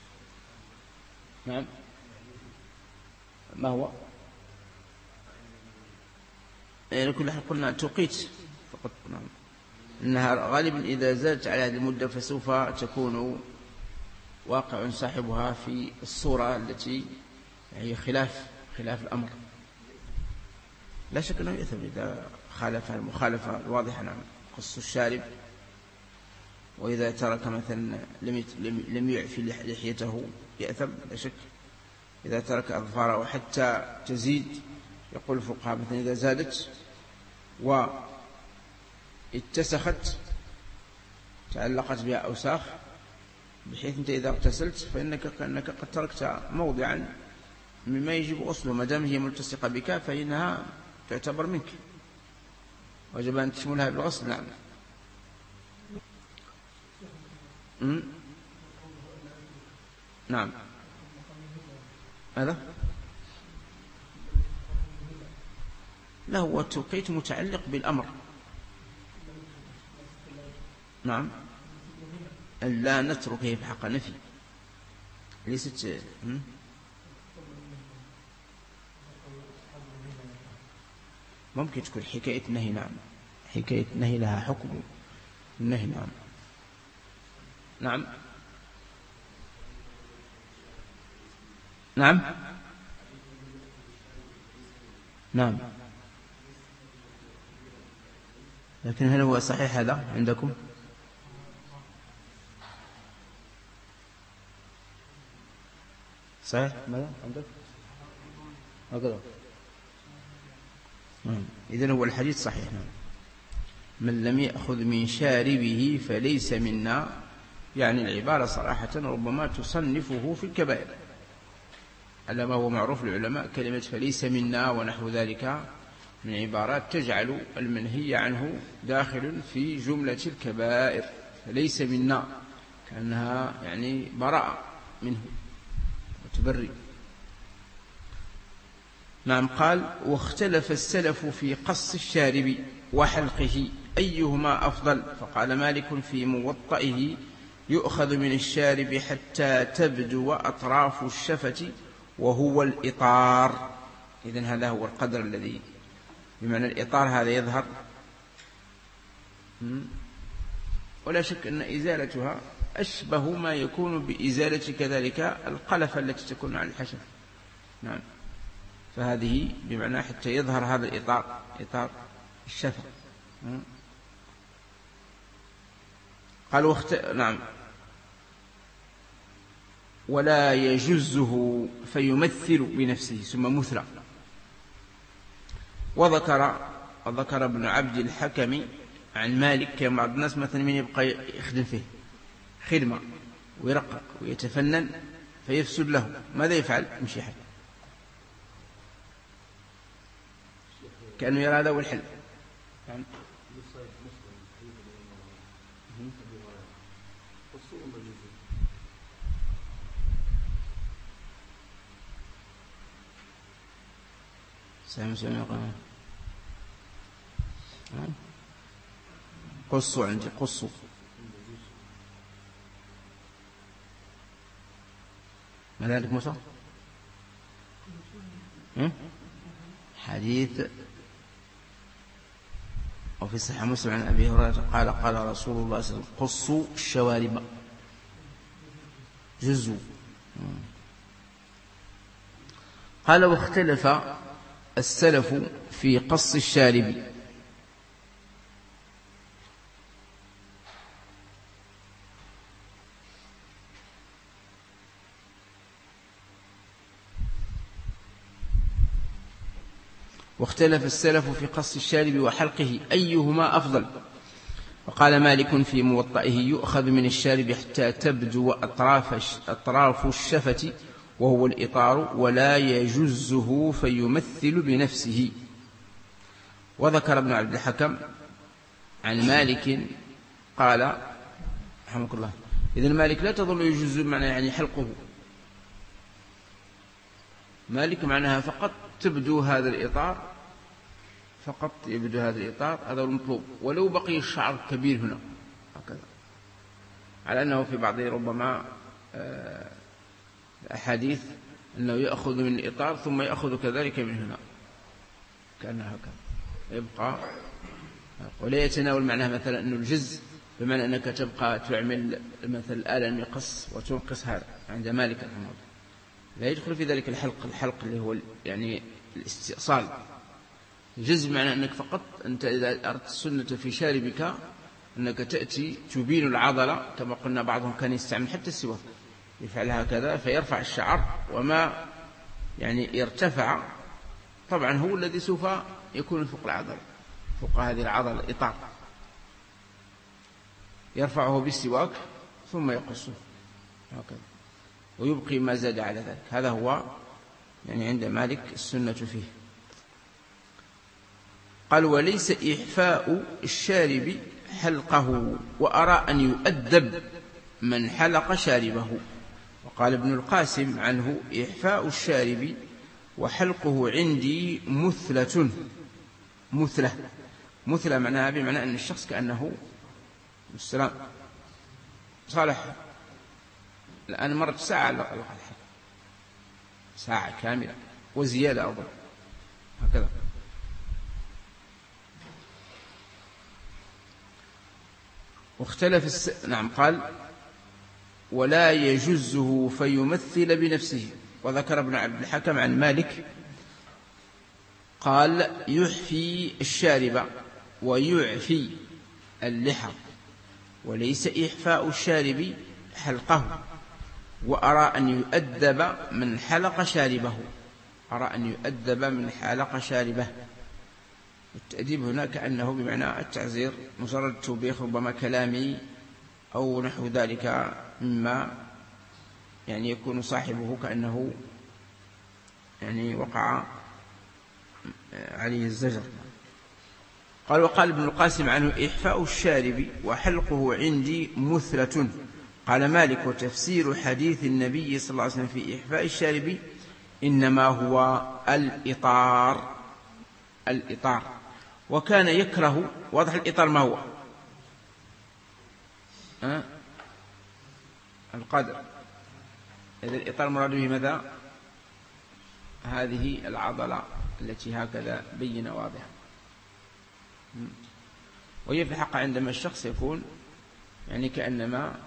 نعم. ما هو؟ يعني كل حال قلنا توقيت فقط. نعم. إنها غالبا إذا زادت على هذه المدة فسوف تكون واقع صاحبها في الصورة التي هي خلاف خلاف الأمر. لا شك أنه يأثم إذا خالف المخالفة الواضحة. نعم. قص الشارب، وإذا ترك مثلا لم يعفي لحيته يأثم لا شك. إذا ترك أظفاره حتى تزيد، يقول الفقهاء مثلا إذا زادت واتسخت تعلقت بها أوساخ بحيث أنت إذا اغتسلت فإنك كأنك قد تركت موضعا مما يجب غسله، ما دام هي ملتصقة بك فإنها تعتبر منك، وجب أن تشملها بالغسل. نعم. م? نعم. هذا لا، هو التوقيت متعلق بالأمر. نعم. لا نتركه في حق نفي ليست. م? ممكن تكون حكاية نهي. نعم. حكاية نهي لها حكم النهي. نعم. نعم. نعم. نعم. لكن هل هو صحيح هذا عندكم؟ صحيح ماذا عندك؟ هكذا. إذن هو الحديث صحيح. نعم. من لم يأخذ من شاربه فليس منا، يعني العبارة صراحة ربما تصنفه في الكبائر على ما هو معروف للعلماء. كلمة فليس منا ونحو ذلك من عبارات تجعل المنهي عنه داخل في جملة الكبائر. فليس منا كأنها يعني براءة منه وتبري. نعم. قال واختلف السلف في قص الشارب وحلقه أيهما أفضل، فقال مالك في موطئه يؤخذ من الشارب حتى تبدو أطراف الشفة وهو الإطار. إذن هذا هو القدر الذي بمعنى الإطار هذا يظهر، ولا شك أن إزالتها أشبه ما يكون بإزالة كذلك القلفة التي تكون على الحشف. نعم. فهذه بمعنى حتى يظهر هذا الإطار، إطار الشفة. قال واخت... نعم ولا يجزه فيمثل بنفسه ثم مثلى. وذكر وذكر ابن عبد الحكم عن مالك كما بعض الناس مثلا من يبقى يخدم فيه خدمة ويرقق ويتفنن فيفسد له، ماذا يفعل؟ يمشي حل، كأنه يرى هذا هو الحل. يعني سامي سامي قام قصوا عندي قصوا ما ذلك موسى حديث وفي صحيح مسلم عن أبي هريرة قال قال رسول الله صلى الله عليه وسلم قصوا الشوارب جزوا. قال واختلف السلف في قص الشارب. واختلف السلف في قص الشارب وحلقه أيهما أفضل. وقال مالك في موطئه يؤخذ من الشارب حتى تبدو أطراف, أطراف الشفة وهو الإطار ولا يجزه فيمثل بنفسه. وذكر ابن عبد الحكم عن مالك قال رحمه الله إذن مالك لا تظن يجز معنى يعني حلقه، مالك معناها فقط تبدو هذا الإطار، فقط يبدو هذا الإطار، هذا المطلوب، ولو بقي الشعر كبير هنا هكذا، على أنه في بعض ربما أحاديث أنه يأخذ من الإطار ثم يأخذ كذلك من هنا كأنه هكذا يبقى، ولا يتناول معناه مثلا أنه الجز بمعنى أنك تبقى تعمل مثل الآلة المقص وتنقص هذا عند مالك رحمه الله، لا يدخل في ذلك الحلق، الحلق اللي هو يعني الاستئصال. الجز معنى أنك فقط أنت إذا أردت السنة في شاربك أنك تأتي تبين العضلة كما قلنا بعضهم كان يستعمل حتى السواك يفعل هكذا فيرفع الشعر وما يعني يرتفع طبعا هو الذي سوف يكون فوق العضلة، فوق هذه العضلة الإطار، يرفعه بالسواك ثم يقصه هكذا ويبقي ما زاد على ذلك. هذا هو يعني عند مالك السنة فيه. قال وليس إحفاء الشارب حلقه وأرى أن يؤدب من حلق شاربه. وقال ابن القاسم عنه إحفاء الشارب وحلقه عندي مثلة. مثلة مثلة معناها بمعنى أن الشخص كأنه السلام صالح الآن مرت ساعة على الحلق، ساعة كاملة وزيادة أيضا هكذا. واختلف الس... نعم قال ولا يجزه فيمثل بنفسه. وذكر ابن عبد الحكم عن مالك قال يحفي الشارب ويعفي اللحى وليس إحفاء الشارب حلقه وأرى أن يؤدب من حلق شاربه. أرى أن يؤدب من حلق شاربه. التأديب هنا كأنه بمعنى التعزير، مجرد توبيخ ربما كلامي أو نحو ذلك مما يعني يكون صاحبه كأنه يعني وقع عليه الزجر. قال وقال ابن القاسم عنه إحفاء الشارب وحلقه عندي مثلة. قال مالك وتفسير حديث النبي صلى الله عليه وسلم في إحفاء الشارب إنما هو الإطار. الإطار وكان يكره. واضح الإطار ما هو؟ أه؟ القدر. إذا الإطار مراد به ماذا؟ هذه العضلة التي هكذا بينة واضحة، وهي في الحق عندما الشخص يكون يعني كأنما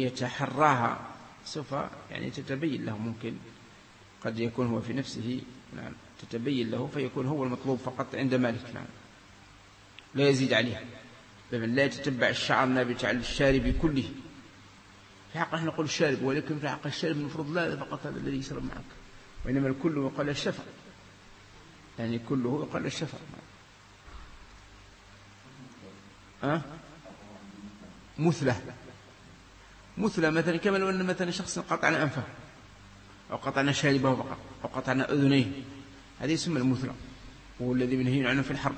يتحراها سوف يعني تتبين له، ممكن قد يكون هو في نفسه نعم تتبين له فيكون هو المطلوب فقط عند مالك. نعم لا يزيد عليها، بمن لا يتتبع الشعر النابت على الشارب كله. في حق نحن نقول الشارب، ولكن في حق الشارب المفروض لا فقط هذا الذي يشرب معك، وإنما الكل يقال الشفع، يعني كله يقال الشفع. أه؟ مثلة مثلة مثلا كما لو أن مثلا شخص قطعنا أنفه أو قطعنا شاربه فقط أو قطعنا أذنيه، هذه يسمى المثلة، وهو الذي منهي عنه في الحرب.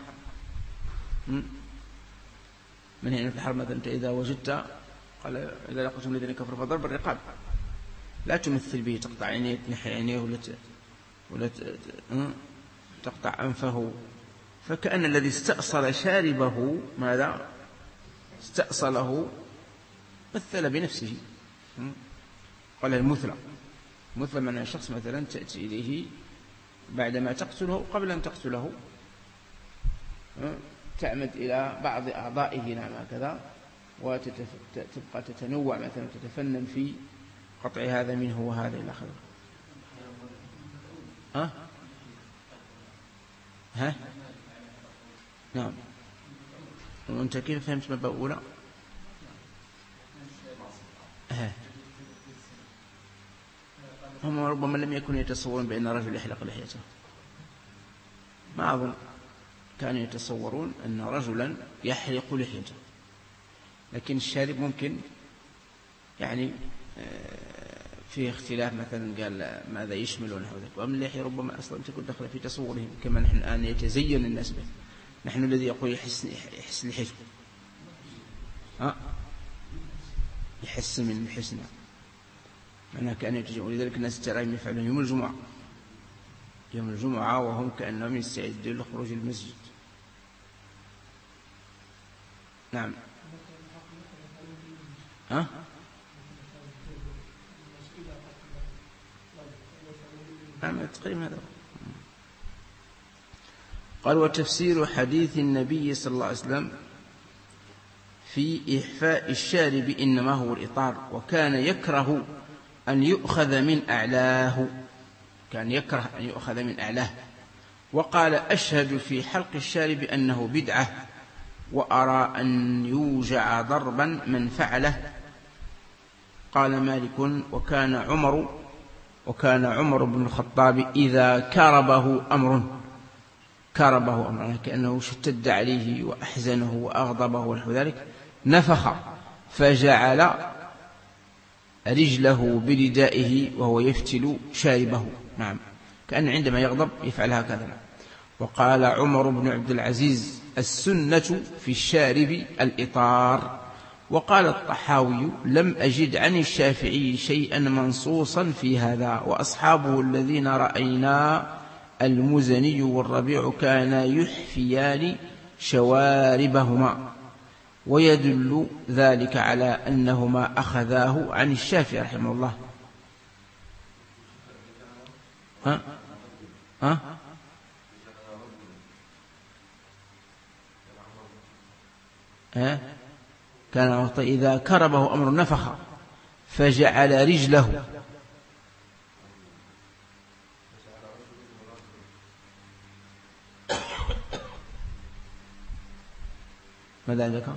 منهي عنه في الحرب مثلا أنت إذا وجدت قال إذا لقيتم الذين كفروا فضرب الرقاب، لا تمثل به تقطع عينيه تنحي عينيه ولا ولا تقطع أنفه، فكأن الذي استأصل شاربه ماذا؟ استأصله، مثل بنفسه. قال المثلى، مثل من الشخص مثلا تأتي إليه بعدما تقتله قبل أن تقتله تعمد إلى بعض أعضائه نعم هكذا، وتبقى تتنوع مثلا تتفنن في قطع هذا منه وهذا إلى آخره. ها ها نعم. وأنت كيف فهمت مبدأ أولى؟ ها هم ربما لم يكونوا يتصورون بأن رجل يحلق لحيته، ما أظن كانوا يتصورون أن رجلا يحلق لحيته، لكن الشارب ممكن يعني فيه اختلاف، مثلا قال ماذا يشمل ونحو ذلك، وأما اللحية ربما أصلا تكون داخلة في تصورهم كما نحن الآن يتزين الناس به. نحن الذي يقول يحس يحس لحيته ها يحس من حسنه معناه كأن يتجمع، ولذلك الناس تراهم يفعلون يوم الجمعة يوم الجمعة وهم كأنهم يستعدون لخروج المسجد. نعم ها نعم تقريبا هذا. قال وتفسير حديث النبي صلى الله عليه وسلم في إحفاء الشارب إنما هو الإطار، وكان يكره أن يؤخذ من أعلاه، كان يكره أن يؤخذ من أعلاه. وقال أشهد في حلق الشارب أنه بدعة، وأرى أن يوجع ضربا من فعله. قال مالك وكان عمر وكان عمر بن الخطاب إذا كربه أمر كربه أمر كأنه اشتد عليه وأحزنه وأغضبه ونحو ذلك نفخ فجعل رجله بردائه وهو يفتل شاربه. نعم كأن عندما يغضب يفعل هكذا. وقال عمر بن عبد العزيز السنة في الشارب الإطار. وقال الطحاوي لم أجد عن الشافعي شيئا منصوصا في هذا، وأصحابه الذين رأينا المزني والربيع كانا يحفيان شواربهما، ويدل ذلك على أنهما أخذاه عن الشافعي رحمه الله. ها ها ها كان إذا كربه أمر نفخ فجعل رجله ماذا عندك؟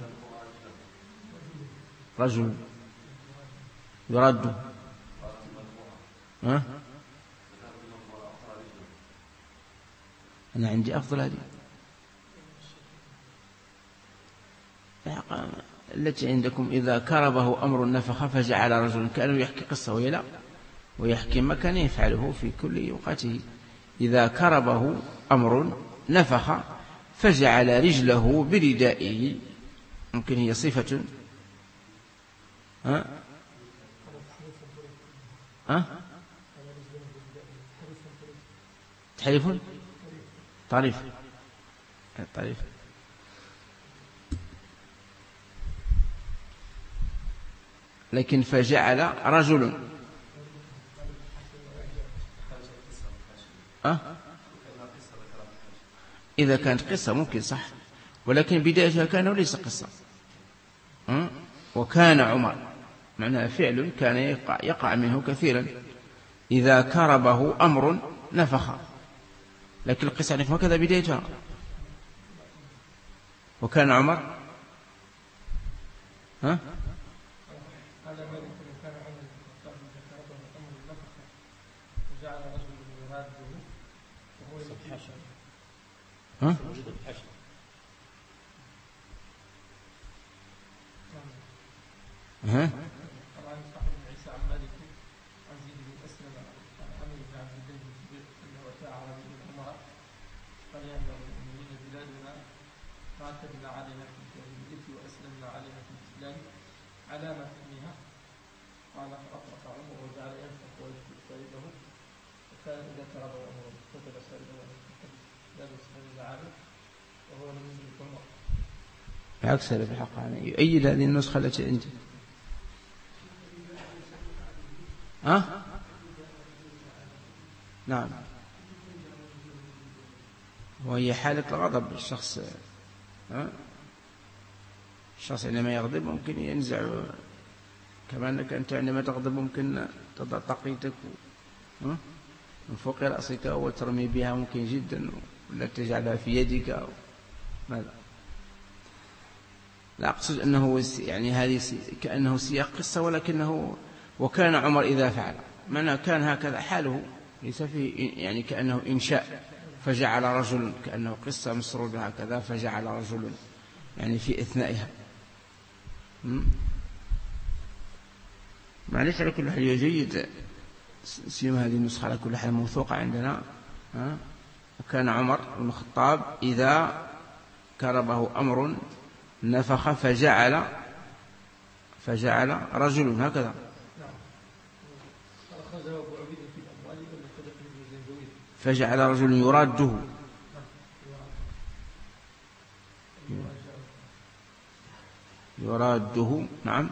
رجل يرد ها؟ أنا عندي أفضل هذه التي عندكم إذا كربه أمر نفخ فجعل رجل، كأنه يحكي قصة وهي لا، ويحكي ما كان يفعله في كل أوقاته. إذا كربه أمر نفخ فجعل رجله بردائه، ممكن هي صفة ها ها تحريف طريف طريف لكن فجعل رجل أه؟ إذا كانت قصة ممكن صح، ولكن بدايتها كان وليس قصة. أه؟ وكان عمر معناها فعل كان يقع, يقع منه كثيرا. إذا كربه أمر نفخ لكن القصة يعني هكذا بدايتها. وكان عمر ها ها ها علامة اسمها قال فأطرق عمر وجعل ينفخ ويشكو شاربه وكان إذا ترى أمره كتب شاربه لا يسمى العالم وهو لم يدرك عمر. بالعكس هذا في الحق يعني يؤيد هذه النسخة التي عندي. ها؟ نعم. وهي حالة الغضب الشخص. ها؟ الشخص عندما يغضب ممكن ينزع، كما أنك أنت عندما تغضب ممكن تضع طاقيتك من فوق رأسك وترمي بها ممكن جدا، ولا تجعلها في يدك أو ماذا. لا أقصد أنه يعني هذه كأنه سياق قصة، ولكنه وكان عمر إذا فعل، معنى كان هكذا حاله، ليس فيه يعني كأنه إنشاء فجعل رجل كأنه قصة مسرودة هكذا فجعل رجل يعني في إثنائها. معلش على كل حال جيد سيما هذه النسخة على كل حال موثوقة عندنا. وكان عمر بن الخطاب إذا كربه أمر نفخ فجعل فجعل رجل هكذا. فجعل رجل يراده يراده نعم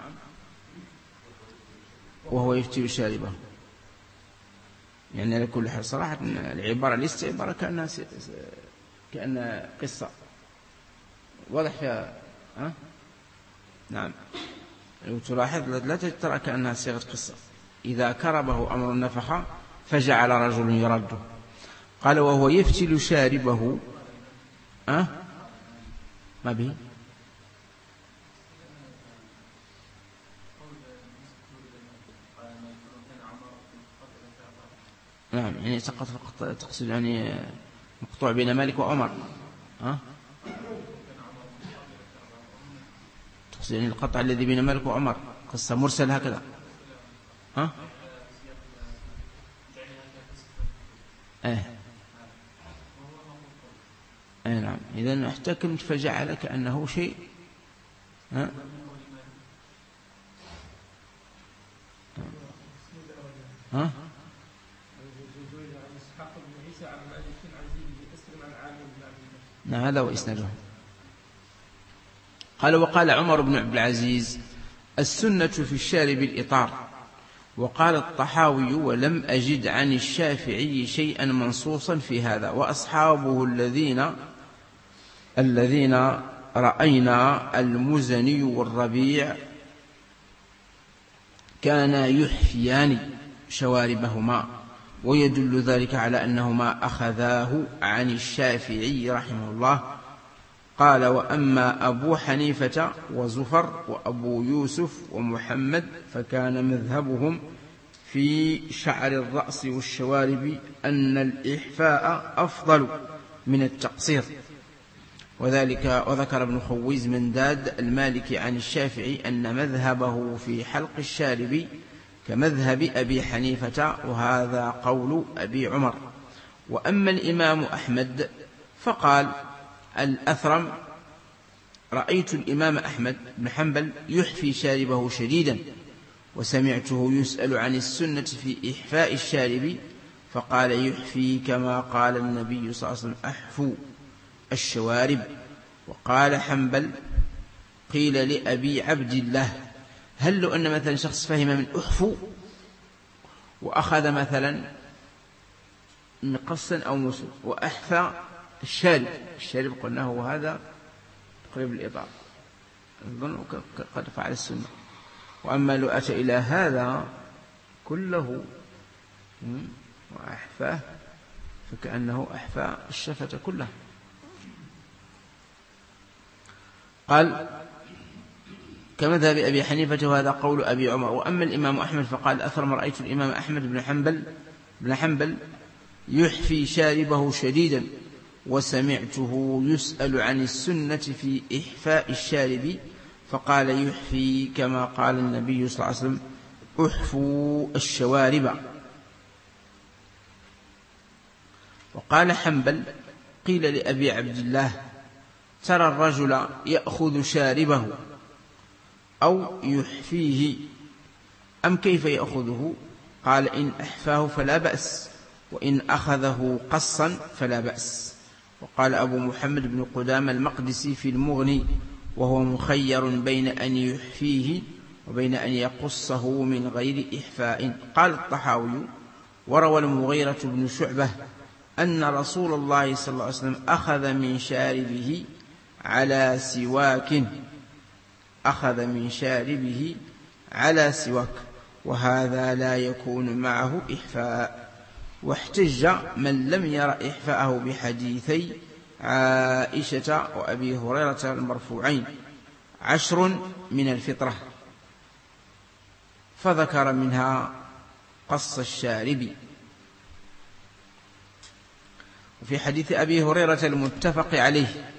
وهو يفتي شاربه. يعني على كل حال صراحة العبارة ليست عبارة كأنها كأن قصة واضح فيها. ها؟ نعم. لو تلاحظ لا ترى كأنها صيغة قصة. إذا كربه أمر نفخ فجعل رجل يرده. قال وهو يفتل شاربه. أه؟ ما به نعم يعني سقط تقصد يعني مقطوع بين مالك وعمر. ها تقصد يعني القطع الذي بين مالك وعمر قصة مرسل هكذا. ها ايه ايه نعم. اذن احتكمت فجعل كأنه شيء. ها ها نعم هذا وإسناده. قال وقال عمر بن عبد العزيز السنة في الشارب الإطار. وقال الطحاوي ولم أجد عن الشافعي شيئا منصوصا في هذا. وأصحابه الذين الذين رأينا المزني والربيع كانا يحفيان شواربهما، ويدل ذلك على أنهما أخذاه عن الشافعي رحمه الله. قال وأما أبو حنيفة وزفر وأبو يوسف ومحمد فكان مذهبهم في شعر الرأس والشوارب أن الإحفاء أفضل من التقصير. وذلك وذكر ابن خويز من داد المالكي عن الشافعي أن مذهبه في حلق الشارب كمذهب أبي حنيفة، وهذا قول أبي عمر. وأما الإمام أحمد فقال الأثرم رأيت الإمام أحمد بن حنبل يحفي شاربه شديدا، وسمعته يسأل عن السنة في إحفاء الشارب فقال يحفي كما قال النبي صلى الله عليه وسلم أحفوا الشوارب. وقال حنبل قيل لأبي عبد الله هل لو أن مثلا شخص فهم من أحفو وأخذ مثلا مقصا أو مسل وأحفى الشارب الشارب قلنا هو هذا قريب الإطار أظن قد فعل السنة. وأما لو أتى إلى هذا كله وأحفاه فكأنه أحفى الشفة كلها. قال كمذهب أبي حنيفة وهذا قول أبي عمر. وأما الإمام أحمد فقال أثر ما رأيت الإمام أحمد بن حنبل بن حنبل يحفي شاربه شديدا، وسمعته يسأل عن السنة في إحفاء الشارب فقال يحفي كما قال النبي صلى الله عليه وسلم احفوا الشوارب. وقال حنبل قيل لأبي عبد الله ترى الرجل يأخذ شاربه أو يحفيه أم كيف يأخذه؟ قال إن أحفاه فلا بأس، وإن أخذه قصا فلا بأس. وقال أبو محمد بن قدامة المقدسي في المغني وهو مخير بين أن يحفيه وبين أن يقصه من غير إحفاء. قال الطحاوي وروى المغيرة بن شعبة أن رسول الله صلى الله عليه وسلم أخذ من شاربه على سواك أخذ من شاربه على سواك وهذا لا يكون معه إحفاء. واحتج من لم ير إحفاءه بحديثي عائشة وأبي هريرة المرفوعين عشر من الفطرة، فذكر منها قص الشارب. وفي حديث أبي هريرة المتفق عليه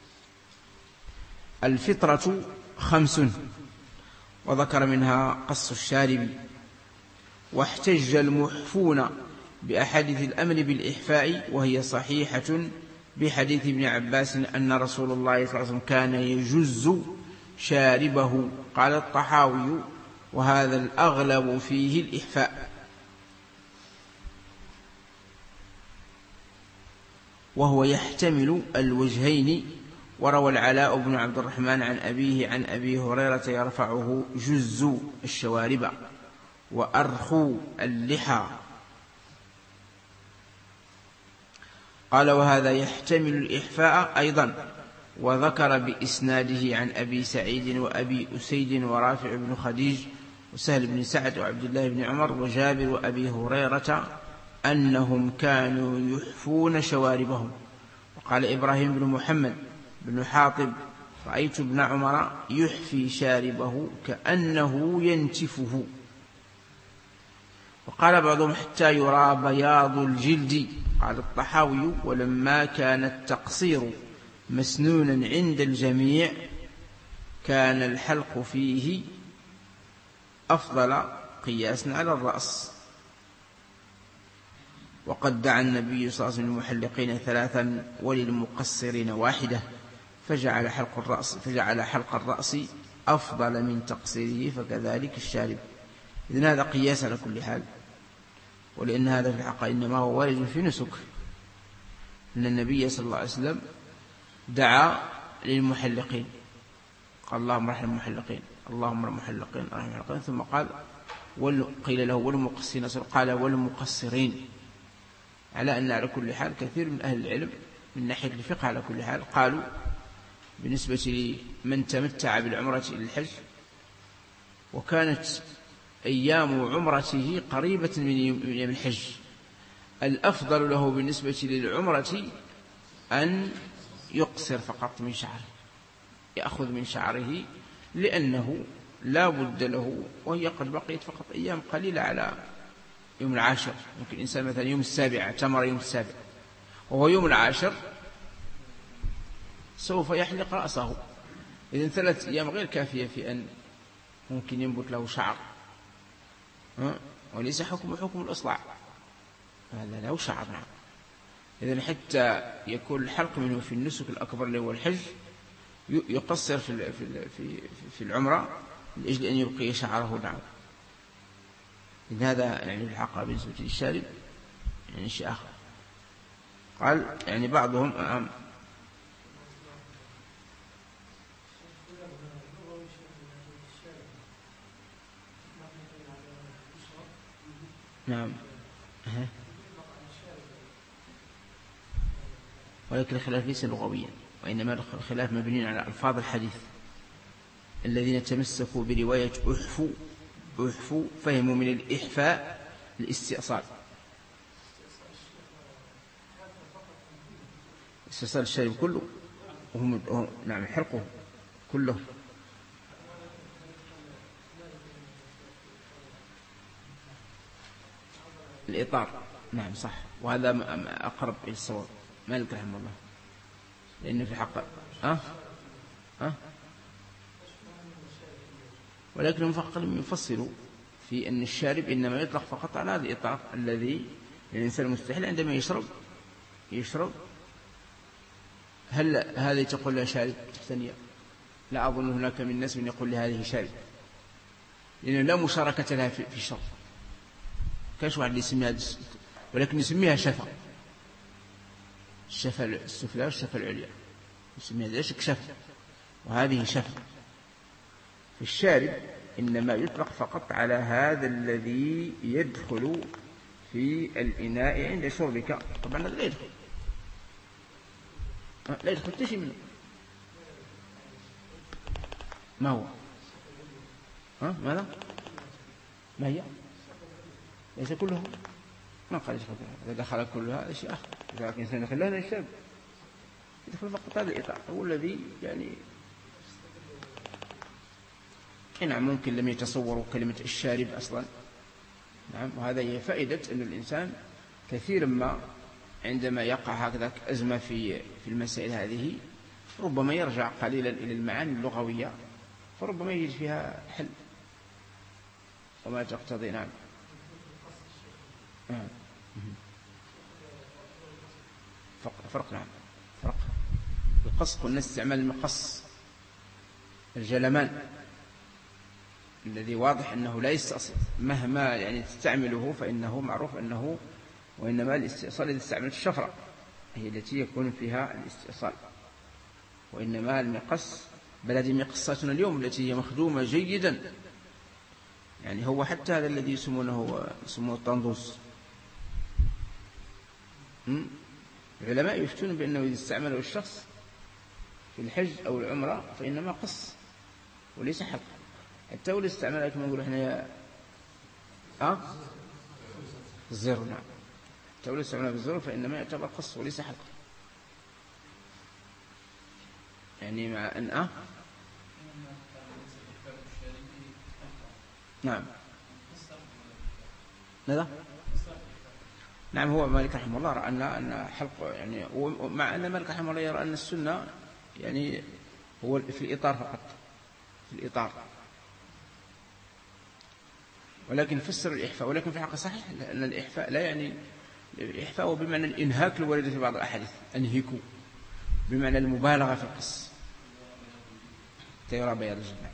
الفطرة خمس وذكر منها قص الشارب. واحتج المحفون بأحاديث الأمر بالإحفاء وهي صحيحة بحديث ابن عباس أن رسول الله صلى الله عليه وسلم كان يجز شاربه. قال الطحاوي وهذا الأغلب فيه الإحفاء، وهو يحتمل الوجهين. وروى العلاء بن عبد الرحمن عن أبيه عن أبي هريرة يرفعه جز الشوارب وأرخوا اللحى. قال وهذا يحتمل الإحفاء أيضا. وذكر بإسناده عن أبي سعيد وأبي أسيد ورافع بن خديج وسهل بن سعد وعبد الله بن عمر وجابر وأبي هريرة أنهم كانوا يحفون شواربهم. وقال إبراهيم بن محمد بن حاطب رأيت ابن عمر يحفي شاربه كأنه ينتفه. وقال بعضهم حتى يرى بياض الجلد. قال الطحاوي ولما كان التقصير مسنونا عند الجميع كان الحلق فيه أفضل قياسا على الرأس. وقد دعا النبي صلى الله عليه وسلم المحلقين ثلاثا وللمقصرين واحدة فجعل حلق الرأس فجعل حلق الرأس أفضل من تقصيره فكذلك الشارب. إذن هذا قياس على كل حال، ولأن هذا في الحق إنما هو وارد في نسك، أن النبي صلى الله عليه وسلم دعا للمحلقين قال اللهم ارحم المحلقين اللهم ارحم المحلقين ارحم المحلقين، ثم قال قيل له والمقصرين قال والمقصرين، على أن على كل حال كثير من أهل العلم من ناحية الفقه على كل حال قالوا بالنسبة لمن تمتع بالعمرة إلى الحج وكانت أيام عمرته قريبة من يوم الحج، الأفضل له بالنسبة للعمرة أن يقصر فقط من شعره، يأخذ من شعره، لأنه لا بد له، وهي قد بقيت فقط أيام قليلة على يوم العاشر. ممكن الإنسان مثلا يوم السابع اعتمر يوم السابع وهو يوم العاشر سوف يحلق رأسه، إذن ثلاث أيام غير كافية في أن ممكن ينبت له شعر، وليس حكم حكم الإصلاع، هذا له شعر. نعم. إذن حتى يكون الحلق منه في النسك الأكبر اللي هو الحج يقصر في في في العمرة لأجل أن يبقي شعره. نعم. إذن هذا يعني الحق بالنسبة للشارب يعني شيء آخر. قال يعني بعضهم أهم نعم أه. ولكن الخلاف ليس لغويا، وإنما الخلاف مبني على ألفاظ الحديث. الذين تمسكوا برواية أحفوا أحفوا فهموا من الإحفاء الاستئصال. استئصال الشارب كله وهم نعم حلقه كله. الإطار نعم صح، وهذا أقرب إلى الصواب مالك رحمه الله، لأنه في حق أه؟ أه؟ ولكن المفقر لم يفصلوا في أن الشارب إنما يطلق فقط على هذا الإطار الذي الإنسان المستحيل عندما يشرب يشرب هل هذه تقول لها شارب ثانية؟ لا أظن هناك من الناس من يقول لهذه شارب، لأن لا مشاركة لها في الشرب. كاش واحد اللي يسميها، ولكن يسميها شفا، الشفا السفلى والشفا العليا يسميها ذلك شفا، وهذه شفا. في الشارب إنما يطلق فقط على هذا الذي يدخل في الإناء عند شربك. طبعا هذا لا يدخل لا يدخل تشي منه. ما هو ها ماذا ما هي ليس كله، ما قال إذا دخل كلها هذا شيء آخر، إذا كان إنسان يدخل لها الشرب يدخل فقط هذا الإطار هو الذي يعني نعم ممكن لم يتصوروا كلمة الشارب أصلا. نعم، وهذا هي فائدة أن الإنسان كثيرا ما عندما يقع هكذا أزمة في في المسائل هذه ربما يرجع قليلا إلى المعاني اللغوية، فربما يجد فيها حل وما تقتضي. نعم فرق نعم فرق القص، قلنا استعمال المقص الجلمان الذي واضح أنه لا يستأصل مهما يعني تستعمله، فإنه معروف أنه، وإنما الاستئصال إذا استعملت الشفرة هي التي يكون فيها الاستئصال، وإنما المقص بل هذه مقصاتنا اليوم التي هي مخدومة جيدا، يعني هو حتى هذا الذي يسمونه يسمونه الطندوس. العلماء يفتون بأنه إذا استعمله الشخص في الحج أو العمرة فإنما قص وليس حلق، حتى ولو استعمله كما نقول احنا يا أه الزر. نعم، حتى ولو استعمله بالزر فإنما يعتبر قص وليس حلق، يعني مع أن أه نعم ماذا؟ نعم، هو مالك رحمه الله رأى أن حلق يعني، ومع أن مالك رحمه الله يرى أن السنة يعني هو في الإطار فقط، في الإطار، ولكن فسر الإحفاء. ولكن في الحقيقة صحيح أن الإحفاء لا يعني الإحفاء بمعنى الإنهاك الوارد في بعض الأحاديث، أنهكوا بمعنى المبالغة في القص تيرى بياض الجمع.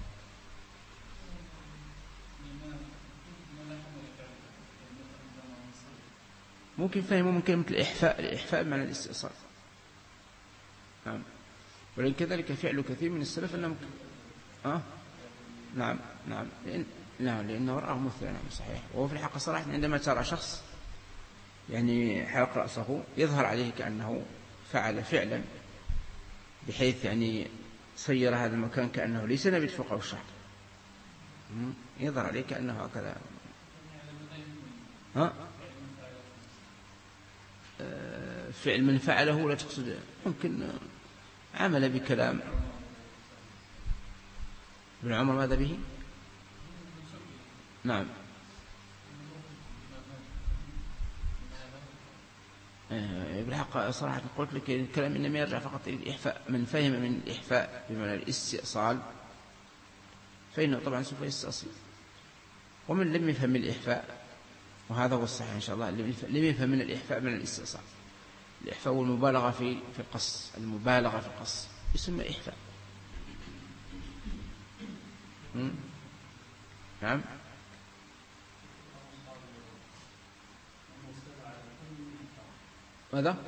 ممكن فهموا من كلمة الإحفاء، الإحفاء بمعنى الاستئصال. نعم، ولكن كذلك فعل كثير من السلف أنه ممكن أه؟ نعم نعم لأن... نعم لأنه رأى مثلا. نعم صحيح. وهو في الحقيقة صراحة عندما ترى شخص يعني حلق رأسه يظهر عليه كأنه فعل فعلا، بحيث يعني صير هذا المكان كأنه ليس نبت فوقه الشعر، يظهر عليه كأنه هكذا ها فعل من فعله، ولا تقصد ممكن عمل بكلام ابن عمر ماذا به؟ نعم بالحق صراحة قلت لك الكلام إنما يرجع فقط إلى الإحفاء. من فهم من الإحفاء بمعنى الاستئصال فإنه طبعا سوف يستأصل، ومن لم يفهم الإحفاء، وهذا هو الصحيح إن شاء الله، لم يفهم من الإحفاء من الاستئصال. الإحفاء والمبالغة في في القص، المبالغة في القص يسمى إحفاء. نعم ماذا؟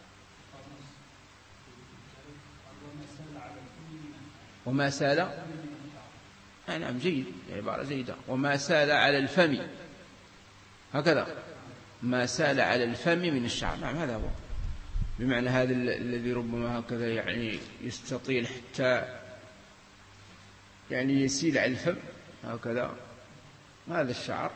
وما سال نعم جيد، عبارة جيدة. وما سال على الفم هكذا، ما سال على الفم من الشعر. نعم هذا هو، بمعنى هذا الذي ربما هكذا يعني يستطيل حتى يعني يسيل على الفم هكذا، هذا الشعر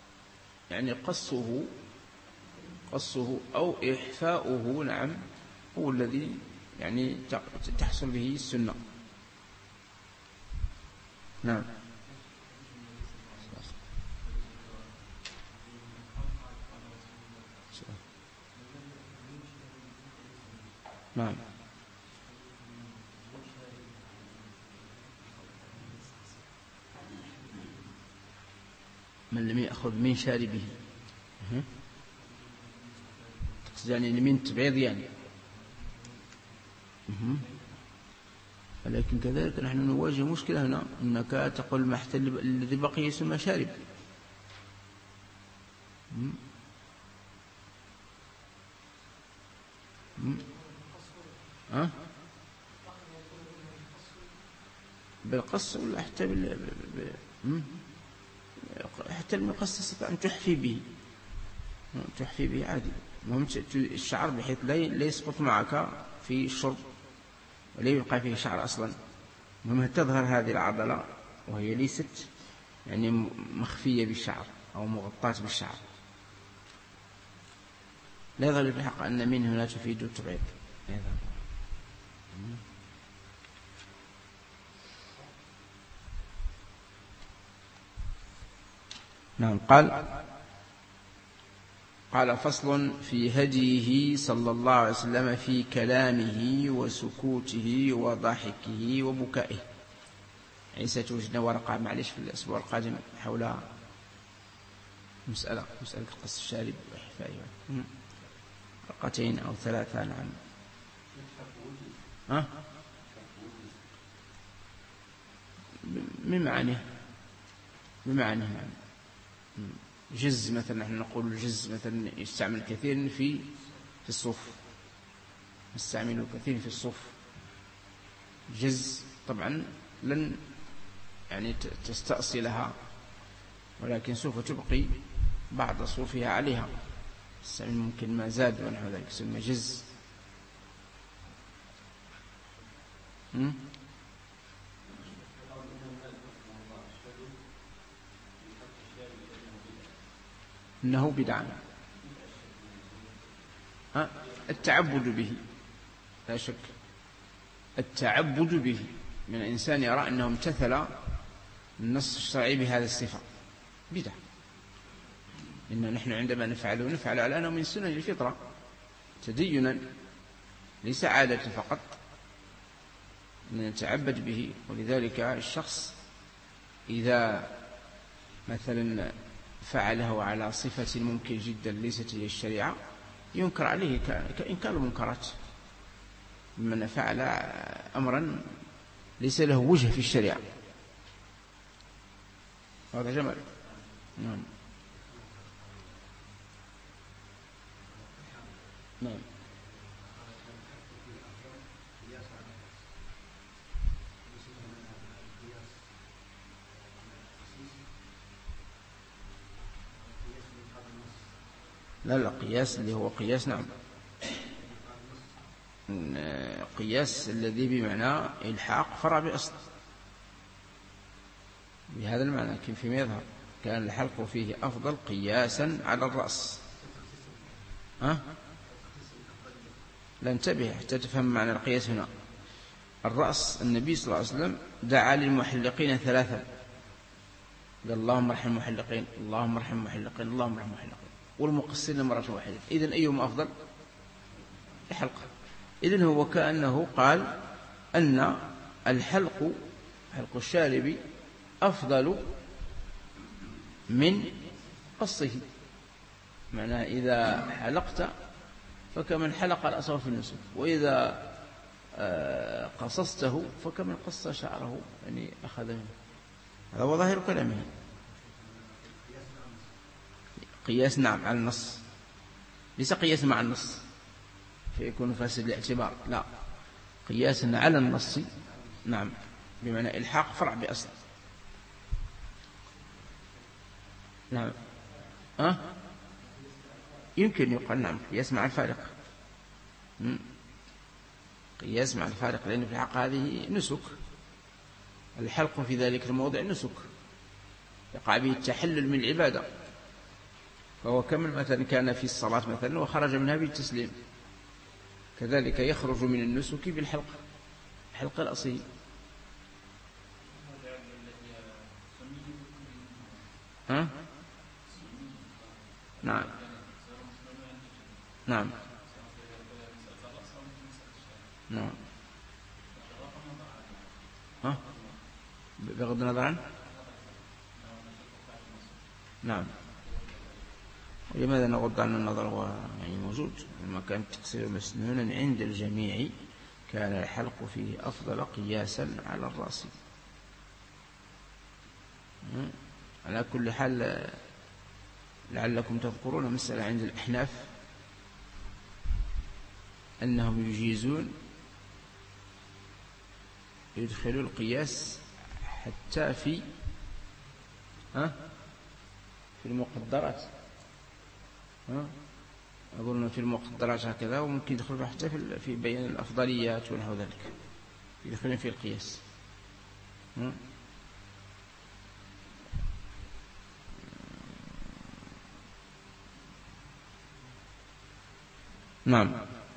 يعني قصه قصه أو إحفاؤه نعم هو الذي يعني تحصل به السنة. نعم. نعم. من لم يأخذ من شاربه، يعني من تبعيض يعني. ولكن كذلك نحن نواجه مشكلة هنا، أنك تقول ما احتل الذي بقي يسمى شارب. أه؟ بالقص ولا حتى بال... ب... حتى المقص تستطيع أن تحفي به، تحفي به عادي. المهم الشعر بحيث لا يسقط معك في الشرب ولا يبقى فيه شعر أصلا. المهم تظهر هذه العضلة وهي ليست يعني مخفية بالشعر أو مغطاة بالشعر. لا يظهر في الحق أن من هنا تفيد التبعيض. نعم. قال قال فصل في هديه صلى الله عليه وسلم في كلامه وسكوته وضحكه وبكائه. يعني ستوجدنا ورقة معلش في الأسبوع القادم حول مسألة مسألة قص الشارب وإحفائه، ورقتين أو ثلاثة. نعم. ها بمعنى بمعنى نعم. جز مثلا، نحن نقول الجز مثلا يستعمل كثير في في الصوف، يستعمل كثير في الصوف. جز طبعا لن يعني تستأصلها، ولكن سوف تبقي بعض صوفها عليها، يستعمل ممكن ما زاد ونحو ذلك يسمى جز. إنه بدعة. التعبد به لا شك، التعبد به من الإنسان يرى أنه امتثل النص الشرعي بهذا الصفة بدعة. إن نحن عندما نفعله نفعل على أنه من سنن الفطرة تدينا ليس عادة فقط، نتعبد به. ولذلك الشخص إذا مثلا فعله على صفة ممكن جدا ليست هي الشريعة ينكر عليه كإنكار المنكرات. من فعل أمرا ليس له وجه في الشريعة. هذا جمال. نعم. نعم. لا لا قياس اللي هو قياس نعم قياس الذي بمعنى إلحاق فرع بأصل بهذا المعنى. لكن فيما يظهر كان الحلق فيه أفضل قياسا على الرأس. ها لا انتبه حتى تفهم معنى القياس هنا. الرأس النبي صلى الله عليه وسلم دعا للمحلقين ثلاثا، قال اللهم ارحم المحلقين، اللهم ارحم المحلقين، اللهم ارحم المحلقين، والمقصرين مرة واحدة. إذن أيهم أفضل؟ الحلق. إذن هو كأنه قال أن الحلق حلق الشارب أفضل من قصه. معناه إذا حلقت فكمن حلق رأسه في النسك، وإذا قصصته فكمن قص شعره يعني أخذ منه. هذا هو ظاهر كلامه. قياس نعم على النص، ليس قياس مع النص فيكون فاسد الاعتبار، لا قياس على النص نعم بمعنى إلحاق فرع بأصل. نعم. أه؟ يمكن يقال نعم قياس مع الفارق، قياس مع الفارق، لأن في الحق هذه نسك، الحلق في ذلك الموضع نسك يقع به التحلل من العبادة. فهو كمن مثلا كان في الصلاة مثلا وخرج منها بالتسليم، كذلك يخرج من النسك بالحلق، الحلق الأصيل. ها؟ نعم نعم نعم. ها؟ بغض النظر عنه. نعم. لماذا نغض عن النظر؟ هو يعني موجود لما كان التقصير مسنونا عند الجميع كان الحلق فيه أفضل قياسا على الرأس. على كل حال لعلكم تذكرون مسألة عند الأحناف أنهم يجيزون يدخلوا القياس حتى في ها في المقدرات. ها أقول في المقدرات هكذا، وممكن يدخلوا حتى في في بيان الأفضليات ونحو ذلك، يدخلون في القياس. ها؟ نعم.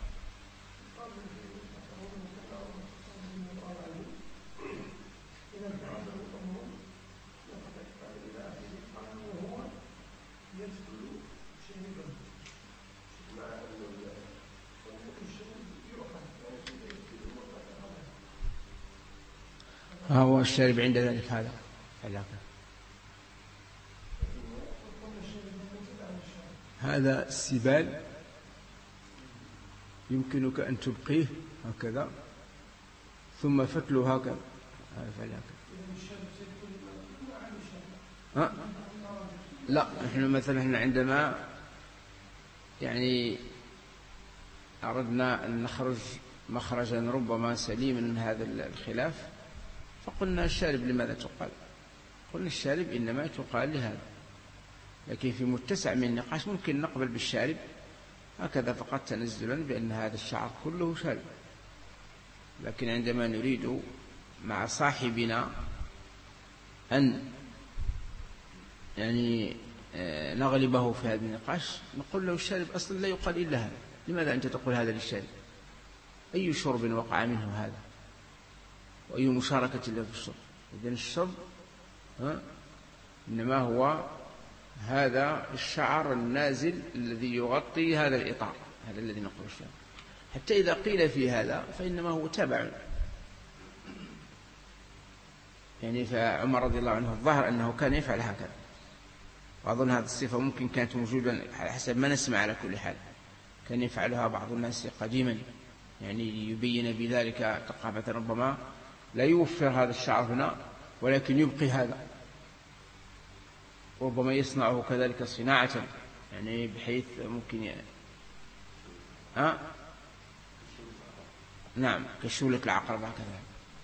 هو الشارب عند ذلك هذا علاقة. هذا السبال يمكنك أن تبقيه هكذا ثم فتله هكذا، هذا فعلاك. ها؟ لا، نحن مثلا عندما يعني أردنا أن نخرج مخرجا ربما سليما من هذا الخلاف فقلنا الشارب لماذا تقال؟ قلنا الشارب إنما تقال لهذا، لكن في متسع من النقاش ممكن نقبل بالشارب هكذا فقط تنزلا بأن هذا الشعر كله شارب. لكن عندما نريد مع صاحبنا أن يعني نغلبه في هذا النقاش نقول له الشارب أصلا لا يقال إلا هذا، لماذا أنت تقول هذا للشارب؟ أي شرب وقع منه هذا وأي مشاركة له في الشرب؟ إذن الشرب ها إنما هو هذا الشعر النازل الذي يغطي هذا الإطار، هذا الذي نقول الشارب. حتى إذا قيل في هذا فإنما هو تبع، يعني فعمر رضي الله عنه الظاهر أنه كان يفعل هكذا، وأظن هذه الصفة ممكن كانت موجودة على حسب ما نسمع. على كل حال كان يفعلها بعض الناس قديما، يعني يبين بذلك ثقافة، ربما لا يوفر هذا الشعر هنا ولكن يبقي هذا، ربما يصنعه كذلك صناعة، يعني بحيث ممكن ي... ها؟ نعم كشولة العقرب هكذا،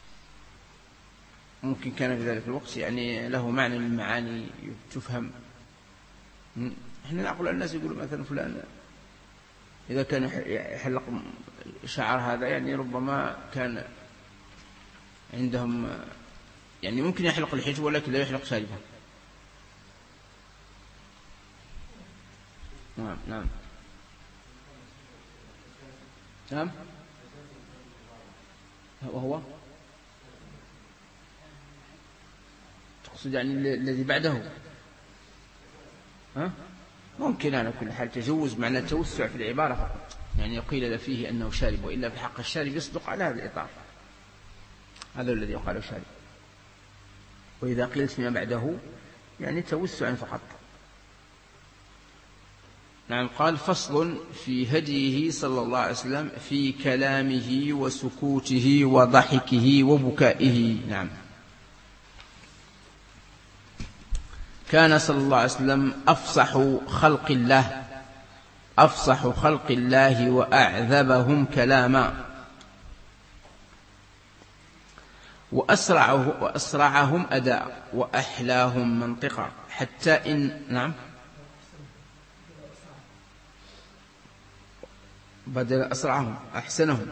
ممكن كان في ذلك الوقت يعني له معنى من المعاني تفهم. احنا نقول الناس يقولوا مثلا فلان إذا كان يحلق شعر هذا يعني ربما كان عندهم يعني ممكن يحلق لحيته ولكن لا يحلق شاربه. نعم نعم نعم. وهو تقصد يعني الذي بعده؟ ها؟ ممكن على كل حال تجوز معنى توسع في العبارة فقط، يعني قيل فيه أنه شارب، وإلا في حق الشارب يصدق على هذا الإطار، هذا الذي يقال شارب. وإذا قيلت فيما بعده يعني توسعا فقط. نعم. قال فصل في هديه صلى الله عليه وسلم في كلامه وسكوته وضحكه وبكائه. نعم. كان صلى الله عليه وسلم أفصح خلق الله أفصح خلق الله وأعذبهم كلاما وأسرعه وأسرعهم أداء وأحلاهم منطقا، حتى إن نعم بدل أسرعهم أحسنهم.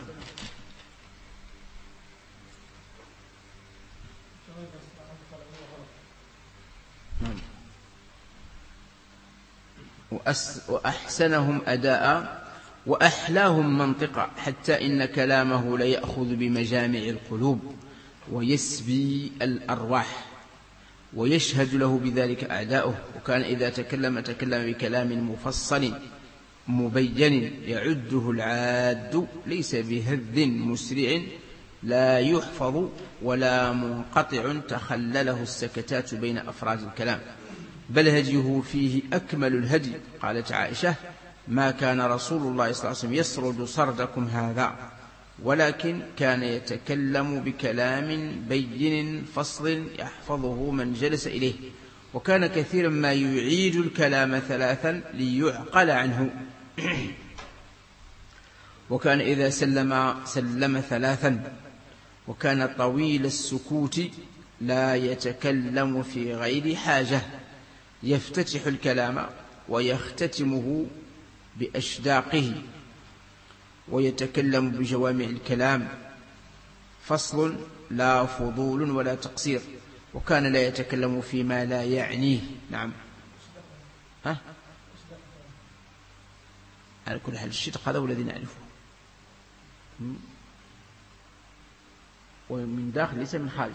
نعم. وأحسنهم أداء وأحلاهم منطقا، حتى إن كلامه ليأخذ بمجامع القلوب ويسبي الأرواح، ويشهد له بذلك أعداؤه. وكان إذا تكلم تكلم بكلام مفصل مبين يعده العاد، ليس بهذ مسرع لا يحفظ ولا منقطع تخلله السكتات بين أفراد الكلام، بل هديه فيه أكمل الهدي. قالت عائشة: ما كان رسول الله صلى الله عليه وسلم يسرد سردكم هذا، ولكن كان يتكلم بكلام بين فصل يحفظه من جلس إليه، وكان كثيرا ما يعيد الكلام ثلاثا ليعقل عنه. وكان إذا سلم سلم ثلاثا. وكان طويل السكوت لا يتكلم في غير حاجة، يفتتح الكلام ويختتمه بأشداقه، ويتكلم بجوامع الكلام، فصل لا فضول ولا تقصير. وكان لا يتكلم فيما لا يعنيه. نعم. ها؟ على كل حال الشدق هذا هو الذي نعرفه، ومن داخل ليس من خارج.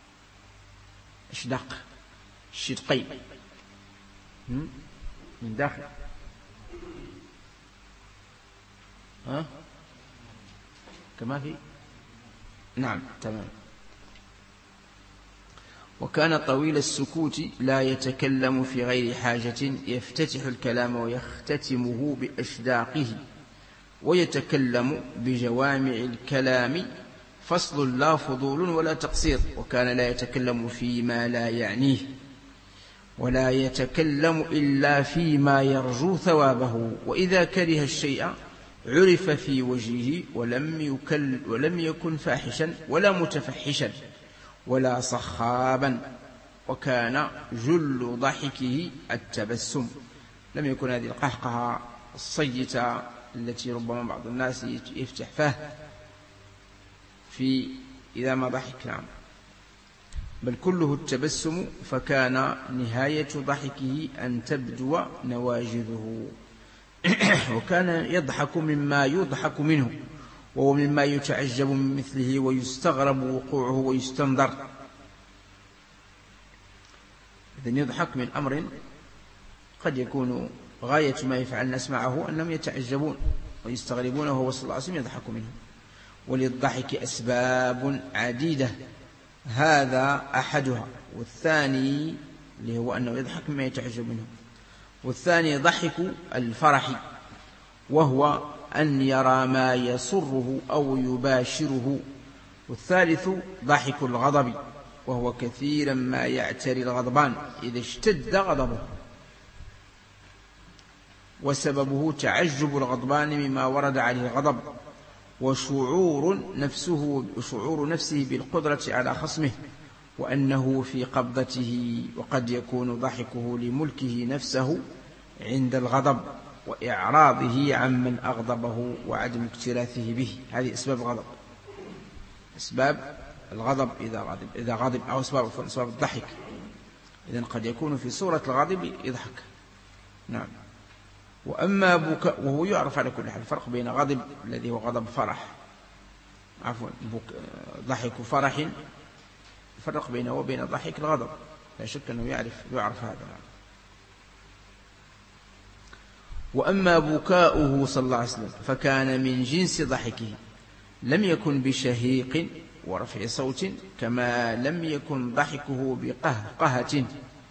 اشداق الشدقين من داخل. ها؟ كما في. نعم تمام. وكان طويل السكوت لا يتكلم في غير حاجة، يفتتح الكلام ويختتمه بأشداقه، ويتكلم بجوامع الكلام، فصل لا فضول ولا تقصير. وكان لا يتكلم فيما لا يعنيه، ولا يتكلم إلا فيما يرجو ثوابه. وإذا كره الشيء عرف في وجهه، ولم, يكل ولم يكن فاحشا ولا متفحشا ولا صخابا. وكان جل ضحكه التبسم، لم يكن هذه القهقهة الصيتة التي ربما بعض الناس يفتح فاه في إذا ما ضحك. نعم، بل كله التبسم. فكان نهاية ضحكه أن تبدو نواجذه. وكان يضحك مما يضحك منه، وهو مما يتعجب من مثله ويستغرب وقوعه ويستنظر. إذن يضحك من أمر قد يكون غاية ما يفعل الناس معه أنهم يتعجبون ويستغربونه، وهو صلى الله عليه وسلم يضحك منه. وللضحك أسباب عديدة، هذا أحدها. والثاني اللي هو أنه يضحك مما يتعجب منه. والثاني ضحك الفرح، وهو أن يرى ما يسره أو يباشره. والثالث ضحك الغضب، وهو كثيرا ما يعتري الغضبان إذا اشتد غضبه، وسببه تعجب الغضبان مما ورد عليه الغضب، وشعور نفسه شعور نفسه بالقدرة على خصمه وأنه في قبضته. وقد يكون ضحكه لملكه نفسه عند الغضب وإعراضه عمن أغضبه وعدم اكتراثه به. هذه أسباب الغضب، أسباب الغضب إذا غضب إذا غضب أو أسباب أسباب الضحك. إذن قد يكون في صورة الغضب يضحك. نعم. وأما بكاء، وهو يعرف على كل حال الفرق بين غضب الذي هو غضب فرح، عفوا ضحك فرح، فرق بينه وبين ضحك الغضب، لا شك أنه يعرف يعرف هذا. وأما بكاؤه صلى الله عليه وسلم فكان من جنس ضحكه، لم يكن بشهيق ورفع صوت، كما لم يكن ضحكه بقهقهة،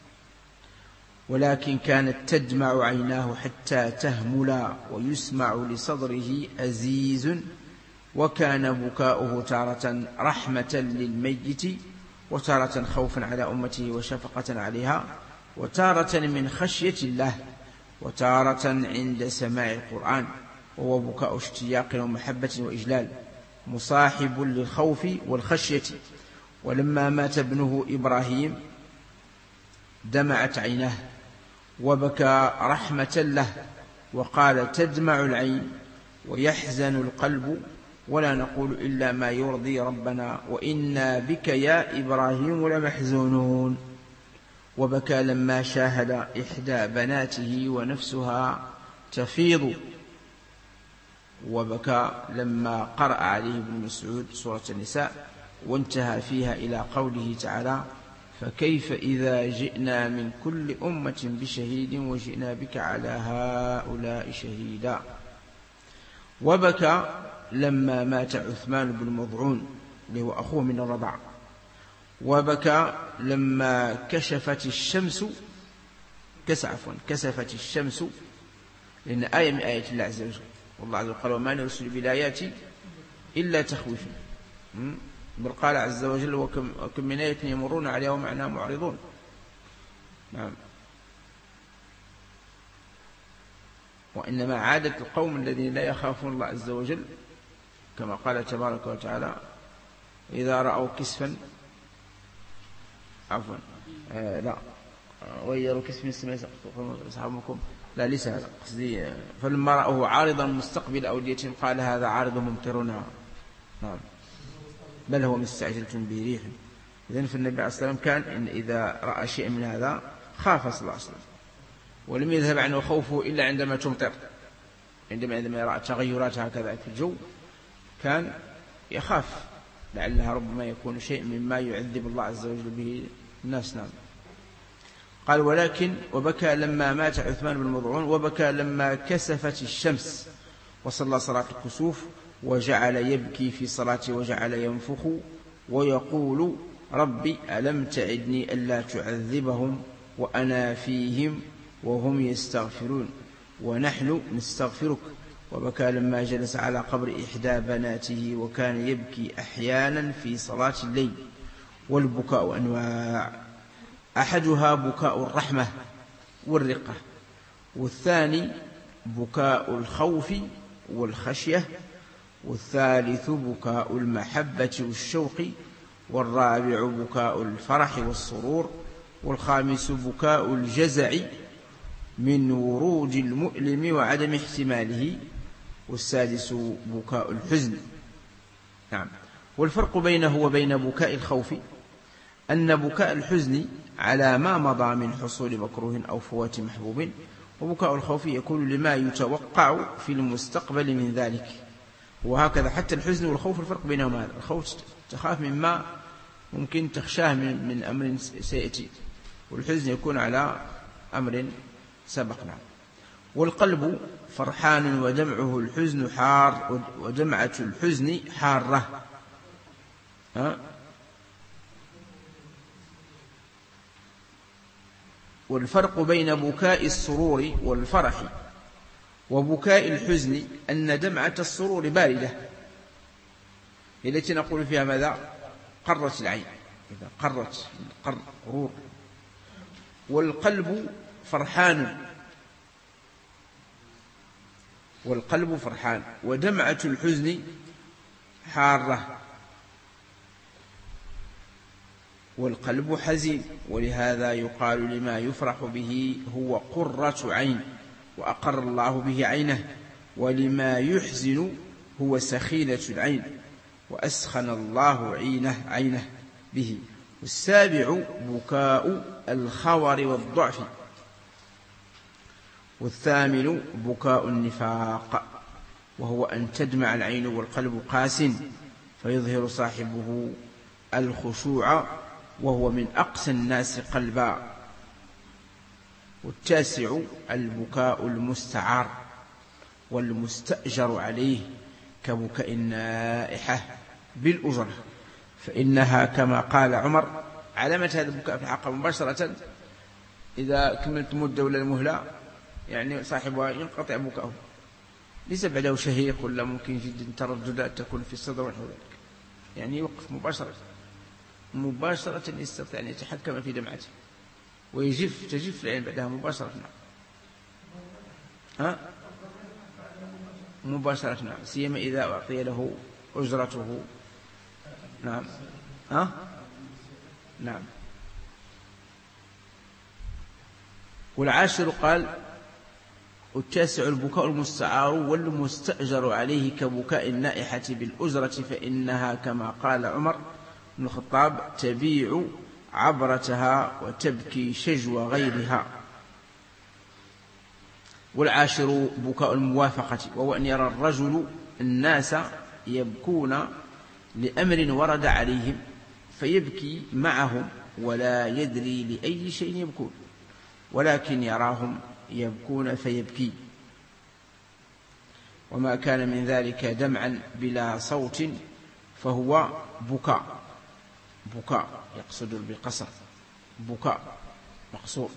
ولكن كانت تدمع عيناه حتى تهملا، ويسمع لصدره أزيز. وكان بكاؤه تارة رحمة للميت، وتارة خوفا على أمته وشفقة عليها، وتارة من خشية الله، وتارة عند سماع القرآن. وهو بكاء اشتياق ومحبة وإجلال، مصاحب للخوف والخشية. ولما مات ابنه إبراهيم دمعت عيناه وبكى رحمة له، وقال: تدمع العين ويحزن القلب، ولا نقول إلا ما يرضي ربنا، وإنا بك يا إبراهيم لمحزونون. وبكى لما شاهد إحدى بناته ونفسها تفيض وبكى لما قرأ عليه ابن مسعود سورة النساء وانتهى فيها إلى قوله تعالى: فكيف إذا جئنا من كل أمة بشهيد وجئنا بك على هؤلاء شهيدا. وبكى لما مات عثمان بن مظعون اللي هو أخوه من الرضاع. وبكى لما كشفت الشمس كسعفا كسفت الشمس، لأن آية من آيات الله عز وجل، والله عز وجل قال: وما نرسل بالآيات إلا تخويفا. بل قال عز وجل: وكم, وكم من آية يمرون عليها وهم عنها معرضون. نعم. وإنما عادة القوم الذين لا يخافون الله عز وجل كما قال تبارك وتعالى: إذا رأوا كسفا عفوا آه لا غيروا كسف من السماء أصحابكم لا ليس هذا قصدي، فلما رأوه عارضا مستقبل أوديتهم قال: هذا عارض ممطرنا. نعم. بل هو مستعجلة به ريح. إذن فالنبي عليه الصلاة والسلام كان إن إذا رأى شيء من هذا خاف صلى الله عليه وسلم، ولم يذهب عنه خوفه إلا عندما تمطر، عندما عندما يرى تغيرات هكذا في الجو كان يخاف لعلها ربما يكون شيء مما يعذب الله عز وجل به الناس. نعم. قال: ولكن وبكى لما مات عثمان بن مظعون وبكى لما كسفت الشمس وصلى صلاة الكسوف وجعل يبكي في صلاته وجعل ينفخ ويقول: ربي ألم تعدني ألا تعذبهم وأنا فيهم وهم يستغفرون ونحن نستغفرك. وبكى لما جلس على قبر إحدى بناته وكان يبكي أحيانا في صلاة الليل. والبكاء أنواع: أحدها بكاء الرحمة والرقة، والثاني بكاء الخوف والخشية، والثالث بكاء المحبة والشوق، والرابع بكاء الفرح والسرور، والخامس بكاء الجزع من ورود المؤلم وعدم احتماله، والسادس بكاء الحزن. نعم. والفرق بينه وبين بكاء الخوف أن بكاء الحزن على ما مضى من حصول مكروه أو فوات محبوب، وبكاء الخوف يكون لما يتوقع في المستقبل من ذلك. وهكذا حتى الحزن والخوف الفرق بينهما هذا: الخوف تخاف مما ممكن تخشاه من, من أمر سيأتي، والحزن يكون على أمر سبقنا. والقلب فرحان ودمعه الحزن حار ودمعة الحزن حارة. ها؟ والفرق بين بكاء السرور والفرح وبكاء الحزن أن دمعة السرور باردة التي نقول فيها ماذا؟ قرت العين، إذا قرت قر قرور. والقلب فرحان والقلب فرحان ودمعة الحزن حارة، والقلب حزين. ولهذا يقال لما يفرح به هو قرة عين وأقر الله به عينه، ولما يحزن هو سخينة العين وأسخن الله عينه, عينه به. والسابع بكاء الخور والضعف. والثامن بكاء النفاق، وهو أن تدمع العين والقلب قاس فيظهر صاحبه الخشوع وهو من أقسى الناس قلبا. والتاسع البكاء المستعار والمستأجر عليه كبكاء النائحة بالأجرة، فإنها كما قال عمر: علامة هذا البكاء في الحق مباشرة إذا كملت مدة ولا المهلة يعني صاحبها ينقطع بكاؤه، ليس بعده شهيق ولا ممكن جدا ترددات تكون في الصدر ونحو ذلك، يعني يوقف مباشرة مباشرة يستطيع أن يتحكم في دمعته ويجف تجف العين بعدها مباشرة. ها؟ مباشرة. نعم. سيما إذا أعطي له أجرته. نعم. ها؟ نعم. والعاشر قال: والتاسع البكاء المستعار والمستأجر عليه كبكاء النائحة بالأجرة، فإنها كما قال عمر بن الخطاب: تبيع عبرتها وتبكي شجو غيرها. والعاشر بكاء الموافقة، وهو أن يرى الرجل الناس يبكون لأمر ورد عليهم فيبكي معهم ولا يدري لأي شيء يبكون، ولكن يراهم يبكون فيبكي. وما كان من ذلك دمعا بلا صوت فهو بكاء، بكاء يقصد بالقصر، بكاء مقصور.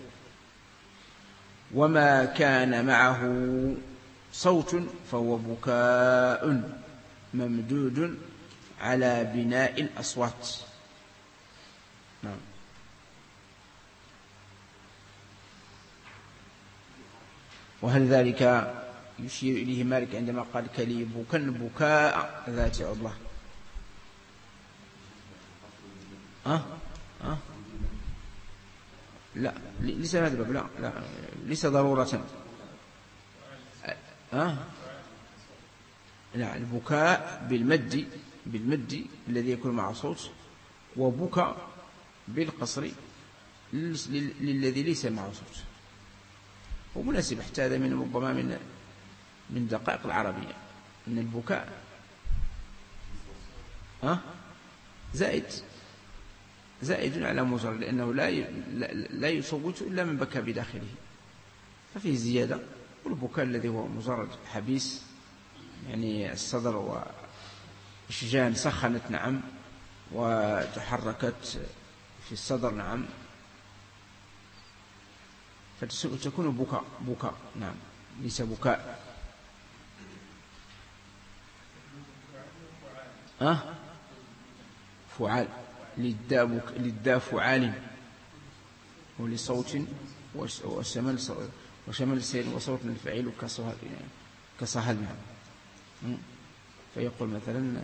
وما كان معه صوت فهو بكاء ممدود على بناء الأصوات. نعم. وهل ذلك يشير إليه مالك عندما قال كليبكا بكاء ذات عضلة؟ أه؟ أه؟ لا ليس هذا الباب، لا لا ليس ضرورة. أه؟ لا، البكاء بالمد، بالمد الذي يكون مع صوت، وبكى بالقصر للذي ليس معه صوت. ومناسب حتى هذا من ربما من من دقائق العربية أن البكاء أه؟ زائد زائد على مجرد، لأنه لا لا يصوت إلا من بكى بداخله، ففيه زيادة. والبكاء الذي هو مجرد حبيس، يعني الصدر وشجان سخنت نعم وتحركت في الصدر نعم، فتكون بكاء بكاء نعم، ليس بكاء. أه؟ فعال، للداء فعال، ولصوت وشمل وشمل سير وصوت الفعيل كصهل، كصهل نعم. فيقول مثلا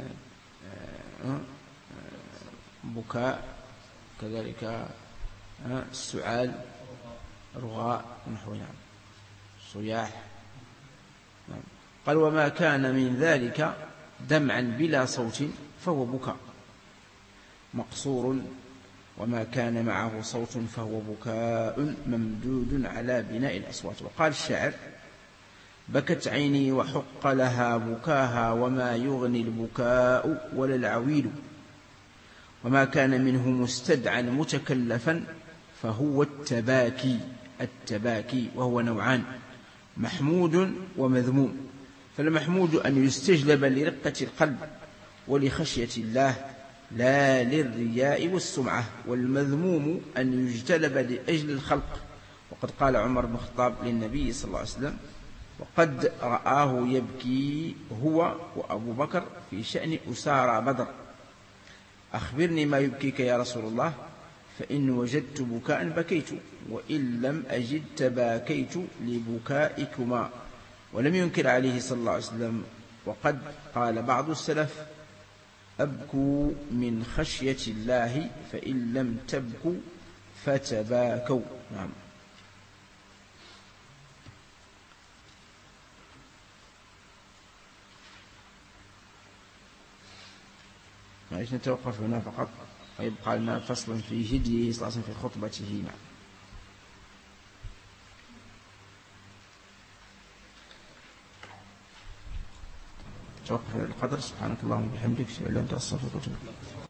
بكاء، كذلك السعال، رغاء نحو نعم، صياح نعم. قال وما كان من ذلك دمعا بلا صوت فهو بكاء مقصور، وما كان معه صوت فهو بكاء ممدود على بناء الأصوات. وقال الشاعر بكت عيني وحق لها بكاها، وما يغني البكاء ولا العويل. وما كان منه مستدعا متكلفا فهو التباكي، التباكي وهو نوعان، محمود ومذموم. فالمحمود أن يستجلب لرقة القلب ولخشية الله لا للرياء والسمعة، والمذموم أن يجتلب لأجل الخلق. وقد قال عمر بن الخطاب للنبي صلى الله عليه وسلم وقد رآه يبكي هو وأبو بكر في شأن أسارى بدر، أخبرني ما يبكيك يا رسول الله، فإن وجدت بكاء بكيت، وإن لم أجد تباكيت لبكائكما. ولم ينكر عليه صلى الله عليه وسلم. وقد قال بعض السلف أبكوا من خشية الله، فإن لم تبكوا فتباكوا. نعم. معلش نتوقف هنا فقط، ويبقى لنا فصل في هديه صلى الله عليه وسلم في خطبته. نعم. توقف القدر. سبحانك اللهم وبحمدك، أشهد أن لا إله إلا أنت، أستغفرك وأتوب إليك.